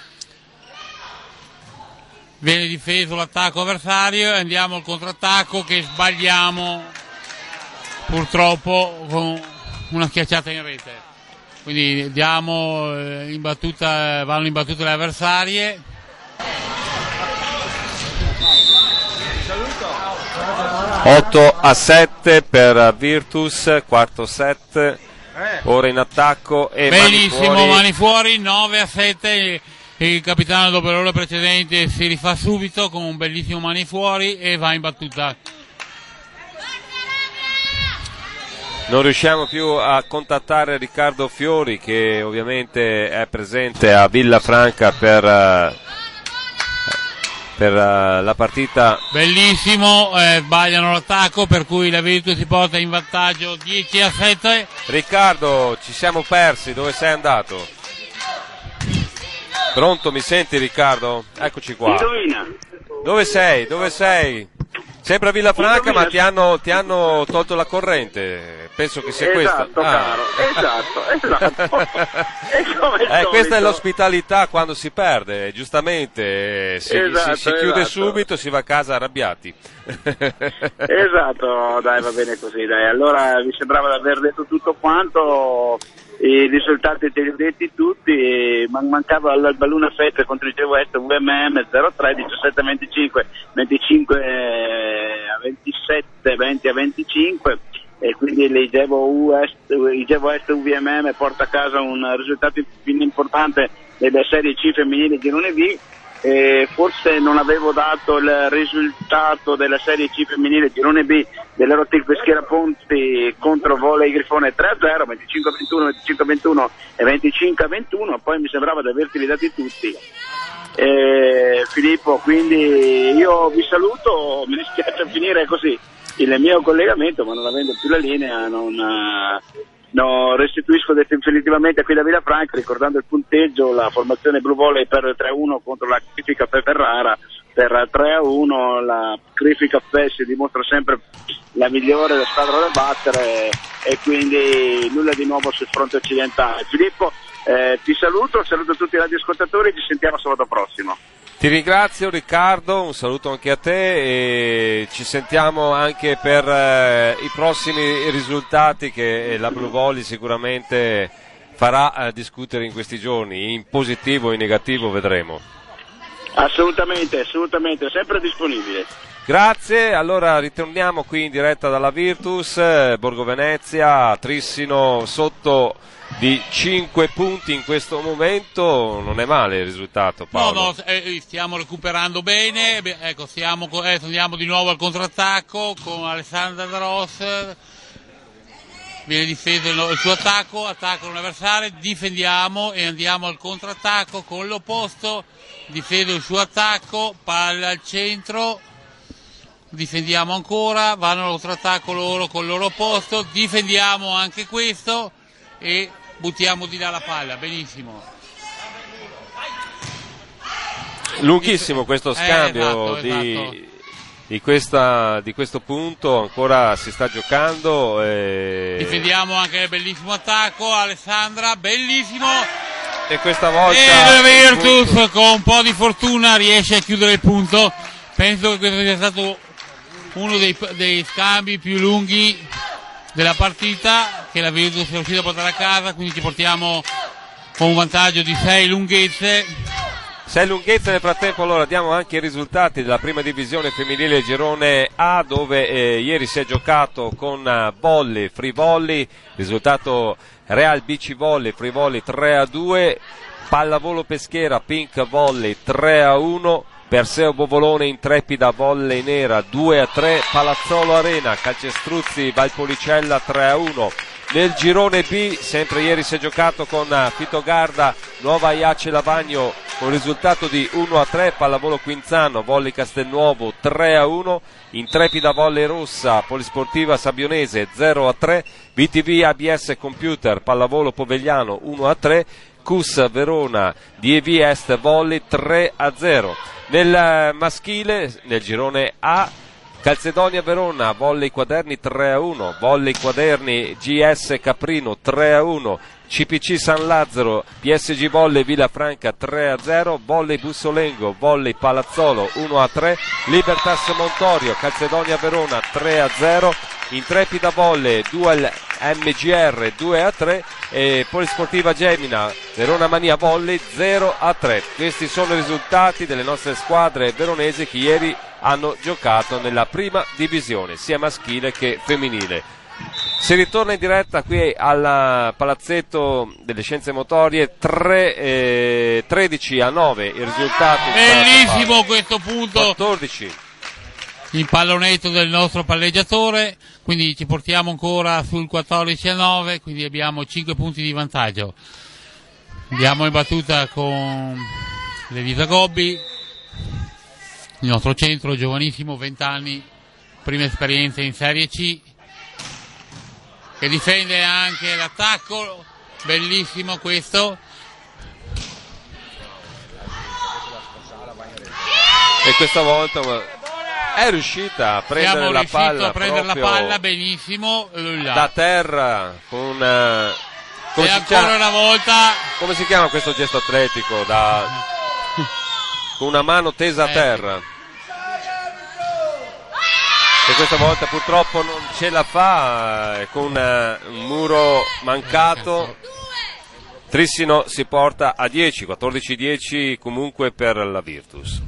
Viene difeso l'attacco avversario e andiamo al contrattacco che sbagliamo purtroppo con una schiacciata in rete. Quindi diamo in battuta, vanno in battuta le avversarie. Saluto. 8-7 per Virtus, quarto set, ora in attacco e benissimo, mani fuori, 9-7, il capitano dopo l'ora precedente si rifà subito con un bellissimo mani fuori e va in battuta. Non riusciamo più a contattare Riccardo Fiori che ovviamente è presente a Villafranca per la partita. Bellissimo, sbagliano l'attacco per cui la Virtus si porta in vantaggio 10-7. Riccardo, ci siamo persi, dove sei andato? Pronto, mi senti Riccardo? Eccoci qua. Indovina. Dove sei? Sempre a Villafranca, ma ti hanno tolto la corrente, penso che sia questa. Caro. Esatto. Questa è l'ospitalità quando si perde, giustamente, si chiude subito, si va a casa arrabbiati. Esatto, dai, va bene così, dai. Allora mi sembrava di aver detto tutto quanto, i risultati te li ho detti tutti, mancava il Balluna Fette contro il Gevo Est VMM 0-3, 17-25, 25-27, 20-25 e quindi il Gevo Est VMM porta a casa un risultato importante della Serie C femminile girone B. Forse non avevo dato il risultato della Serie C femminile girone B dell'Erotic Peschiera Ponti contro Volley Grifone 3-0, 25-21, 25-21 e 25-21, poi mi sembrava di averti dati tutti. Filippo, quindi io vi saluto, mi dispiace finire così il mio collegamento, ma non avendo più la linea non restituisco definitivamente qui da Villafranca, ricordando il punteggio, la formazione Blue Volley perde 3-1 contro la Crifica Fe Ferrara per 3-1, la Crifica Fe si dimostra sempre la migliore, la squadra da battere e quindi nulla di nuovo sul fronte occidentale. Filippo, ti saluto tutti i radioascoltatori, ci sentiamo sabato prossimo. Ti ringrazio Riccardo, un saluto anche a te e ci sentiamo anche per i prossimi risultati che la Blue Volley sicuramente farà discutere in questi giorni, in positivo o in negativo vedremo. Assolutamente, sempre disponibile. Grazie, allora ritorniamo qui in diretta dalla Virtus, Borgo Venezia, Trissino sotto di 5 punti in questo momento. Non è male il risultato, Paolo. Stiamo recuperando bene. Ecco, andiamo di nuovo al contrattacco con Alessandra Dross. Viene difeso il suo attacco l'avversario, difendiamo e andiamo al contrattacco con l'opposto, difendo il suo attacco, palla al centro, difendiamo ancora, vanno al contrattacco loro con il loro opposto, difendiamo anche questo e buttiamo di là la palla, benissimo. Lunghissimo questo scambio esatto. Di questo punto, ancora si sta giocando. Difendiamo anche il bellissimo attacco, Alessandra, bellissimo. E questa volta la Virtus con un po' di fortuna riesce a chiudere il punto. Penso che questo sia stato uno dei scambi più lunghi della partita, che la Virtus è riuscita a portare a casa, quindi ci portiamo con un vantaggio di 6 lunghezze. 6 lunghezze. Nel frattempo allora diamo anche i risultati della prima divisione femminile girone A, dove ieri si è giocato con volley, free volley, risultato Real Bici Volley, free volley 3-2, pallavolo Peschiera, Pink Volley 3-1, Perseo Bovolone Intrepida Volley Nera 2-3, Palazzolo Arena Calcestruzzi Valpolicella 3-1. Nel girone B, sempre ieri si è giocato con Fitogarda Nuova Aiace Lavagno con risultato di 1-3, Pallavolo Quinzano Volley Castelnuovo 3-1, Intrepida Volley Rossa Polisportiva Sabionese 0-3, VTV ABS Computer Pallavolo Povegliano 1-3, CUS Verona DEV Est Volley 3-0. Nel maschile, nel girone A, Calzedonia Verona Volley Quaderni 3-1, Volley Quaderni GS Caprino 3-1, CPC San Lazzaro PSG Volley Villafranca 3-0, Volley Bussolengo Volley Palazzolo 1-3, Libertas Montorio Calzedonia Verona 3-0, Intrepida Volley Dual MGR 2-3 e Polisportiva Gemina Verona Mania Volley 0-3. Questi sono i risultati delle nostre squadre veronesi che ieri hanno giocato nella prima divisione, sia maschile che femminile. Si ritorna in diretta qui al Palazzetto delle Scienze Motorie, 13-9 i risultati. Bellissimo questo punto. 14. Il pallonetto del nostro palleggiatore, quindi ci portiamo ancora sul 14-9, quindi abbiamo 5 punti di vantaggio. Andiamo in battuta con l'Elisa Gobbi, il nostro centro giovanissimo, 20 anni, prima esperienza in Serie C, che difende anche l'attacco, bellissimo questo. E questa volta è riuscita a prendere la palla, benissimo da terra con ancora una volta, come si chiama questo gesto atletico, con una mano tesa a terra, e questa volta purtroppo non ce la fa, con un muro mancato. Trissino si porta a 10, 14-10 comunque per la Virtus.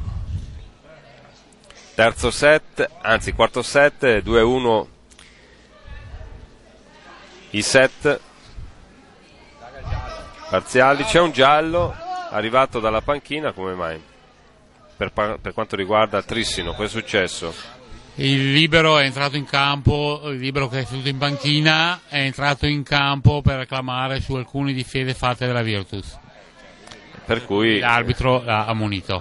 Quarto set, 2-1 i set parziali. C'è un giallo arrivato dalla panchina, come mai? Per quanto riguarda Trissino, cosa è successo? Il libero è entrato in campo, il libero che è seduto in panchina è entrato in campo per reclamare su alcune difese fatte dalla Virtus, per cui l'arbitro l'ha ammonito.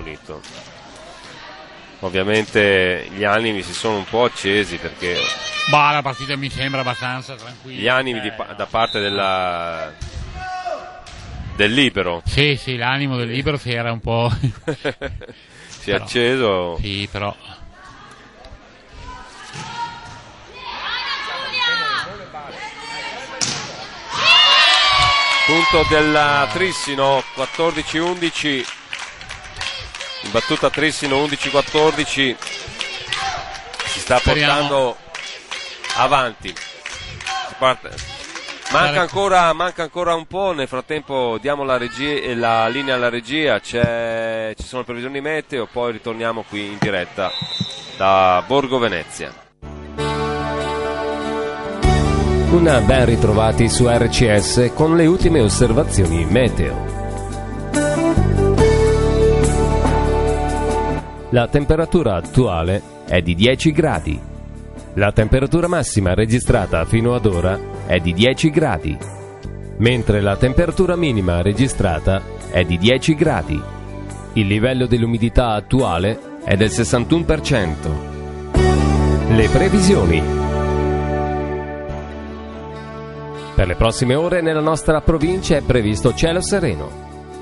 Ovviamente gli animi si sono un po' accesi, perché la partita mi sembra abbastanza tranquilla. Gli animi da parte del libero. Sì, l'animo del libero si era un po' si è acceso. Sì, però punto del Trissino, 14-11. In battuta Trissino 11-14, si sta portando avanti. Manca ancora un po'. Nel frattempo diamo la linea alla regia, ci sono le previsioni meteo, poi ritorniamo qui in diretta da Borgo Venezia. Ben ritrovati su RCS con le ultime osservazioni meteo. La temperatura attuale è di 10 gradi. La temperatura massima registrata fino ad ora è di 10 gradi, mentre la temperatura minima registrata è di 10 gradi. Il livello dell'umidità attuale è del 61%. Le previsioni. Per le prossime ore nella nostra provincia è previsto cielo sereno.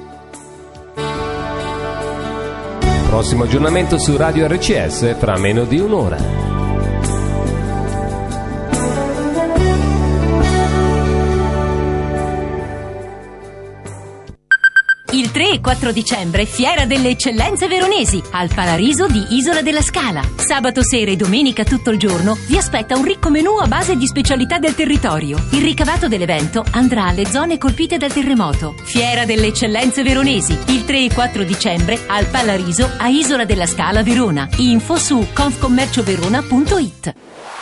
Prossimo aggiornamento su Radio RCS fra meno di un'ora. Il 3 e 4 dicembre, Fiera delle Eccellenze Veronesi, al Palariso di Isola della Scala. Sabato sera e domenica tutto il giorno vi aspetta un ricco menù a base di specialità del territorio. Il ricavato dell'evento andrà alle zone colpite dal terremoto. Fiera delle Eccellenze Veronesi, il 3 e 4 dicembre, al Palariso a Isola della Scala, Verona. Info su confcommercioverona.it.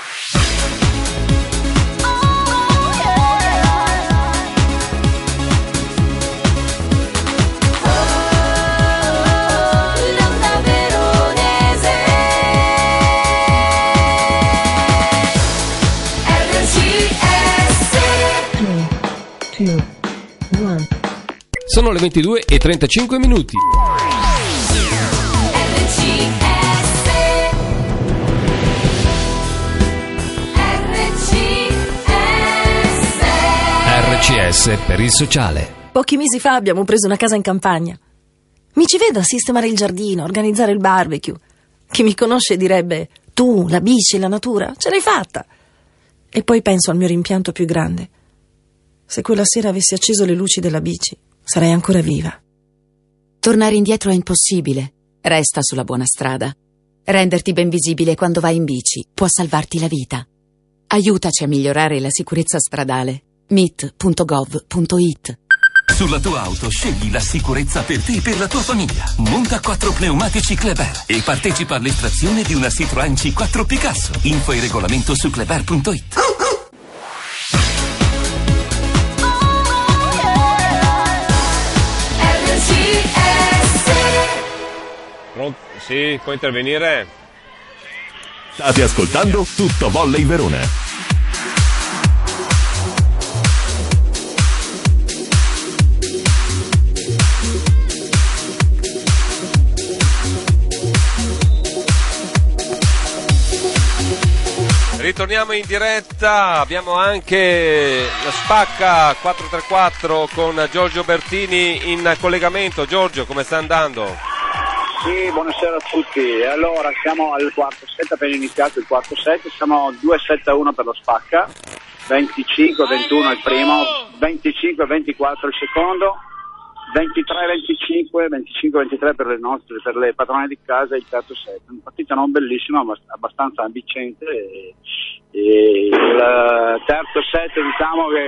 Sono le 22:35 minuti. RCS per il sociale. Pochi mesi fa abbiamo preso una casa in campagna. Mi ci vedo a sistemare il giardino, organizzare il barbecue. Chi mi conosce direbbe: tu, la bici, la natura, ce l'hai fatta. E poi penso al mio rimpianto più grande. Se quella sera avessi acceso le luci della bici, sarei ancora viva. Tornare indietro è impossibile. Resta sulla buona strada. Renderti ben visibile quando vai in bici può salvarti la vita. Aiutaci a migliorare la sicurezza stradale. mit.gov.it. Sulla tua auto scegli la sicurezza per te e per la tua famiglia. Monta 4 pneumatici Kleber e partecipa all'estrazione di una Citroën C4 Picasso. Info e regolamento su kleber.it. Sì, può intervenire. State ascoltando Tutto Volley Verona. Ritorniamo in diretta, abbiamo anche la Spacca 434 con Giorgio Bertini in collegamento. Giorgio, come sta andando? Sì, buonasera a tutti. Allora, siamo al quarto set, appena iniziato il quarto set, siamo 2-7-1 per la Spacca, 25-21 il primo, 25-24 il secondo, 23-25, 25-23 per le padrone di casa il terzo set. Una partita non bellissima, ma abbastanza ambicente. E il terzo set, diciamo che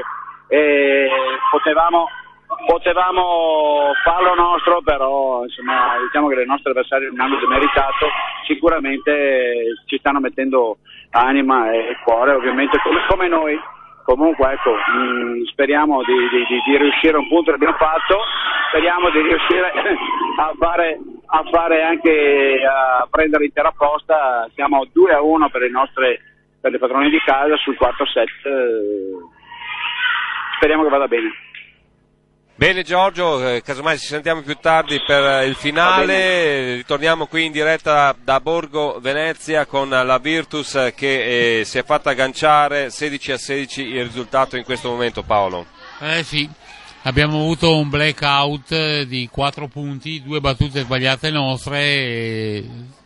potevamo farlo nostro, però insomma diciamo che le nostre avversarie non hanno demeritato, sicuramente ci stanno mettendo anima e cuore, ovviamente come noi. Comunque ecco, speriamo di riuscire a un punto, l'abbiamo fatto, speriamo di riuscire a fare anche a prendere l'intera posta. Siamo 2-1 per le padrone di casa sul quarto set, speriamo che vada bene. Bene Giorgio, casomai ci sentiamo più tardi per il finale. Ritorniamo qui in diretta da Borgo Venezia con la Virtus che si è fatta agganciare 16-16 il risultato in questo momento, Paolo. Sì, abbiamo avuto un blackout di 4 punti, 2 battute sbagliate nostre e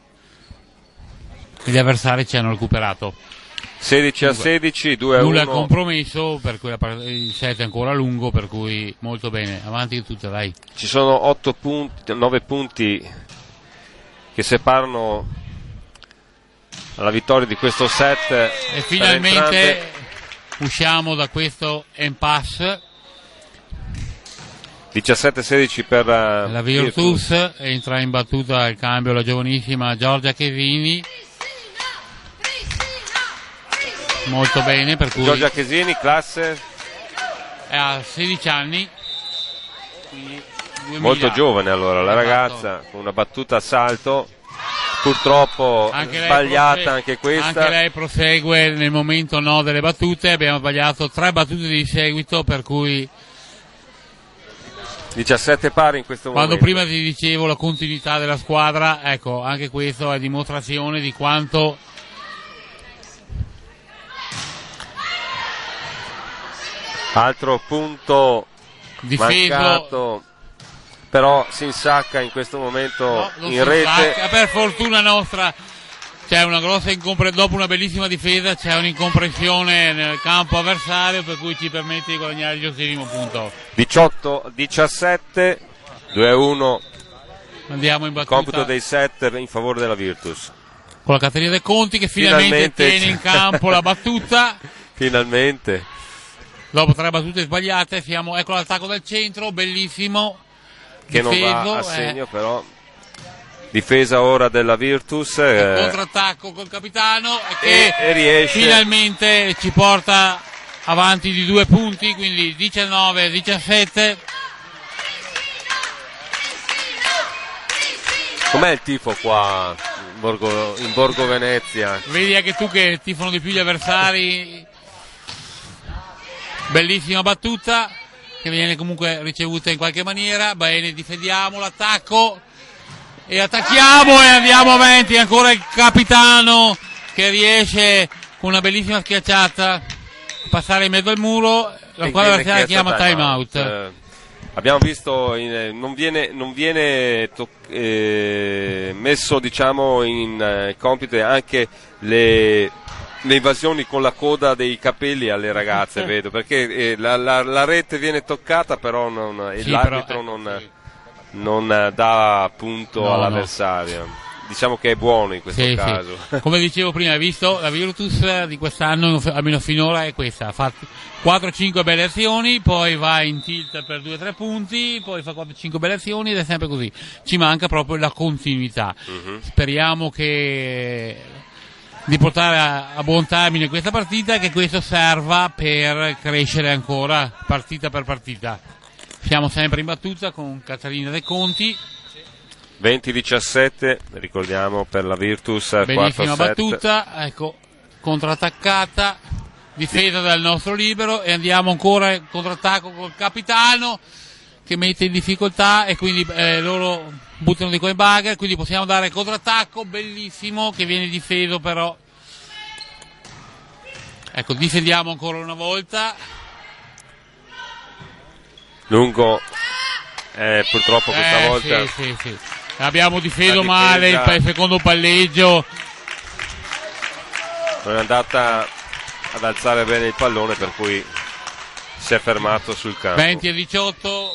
gli avversari ci hanno recuperato. 16-16, 2-1. Nulla compromesso, per cui il set è ancora lungo, per cui molto bene, avanti tutte, dai. Ci sono 9 punti che separano la vittoria di questo set. E finalmente usciamo da questo impasse. 17-16 per la Virtus. Entra in battuta al cambio la giovanissima Giorgia Chesini. molto bene, per cui Giorgia Chesini, classe? Ha 16 anni. Quindi 2000. Molto giovane allora, la ragazza, con una battuta a salto, purtroppo sbagliata anche questa. Anche lei prosegue nel momento delle battute, abbiamo sbagliato 3 battute di seguito, per cui 17 pari in questo momento. Quando prima ti dicevo la continuità della squadra, ecco, anche questo è dimostrazione di quanto altro punto difeso, mancato, però si insacca in questo momento in rete. Per fortuna nostra c'è una grossa dopo una bellissima difesa c'è un'incompressione nel campo avversario, per cui ci permette di guadagnare il 10° punto. 18-17, 2-1. Andiamo in battuta. Computo dei setter in favore della Virtus. Con la Caterina De Conti che finalmente tiene in campo la battuta. Finalmente. Dopo 3 battute sbagliate, ecco l'attacco del centro, bellissimo. Che difeso, non va a segno però. Difesa ora della Virtus. Contrattacco col capitano che e riesce. Finalmente ci porta avanti di 2 punti, quindi 19-17. Com'è il tifo qua in Borgo Venezia? Vedi anche tu che tifano di più gli avversari. Bellissima battuta che viene comunque ricevuta in qualche maniera. Bene, difendiamo l'attacco e attacchiamo e andiamo avanti. Ancora il capitano che riesce con una bellissima schiacciata a passare in mezzo al muro. La squadra avversaria chiama time out. Abbiamo visto non viene messo, diciamo, in compito anche le invasioni con la coda dei capelli alle ragazze, vedo, perché la rete viene toccata, però l'arbitro non dà punto all'avversario. Diciamo che è buono in questo caso. Sì. Come dicevo prima, hai visto la Virtus di quest'anno, almeno finora, è questa: fa 4-5 belle azioni, poi va in tilt per 2-3 punti, poi fa 4-5 belle azioni ed è sempre così. Ci manca proprio la continuità. Speriamo di portare a buon termine questa partita e che questo serva per crescere ancora partita per partita. Siamo sempre in battuta con Caterina De Conti. 20-17, ricordiamo, per la Virtus. Bellissima battuta, ecco, contrattaccata, difesa dal nostro libero, e andiamo ancora in contrattacco col capitano che mette in difficoltà, e quindi loro buttano di qua in bagger, quindi possiamo dare contrattacco bellissimo che viene difeso, però ecco, difendiamo ancora una volta. Lungo, purtroppo questa volta sì. Abbiamo difeso male il secondo palleggio, non è andata ad alzare bene il pallone, per cui si è fermato sul campo. 20-18.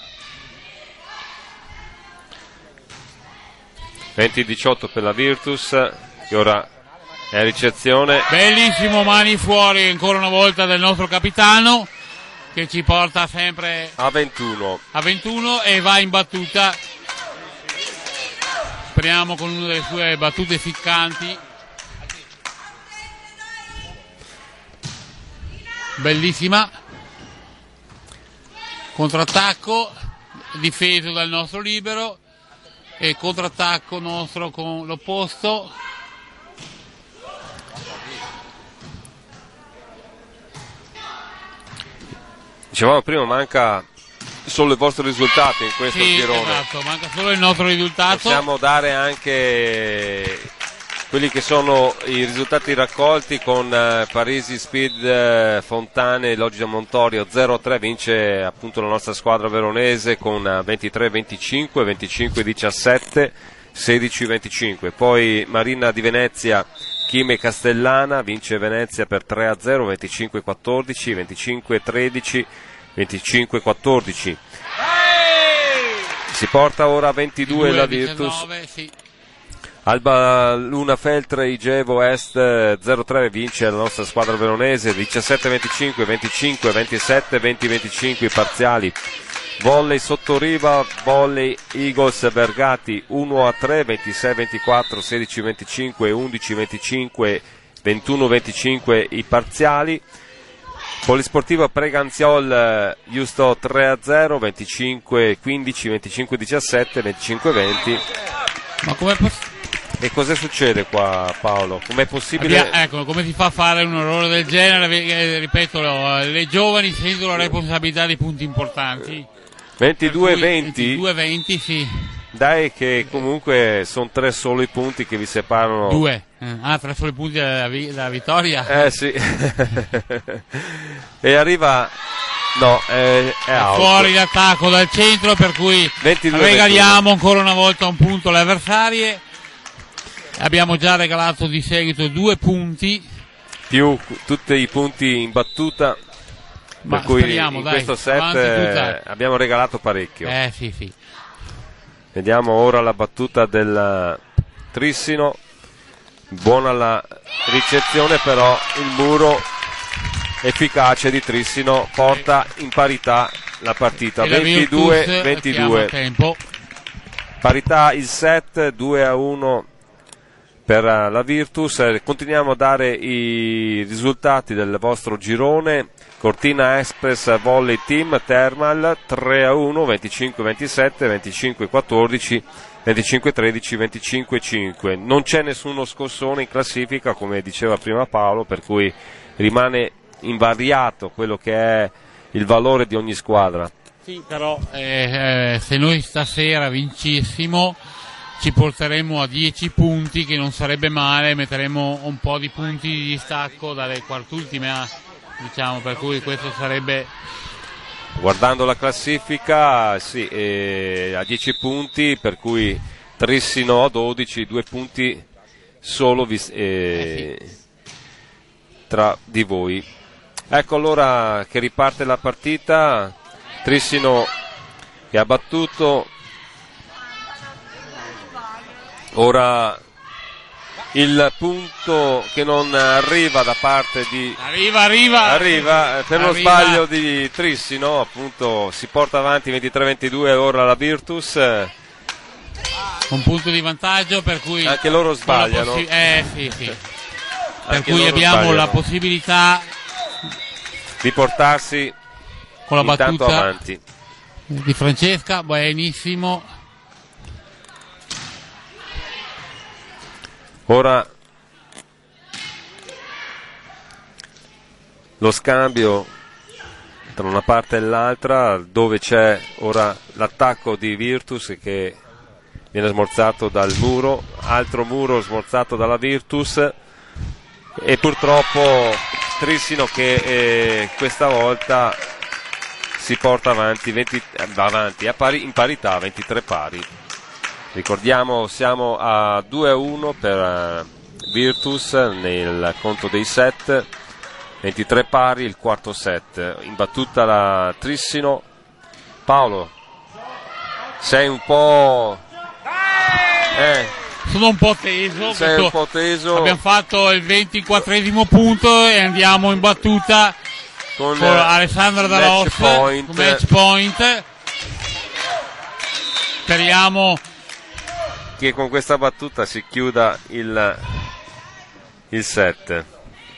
20-18 per la Virtus, che ora è a ricezione. Bellissimo mani fuori ancora una volta del nostro capitano, che ci porta sempre a 21 e va in battuta. Speriamo con una delle sue battute ficcanti. Bellissima. Contrattacco difeso dal nostro libero e contrattacco nostro con l'opposto. Dicevamo prima, manca solo i vostri risultati in questo girone. Esatto, manca solo il nostro risultato. Possiamo dare anche quelli che sono i risultati raccolti con Parisi Speed Fontane e Loggia Montorio. 0-3 vince appunto la nostra squadra veronese con 23-25, 25-17, 16-25. Poi Marina di Venezia, Chime Castellana, vince Venezia per 3-0, 25-14, 25-13, 25-14. Si porta ora a 22 la Virtus. 19, sì. Alba Luna Feltre Igevo Est 0-3 vince la nostra squadra veronese, 17-25, 25-27, 20-25 i parziali. Volley Sottoriva, Volley Eagles Vergati 1-3, 26-24, 16-25, 11-25 21-25 i parziali. Polisportivo Preganziol Justo 3-0, 25-15, 25-17, 25-20. Ma com'è possibile? E cosa succede qua, Paolo? Com'è possibile? Ecco, come si fa a fare un errore del genere? Ripeto, le giovani sentono la responsabilità dei punti importanti. 22-20? 22-20, sì. Dai, che comunque sono 3 solo i punti che vi separano. 2. 3 solo i punti dalla vittoria? Sì. E arriva... No, è out. Fuori d'attacco dal centro, per cui 22, regaliamo ancora una volta un punto alle avversarie. Abbiamo già regalato di seguito 2 punti. Più tutti i punti in battuta. Ma per cui speriamo, in dai, questo set abbiamo regalato parecchio. Sì. Vediamo ora la battuta del Trissino. Buona la ricezione, però il muro efficace di Trissino porta in parità la partita. 22-22. Parità il set, 2-1 per la Virtus. Continuiamo a dare i risultati del vostro girone. Cortina Express Volley Team Thermal 3-1, 25-27, 25-14, 25-13, 25-5. Non c'è nessuno scossone in classifica, come diceva prima Paolo, per cui rimane invariato quello che è il valore di ogni squadra. Sì, però se noi stasera vincessimo ci porteremo a 10 punti, che non sarebbe male, metteremo un po' di punti di distacco dalle quartultime, diciamo, per cui questo sarebbe... Guardando la classifica, sì, a 10 punti, per cui Trissino a 12, 2 punti solo tra di voi. Ecco allora che riparte la partita. Trissino che ha battuto. Ora il punto che non arriva da parte di... Arriva per lo sbaglio di Trissino, appunto si porta avanti 23-22 ora la Virtus. Un punto di vantaggio, per cui... Anche loro sbagliano. Sì. Per Anche cui abbiamo sbagliano. la possibilità di portarsi con la intanto battuta avanti. Di Francesca, benissimo. Ora lo scambio tra una parte e l'altra, dove c'è ora l'attacco di Virtus che viene smorzato dal muro, altro muro smorzato dalla Virtus, e purtroppo Trissino che questa volta si porta avanti, in parità, 23 pari. Ricordiamo, siamo a 2-1 per Virtus nel conto dei set, 23 pari il quarto set. In battuta la Trissino. Paolo, sei un po'... Sono un po' teso. Sei un po' teso. Abbiamo fatto il 24esimo punto e andiamo in battuta con Alessandra Dalos. Match point. Speriamo che con questa battuta si chiuda il set.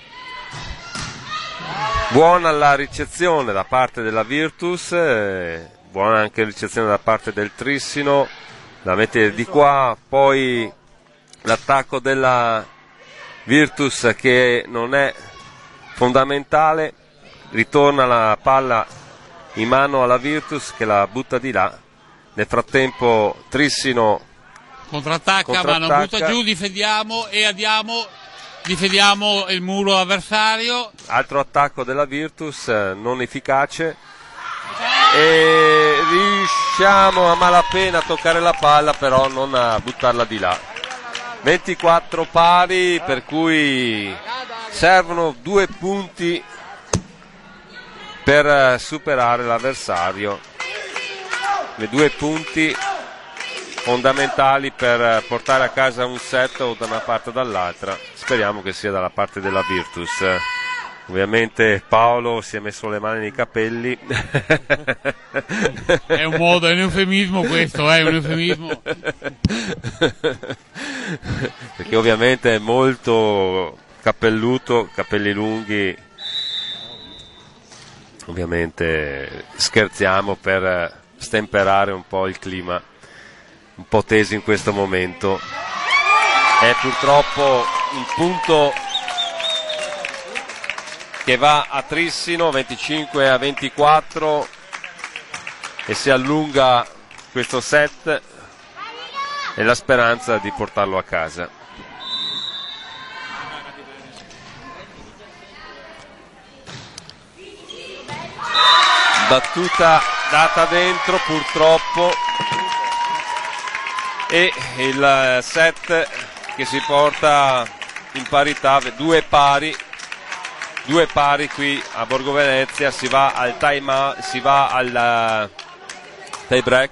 Buona la ricezione da parte della Virtus, buona anche la ricezione da parte del Trissino, la mette di qua, poi l'attacco della Virtus che non è fondamentale, ritorna la palla in mano alla Virtus che la butta di là. Nel frattempo Trissino contrattacca, ma non butta giù, difendiamo il muro avversario. Altro attacco della Virtus non efficace e riusciamo a malapena a toccare la palla, però non a buttarla di là. 24 pari, per cui servono 2 punti per superare l'avversario, le 2 punti fondamentali per portare a casa un set o da una parte o dall'altra. Speriamo che sia dalla parte della Virtus. Ovviamente Paolo si è messo le mani nei capelli. È un modo, è un eufemismo questo, è un eufemismo. Perché ovviamente è molto cappelluto, capelli lunghi. Ovviamente scherziamo per stemperare un po' il clima un po' teso in questo momento. È purtroppo il punto che va a Trissino, 25-24, e si allunga questo set e la speranza di portarlo a casa. Battuta data dentro purtroppo, e il set che si porta in parità, due pari qui a Borgo Venezia. Si va al si va al tie break,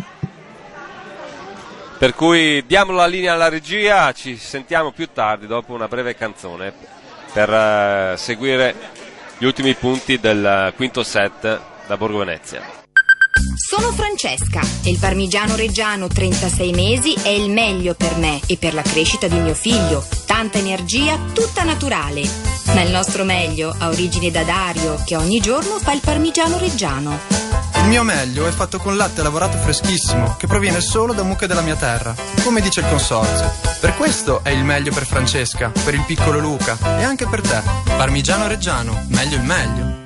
per cui diamo la linea alla regia. Ci sentiamo più tardi dopo una breve canzone per seguire gli ultimi punti del quinto set da Borgo Venezia. Sono Francesca e il parmigiano reggiano 36 mesi è il meglio per me e per la crescita di mio figlio. Tanta energia, tutta naturale. Ma il nostro meglio ha origine da Dario, che ogni giorno fa il parmigiano reggiano. Il mio meglio è fatto con latte lavorato freschissimo, che proviene solo da mucche della mia terra, come dice il consorzio. Per questo è il meglio per Francesca, per il piccolo Luca e anche per te. Parmigiano reggiano, meglio il meglio.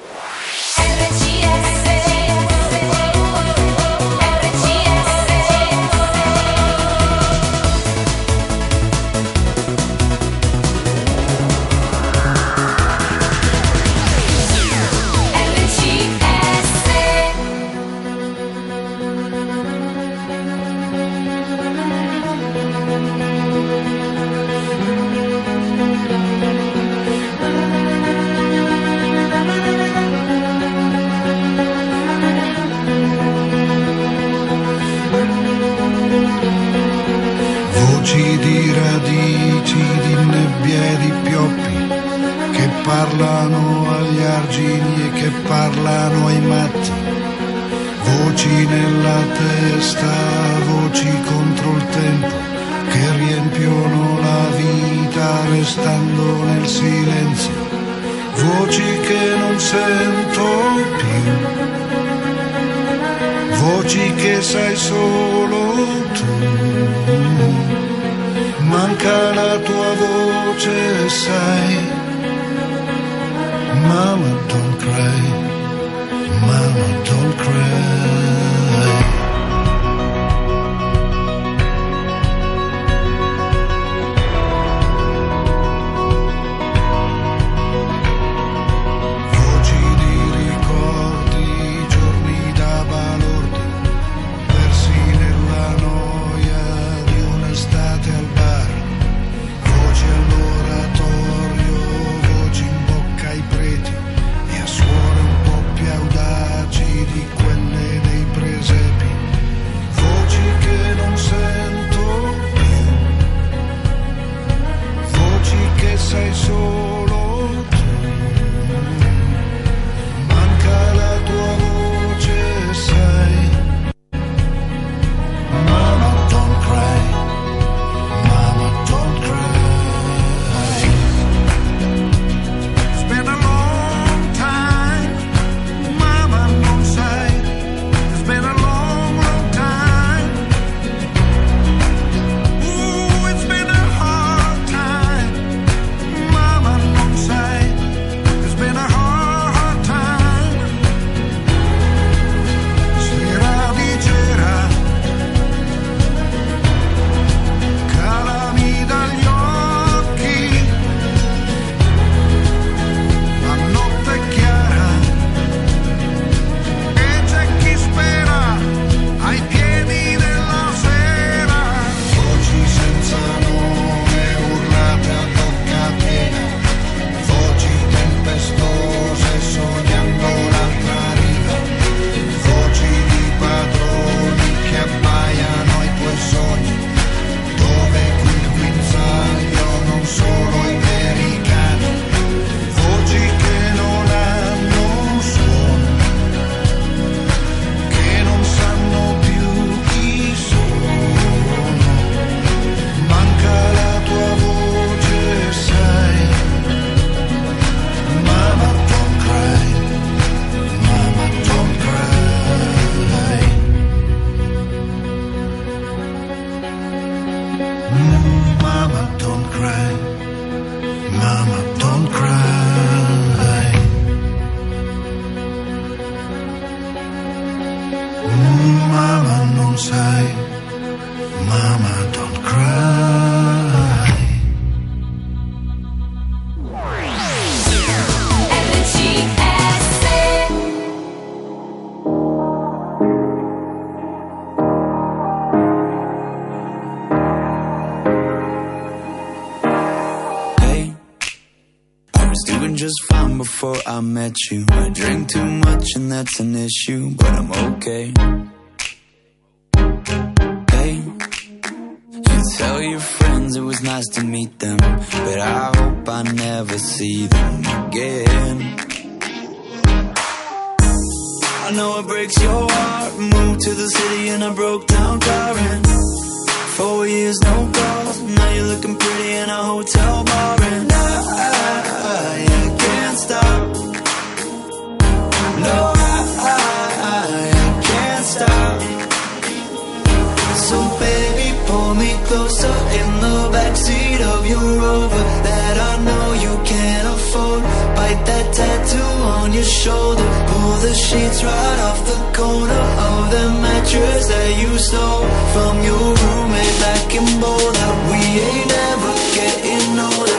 Parlano agli argini e che parlano ai matti, voci nella testa, voci contro il tempo, che riempiono la vita restando nel silenzio, voci che non sento più, voci che sai solo tu, manca la tua voce, sai. Mama, don't cry. Mama, don't cry. Voci di ricordi, giorni da balordi, persi nella noia di un'estate al bar, voci all'oratorio, voci in bocca ai preti e a suoni un po' più audaci sai, mama don't cry. Just fine before I met you. I drink too much and that's an issue, but I'm okay. Hey, you tell your friends it was nice to meet them, but I hope I never see them again. I know it breaks your heart. Moved to the city in a broke down car and 4 years no calls. Now you're looking pretty in a hotel bar and I can't stop. No, I can't stop. So baby, pull me closer in the backseat of your Rover that I know you can't afford. Bite that tattoo on your shoulder. Pull the sheets right off the corner of the mattress that you stole from your roommate back in Boulder. We ain't ever getting older.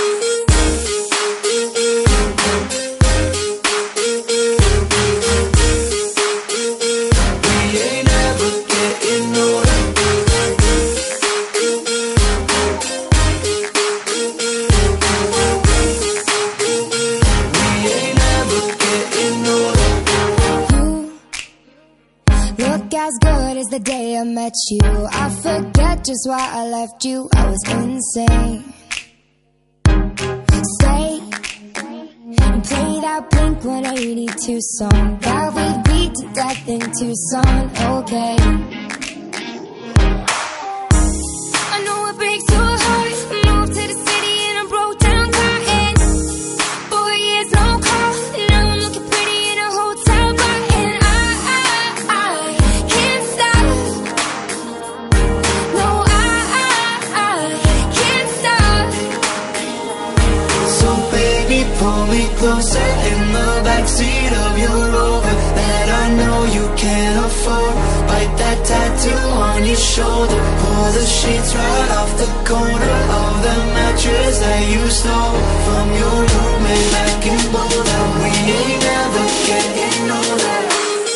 The day I met you, I forget just why I left you. I was insane. Stay and play that Blink-182 song that we beat to death in Tucson. Okay. I know it breaks your heart. Moved to the city in a broke down car and 4 years no call. Now I'm looking pretty in a hotel bar and I can't stop. No, I can't stop. So baby, pull me closer in the backseat of your Rover that I know you can't afford. Bite that tattoo on your shoulder. Pull the sheets right off the corner of the mattress that you stole from your roommate back in Boulder. We ain't never getting older.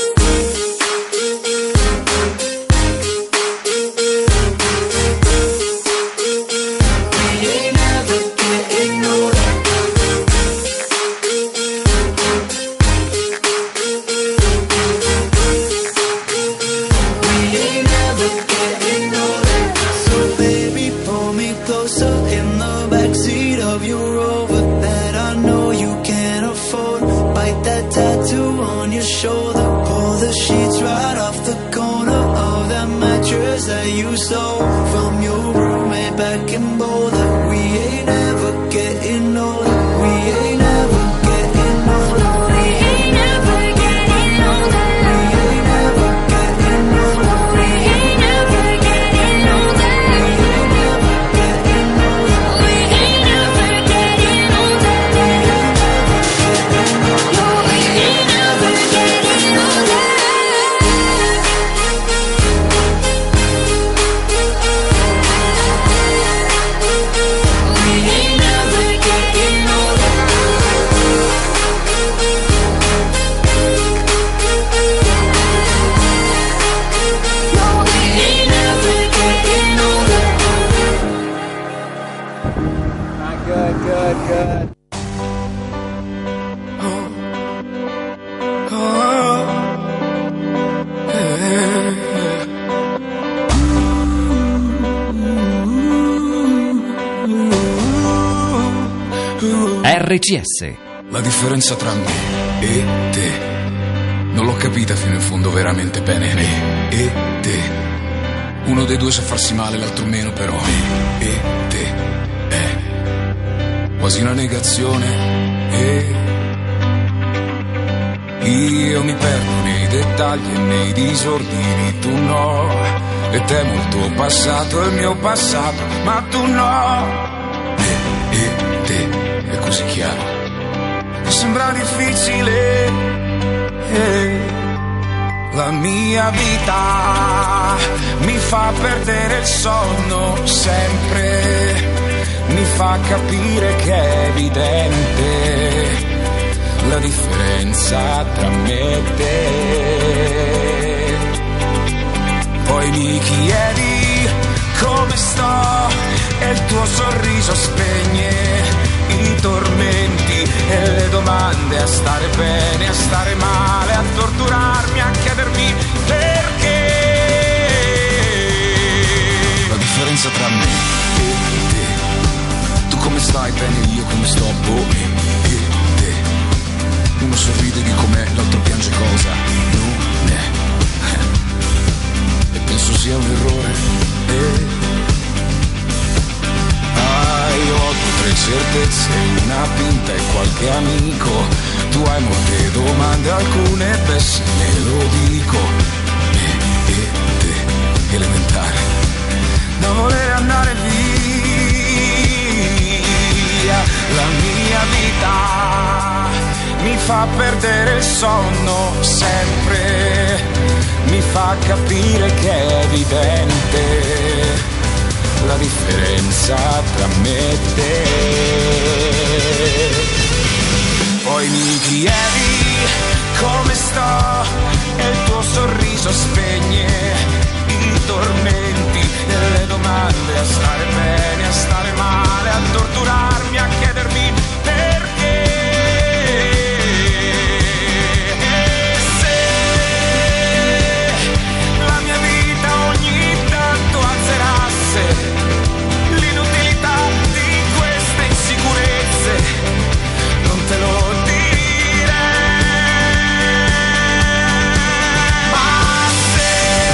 That you stole from your roommate back in Boulder. We ain't ever getting older. We ain't ever getting older. We ain't ever getting older. We ain't ever getting older. We ain't ever getting older. We ain't ever getting older. We ain't ever getting older. Good. RCS. La differenza tra me e te non l'ho capita fino in fondo veramente bene. Me e te. Uno dei due sa farsi male, l'altro meno, però me e te è quasi una negazione. E io mi perdo nei dettagli e nei disordini, tu no. E temo il tuo passato e il mio passato, ma tu no. Me e te è così chiaro che sembra difficile. La mia vita mi fa perdere il sonno sempre, mi fa capire che è evidente la differenza tra me e te. Poi mi chiedi come sto e il tuo sorriso spegne i tormenti e le domande, a stare bene, a stare male, a torturarmi, a chiedermi perché. La differenza tra me e te, tu come stai bene, io come sto, boh, me e te. Uno sorride di com'è, l'altro piange cosa non è, e penso sia un errore. Io ho 3 certezze, una pinta e qualche amico. Tu hai molte domande, alcune pessime, lo dico. Me e te, elementare, da voler andare via. La mia vita mi fa perdere il sonno sempre, mi fa capire che è evidente la differenza tra me e te. Poi mi chiedi come sto e il tuo sorriso spegne i tormenti e le domande, a stare bene, a stare male, a torturarmi, a chiedermi perché. E se la mia vita ogni tanto azzerasse l'inutilità di queste insicurezze, non te lo direi. Ma se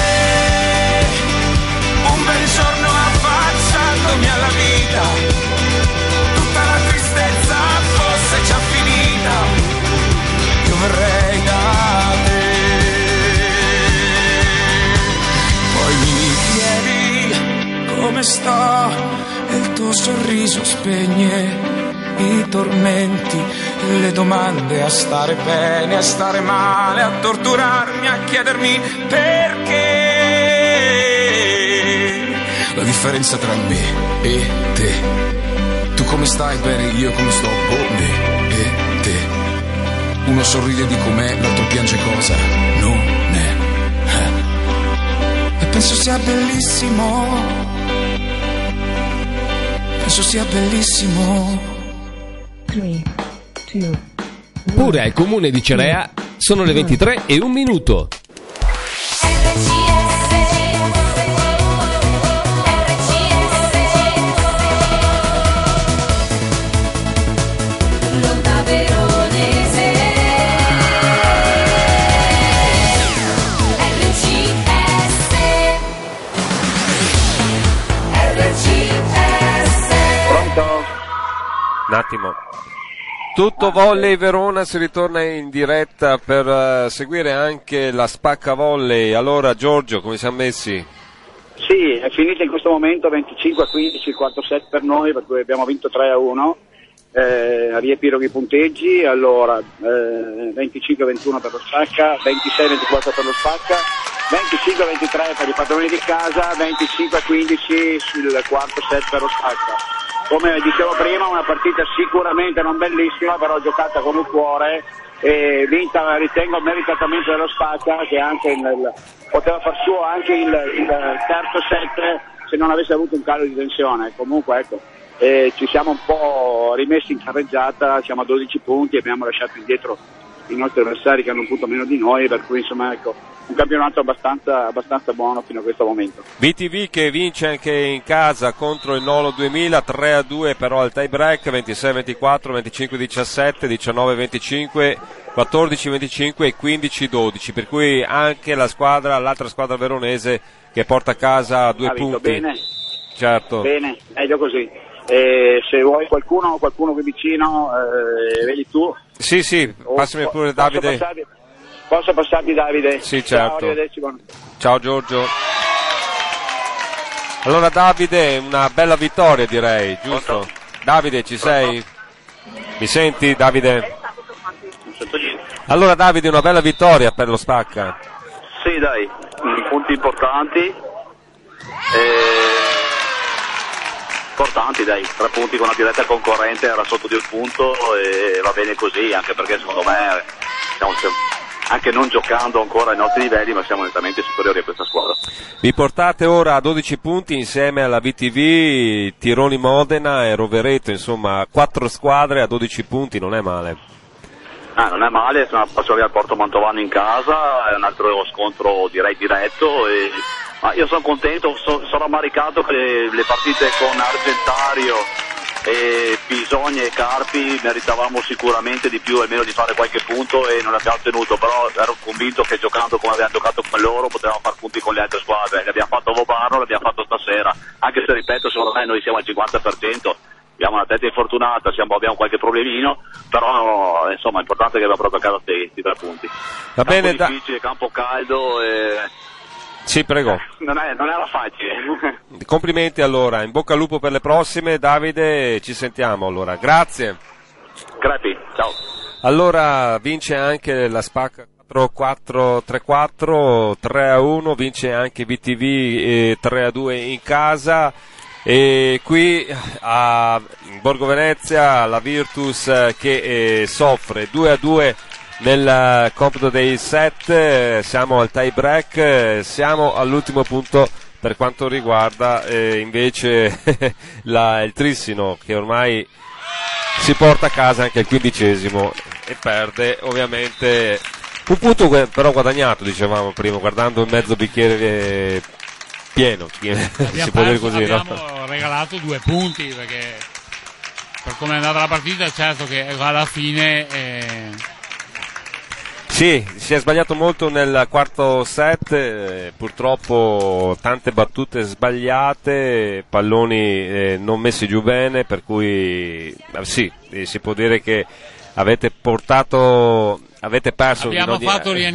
un bel giorno affacciandomi alla vita tutta la tristezza fosse già finita, io verrei da te. Poi mi chiedi come sto e il tuo sorriso spegne i tormenti e le domande, a stare bene, a stare male, a torturarmi, a chiedermi perché. La differenza tra me e te, tu come stai bene, io come sto, boh, me e te. Uno sorride di com'è, l'altro piange cosa non è, e penso sia bellissimo, penso sia bellissimo. 3, 2, Pure al comune di Cerea sono le 23:01. L'onda veronese RCS. Pronto? Un attimo. Tutto Volley Verona si ritorna in diretta per seguire anche la Spacca Volley. Allora Giorgio, come siamo messi? Sì, è finita in questo momento 25-15 il quarto set per noi, per cui abbiamo vinto 3-1. A riempire i punteggi, allora 25-21 per lo Spacca, 26-24 per lo Spacca, 25-23 per i padroni di casa, 25-15 sul quarto set per lo Spacca. Come dicevo prima, una partita sicuramente non bellissima, però giocata con il cuore e vinta, ritengo, meritatamente dallo Spacca, che anche poteva far suo anche il terzo set se non avesse avuto un calo di tensione. Comunque ecco, ci siamo un po' rimessi in carreggiata, siamo a 12 punti e abbiamo lasciato indietro i nostri avversari che hanno un punto meno di noi, per cui insomma ecco, un campionato abbastanza buono fino a questo momento. VTV che vince anche in casa contro il Nolo 2000, 3-2 però al tie break, 26-24, 25-17, 19-25, 14-25 e 15-12, per cui anche l'altra squadra veronese che porta a casa 2 punti. Bene, certo. Bene, meglio così. Se vuoi qualcuno qui vicino, vedi tu. Sì, passami pure Davide. Posso passarti Davide? Sì, certo. Ciao, arrivederci. Ciao Giorgio. Allora Davide, una bella vittoria direi, giusto? Pronto? Davide, ci sei? Mi senti Davide? Allora Davide, una bella vittoria per lo Spacca. Sì, dai, punti importanti. Importanti, dai, 3 punti con una diretta concorrente, era sotto di un punto e va bene così, anche perché secondo me siamo anche non giocando ancora ai nostri livelli, ma siamo nettamente superiori a questa squadra. Vi portate ora a 12 punti insieme alla VTV, Tironi Modena e Rovereto, insomma 4 squadre a 12 punti, non è male. Non è male, passiamo via al Porto Mantovano in casa, è un altro scontro direi diretto, ma io sono contento, sono rammaricato che le partite con Argentario e Bisogna e Carpi meritavamo sicuramente di più, almeno di fare qualche punto, e non l'abbiamo ottenuto, però ero convinto che giocando come abbiamo giocato con loro potevamo fare punti con le altre squadre. L'abbiamo fatto a Vobarno, l'abbiamo fatto stasera, anche se ripeto, secondo me noi siamo al 50%, abbiamo una testa infortunata, abbiamo qualche problemino, però insomma l'importante è che abbiamo proprio a casa questi 3 punti. Va bene, difficile, campo caldo Sì, prego. Non era facile. Complimenti allora, in bocca al lupo per le prossime, Davide, ci sentiamo allora, grazie. Crepi, ciao. Allora vince anche la SPAC 4-4-3-4, 3-1, vince anche VTV 3-2 in casa, e qui a Borgo Venezia la Virtus che soffre 2-2 nel computo dei set, siamo al tie break, siamo all'ultimo punto per quanto riguarda invece il Trissino, che ormai si porta a casa anche il 15° e perde ovviamente un punto però guadagnato, dicevamo prima, guardando il mezzo bicchiere pieno, si può dire così, abbiamo no? regalato 2 punti, perché per come è andata la partita, certo che alla fine Sì, si è sbagliato molto nel quarto set, purtroppo tante battute sbagliate, palloni non messi giù bene, per cui sì, si può dire che avete perso. Abbiamo fatto